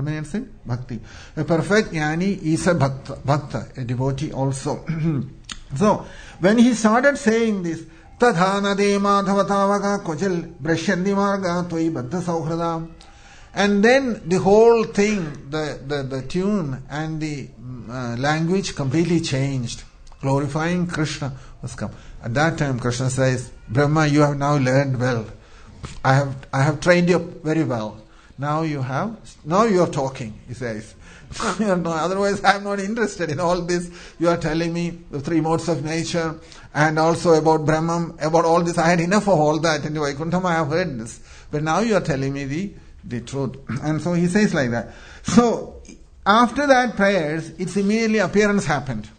Speaker 1: perfect jnani is a bhakta, a devotee also. So, when he started saying this, Tadhana de madhavatavaka kochil brashyandi marga toi baddha sauhrada. And then the whole thing, the tune and the language completely changed. Glorifying Krishna was come. At that time Krishna says, Brahma, you have now learned well. I have trained you very well. Now you are talking, he says. Otherwise I am not interested in all this. You are telling me the 3 modes of nature and also about Brahman, about all this. I had enough of all that. In the Vaikuntham I have heard this. But now you are telling me the truth. And so he says like that. So after that prayers, it's immediately appearance happened.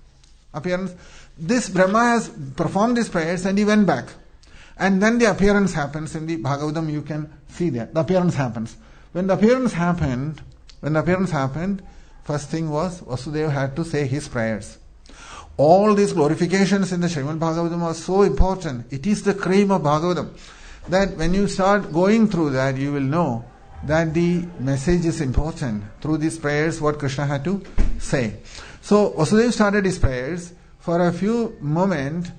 Speaker 1: This Brahma has performed these prayers and he went back. And then the appearance happens in the Bhagavatam, you can see that. The appearance happens. When the appearance happened, first thing was Vasudeva had to say his prayers. All these glorifications in the Srimad Bhagavatam are so important. It is the cream of Bhagavatam. That when you start going through that, you will know that the message is important. Through these prayers, what Krishna had to say. So Vasudeva started his prayers. For a few moments,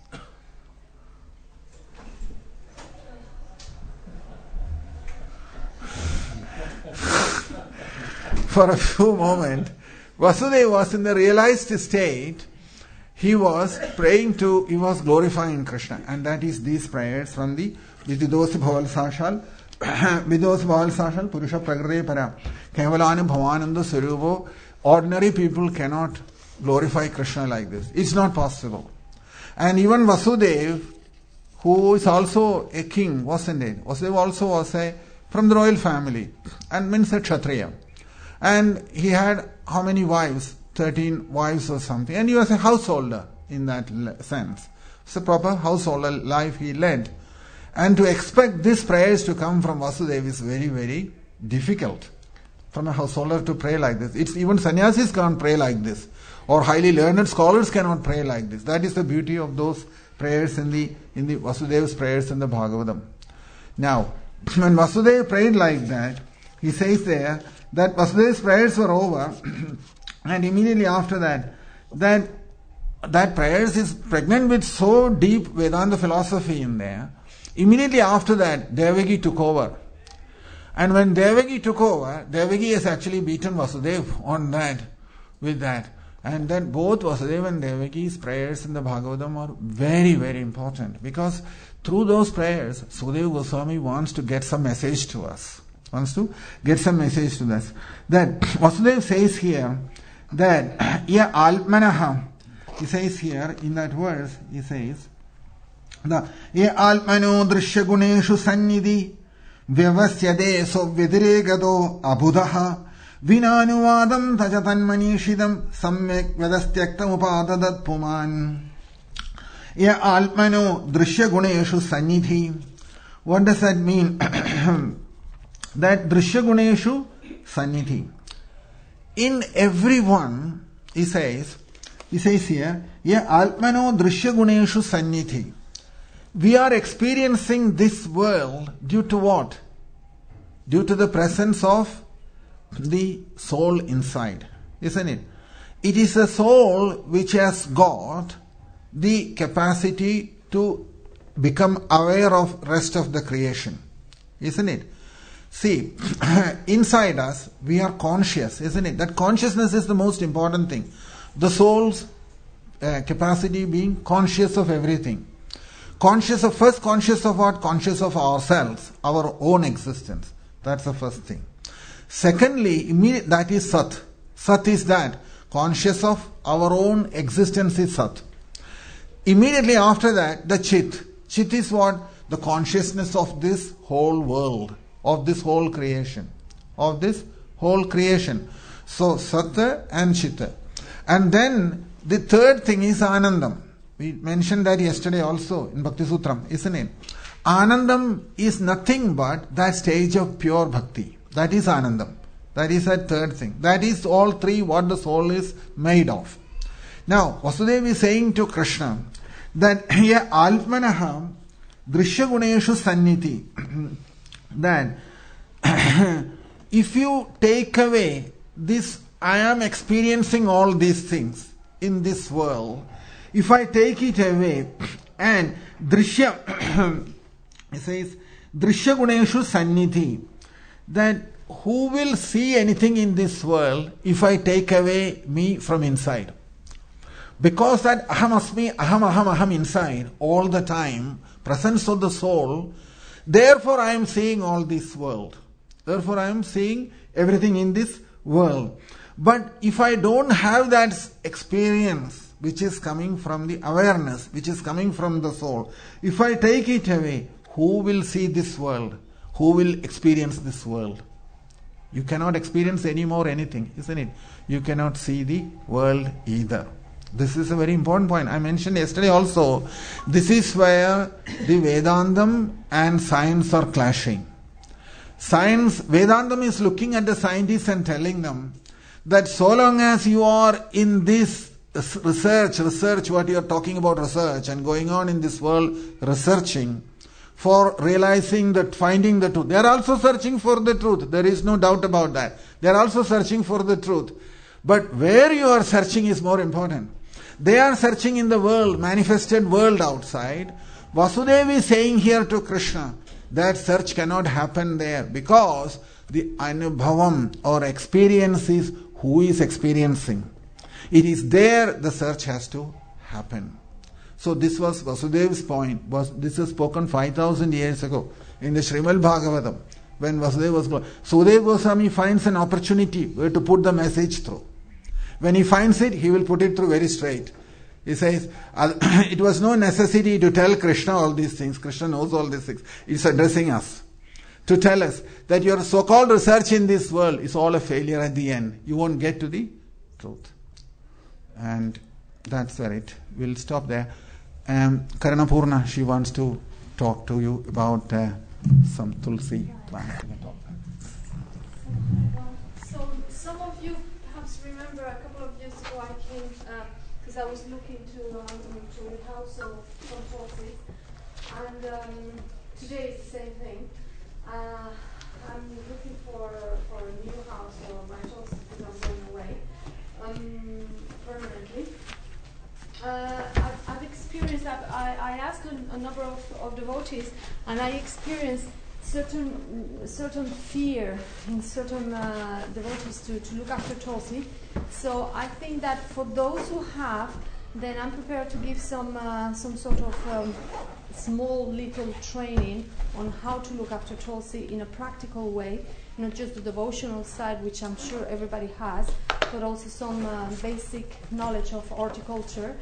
Speaker 1: Vasudeva was in the realized state. He was glorifying Krishna. And that is these prayers from the Vididosa Bhaval Sashal, Purusha Pragrade Para, Kevalana Bhavananda Sarubo. Ordinary people cannot glorify Krishna like this. It's not possible. And even Vasudeva, who is also a king, wasn't it? Vasudeva also was from the royal family and means a Kshatriya. And he had how many wives? 13 wives or something. And he was a householder in that sense. It's a proper householder life he led. And to expect these prayers to come from Vasudeva is very, very difficult. From a householder to pray like this. It's even sannyasis can't pray like this. Or highly learned scholars cannot pray like this. That is the beauty of those prayers in the Vasudeva's prayers in the Bhagavatam. Now, when Vasudeva prayed like that, he says there that Vasudeva's prayers were over and immediately after that prayers is pregnant with so deep Vedanta philosophy in there. Immediately after that, Devaki took over. And when Devaki took over, Devaki has actually beaten Vasudeva on that, with that. And then both Vasudeva and Devaki's prayers in the Bhagavatam are very, very important. Because through those prayers, Sukadeva Goswami wants to get some message to us. wants to get some message to this. That Vasudeva says here that ya almanaha, he says here in that verse, he says the ye almano drishya guneshu sannidhi vyavasyade so vidiregado abhudaha vinanuvadam tajatan manishidam samyak vedastyaktam upadadat puman. Ye almano drishya guneshu sannidhi. What does that mean? That drishya guneshu sannidhi. In everyone, he says here, ye almano drishya guneshu sannidhi. We are experiencing this world due to what? Due to the presence of the soul inside, isn't it? It is a soul which has got the capacity to become aware of rest of the creation, isn't it? See, inside us we are conscious, isn't it? That consciousness is the most important thing. The soul's capacity being conscious of everything. Conscious of what? Conscious of ourselves, our own existence. That's the first thing. Secondly, that is Sat. Sat is that. Conscious of our own existence is Sat. Immediately after that, the Chit. Chit is what? The consciousness of this whole world, of this whole creation. Of this whole creation. So, Sat and Chit. And then, the third thing is Anandam. We mentioned that yesterday also in Bhakti Sutram, isn't it? Anandam is nothing but that stage of pure bhakti. That is Anandam. That is that third thing. That is all three what the soul is made of. Now, Vasudeva is saying to Krishna that ye almanaha drishya guneshu sanniti. That if you take away this, I am experiencing all these things in this world. If I take it away and drishya, it says drishya guneshu sannidhi, that who will see anything in this world if I take away me from inside? Because that aham asmi, aham inside all the time, presence of the soul, therefore I am seeing all this world. Therefore I am seeing everything in this world. But if I don't have that experience, which is coming from the awareness, which is coming from the soul, if I take it away, who will see this world? Who will experience this world? You cannot experience any more anything, isn't it? You cannot see the world either. This is a very important point. I mentioned yesterday also, this is where the Vedantam and science are clashing. Vedantam is looking at the scientists and telling them that so long as you are in this research, what you are talking about research and going on in this world researching for realizing that, finding the truth. They are also searching for the truth. There is no doubt about that. They are also searching for the truth. But where you are searching is more important. They are searching in the world, manifested world outside. Vasudeva is saying here to Krishna that search cannot happen there because the anubhavam or experience is who is experiencing. It is there the search has to happen. So this was Vasudeva's point. This was spoken 5,000 years ago in the Srimad Bhagavatam when Vasudeva was born. Sudeva Goswami finds an opportunity where to put the message through. When he finds it, he will put it through very straight. He says, it was no necessity to tell Krishna all these things. Krishna knows all these things. He's addressing us to tell us that your so-called research in this world is all a failure at the end. You won't get to the truth. And that's where it will stop there. Karanapurna, she wants to talk to you about some Tulsi plant.
Speaker 2: So some of you perhaps remember a couple of years ago I came because I was looking to a house of some Tulsi, and today is the same thing. I'm looking for a new house for my Tulsi because I'm going away permanently. I've experienced that. I asked a number of devotees, and I experienced certain fear in certain devotees to look after Tulsi. So I think that for those who have, then I'm prepared to give some sort of small little training on how to look after Tulsi in a practical way, not just the devotional side, which I'm sure everybody has, but also some basic knowledge of horticulture.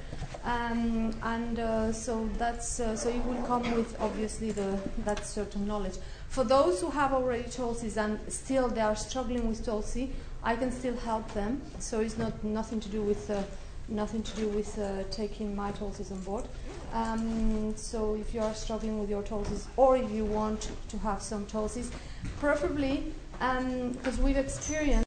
Speaker 2: So that's so it will come with obviously that certain knowledge. For those who have already Tulsis and still they are struggling with Tulsi, I can still help them. So it's nothing to do with taking my Tulsis on board. So if you are struggling with your Tulsis, or if you want to have some Tulsis, preferably because we've experienced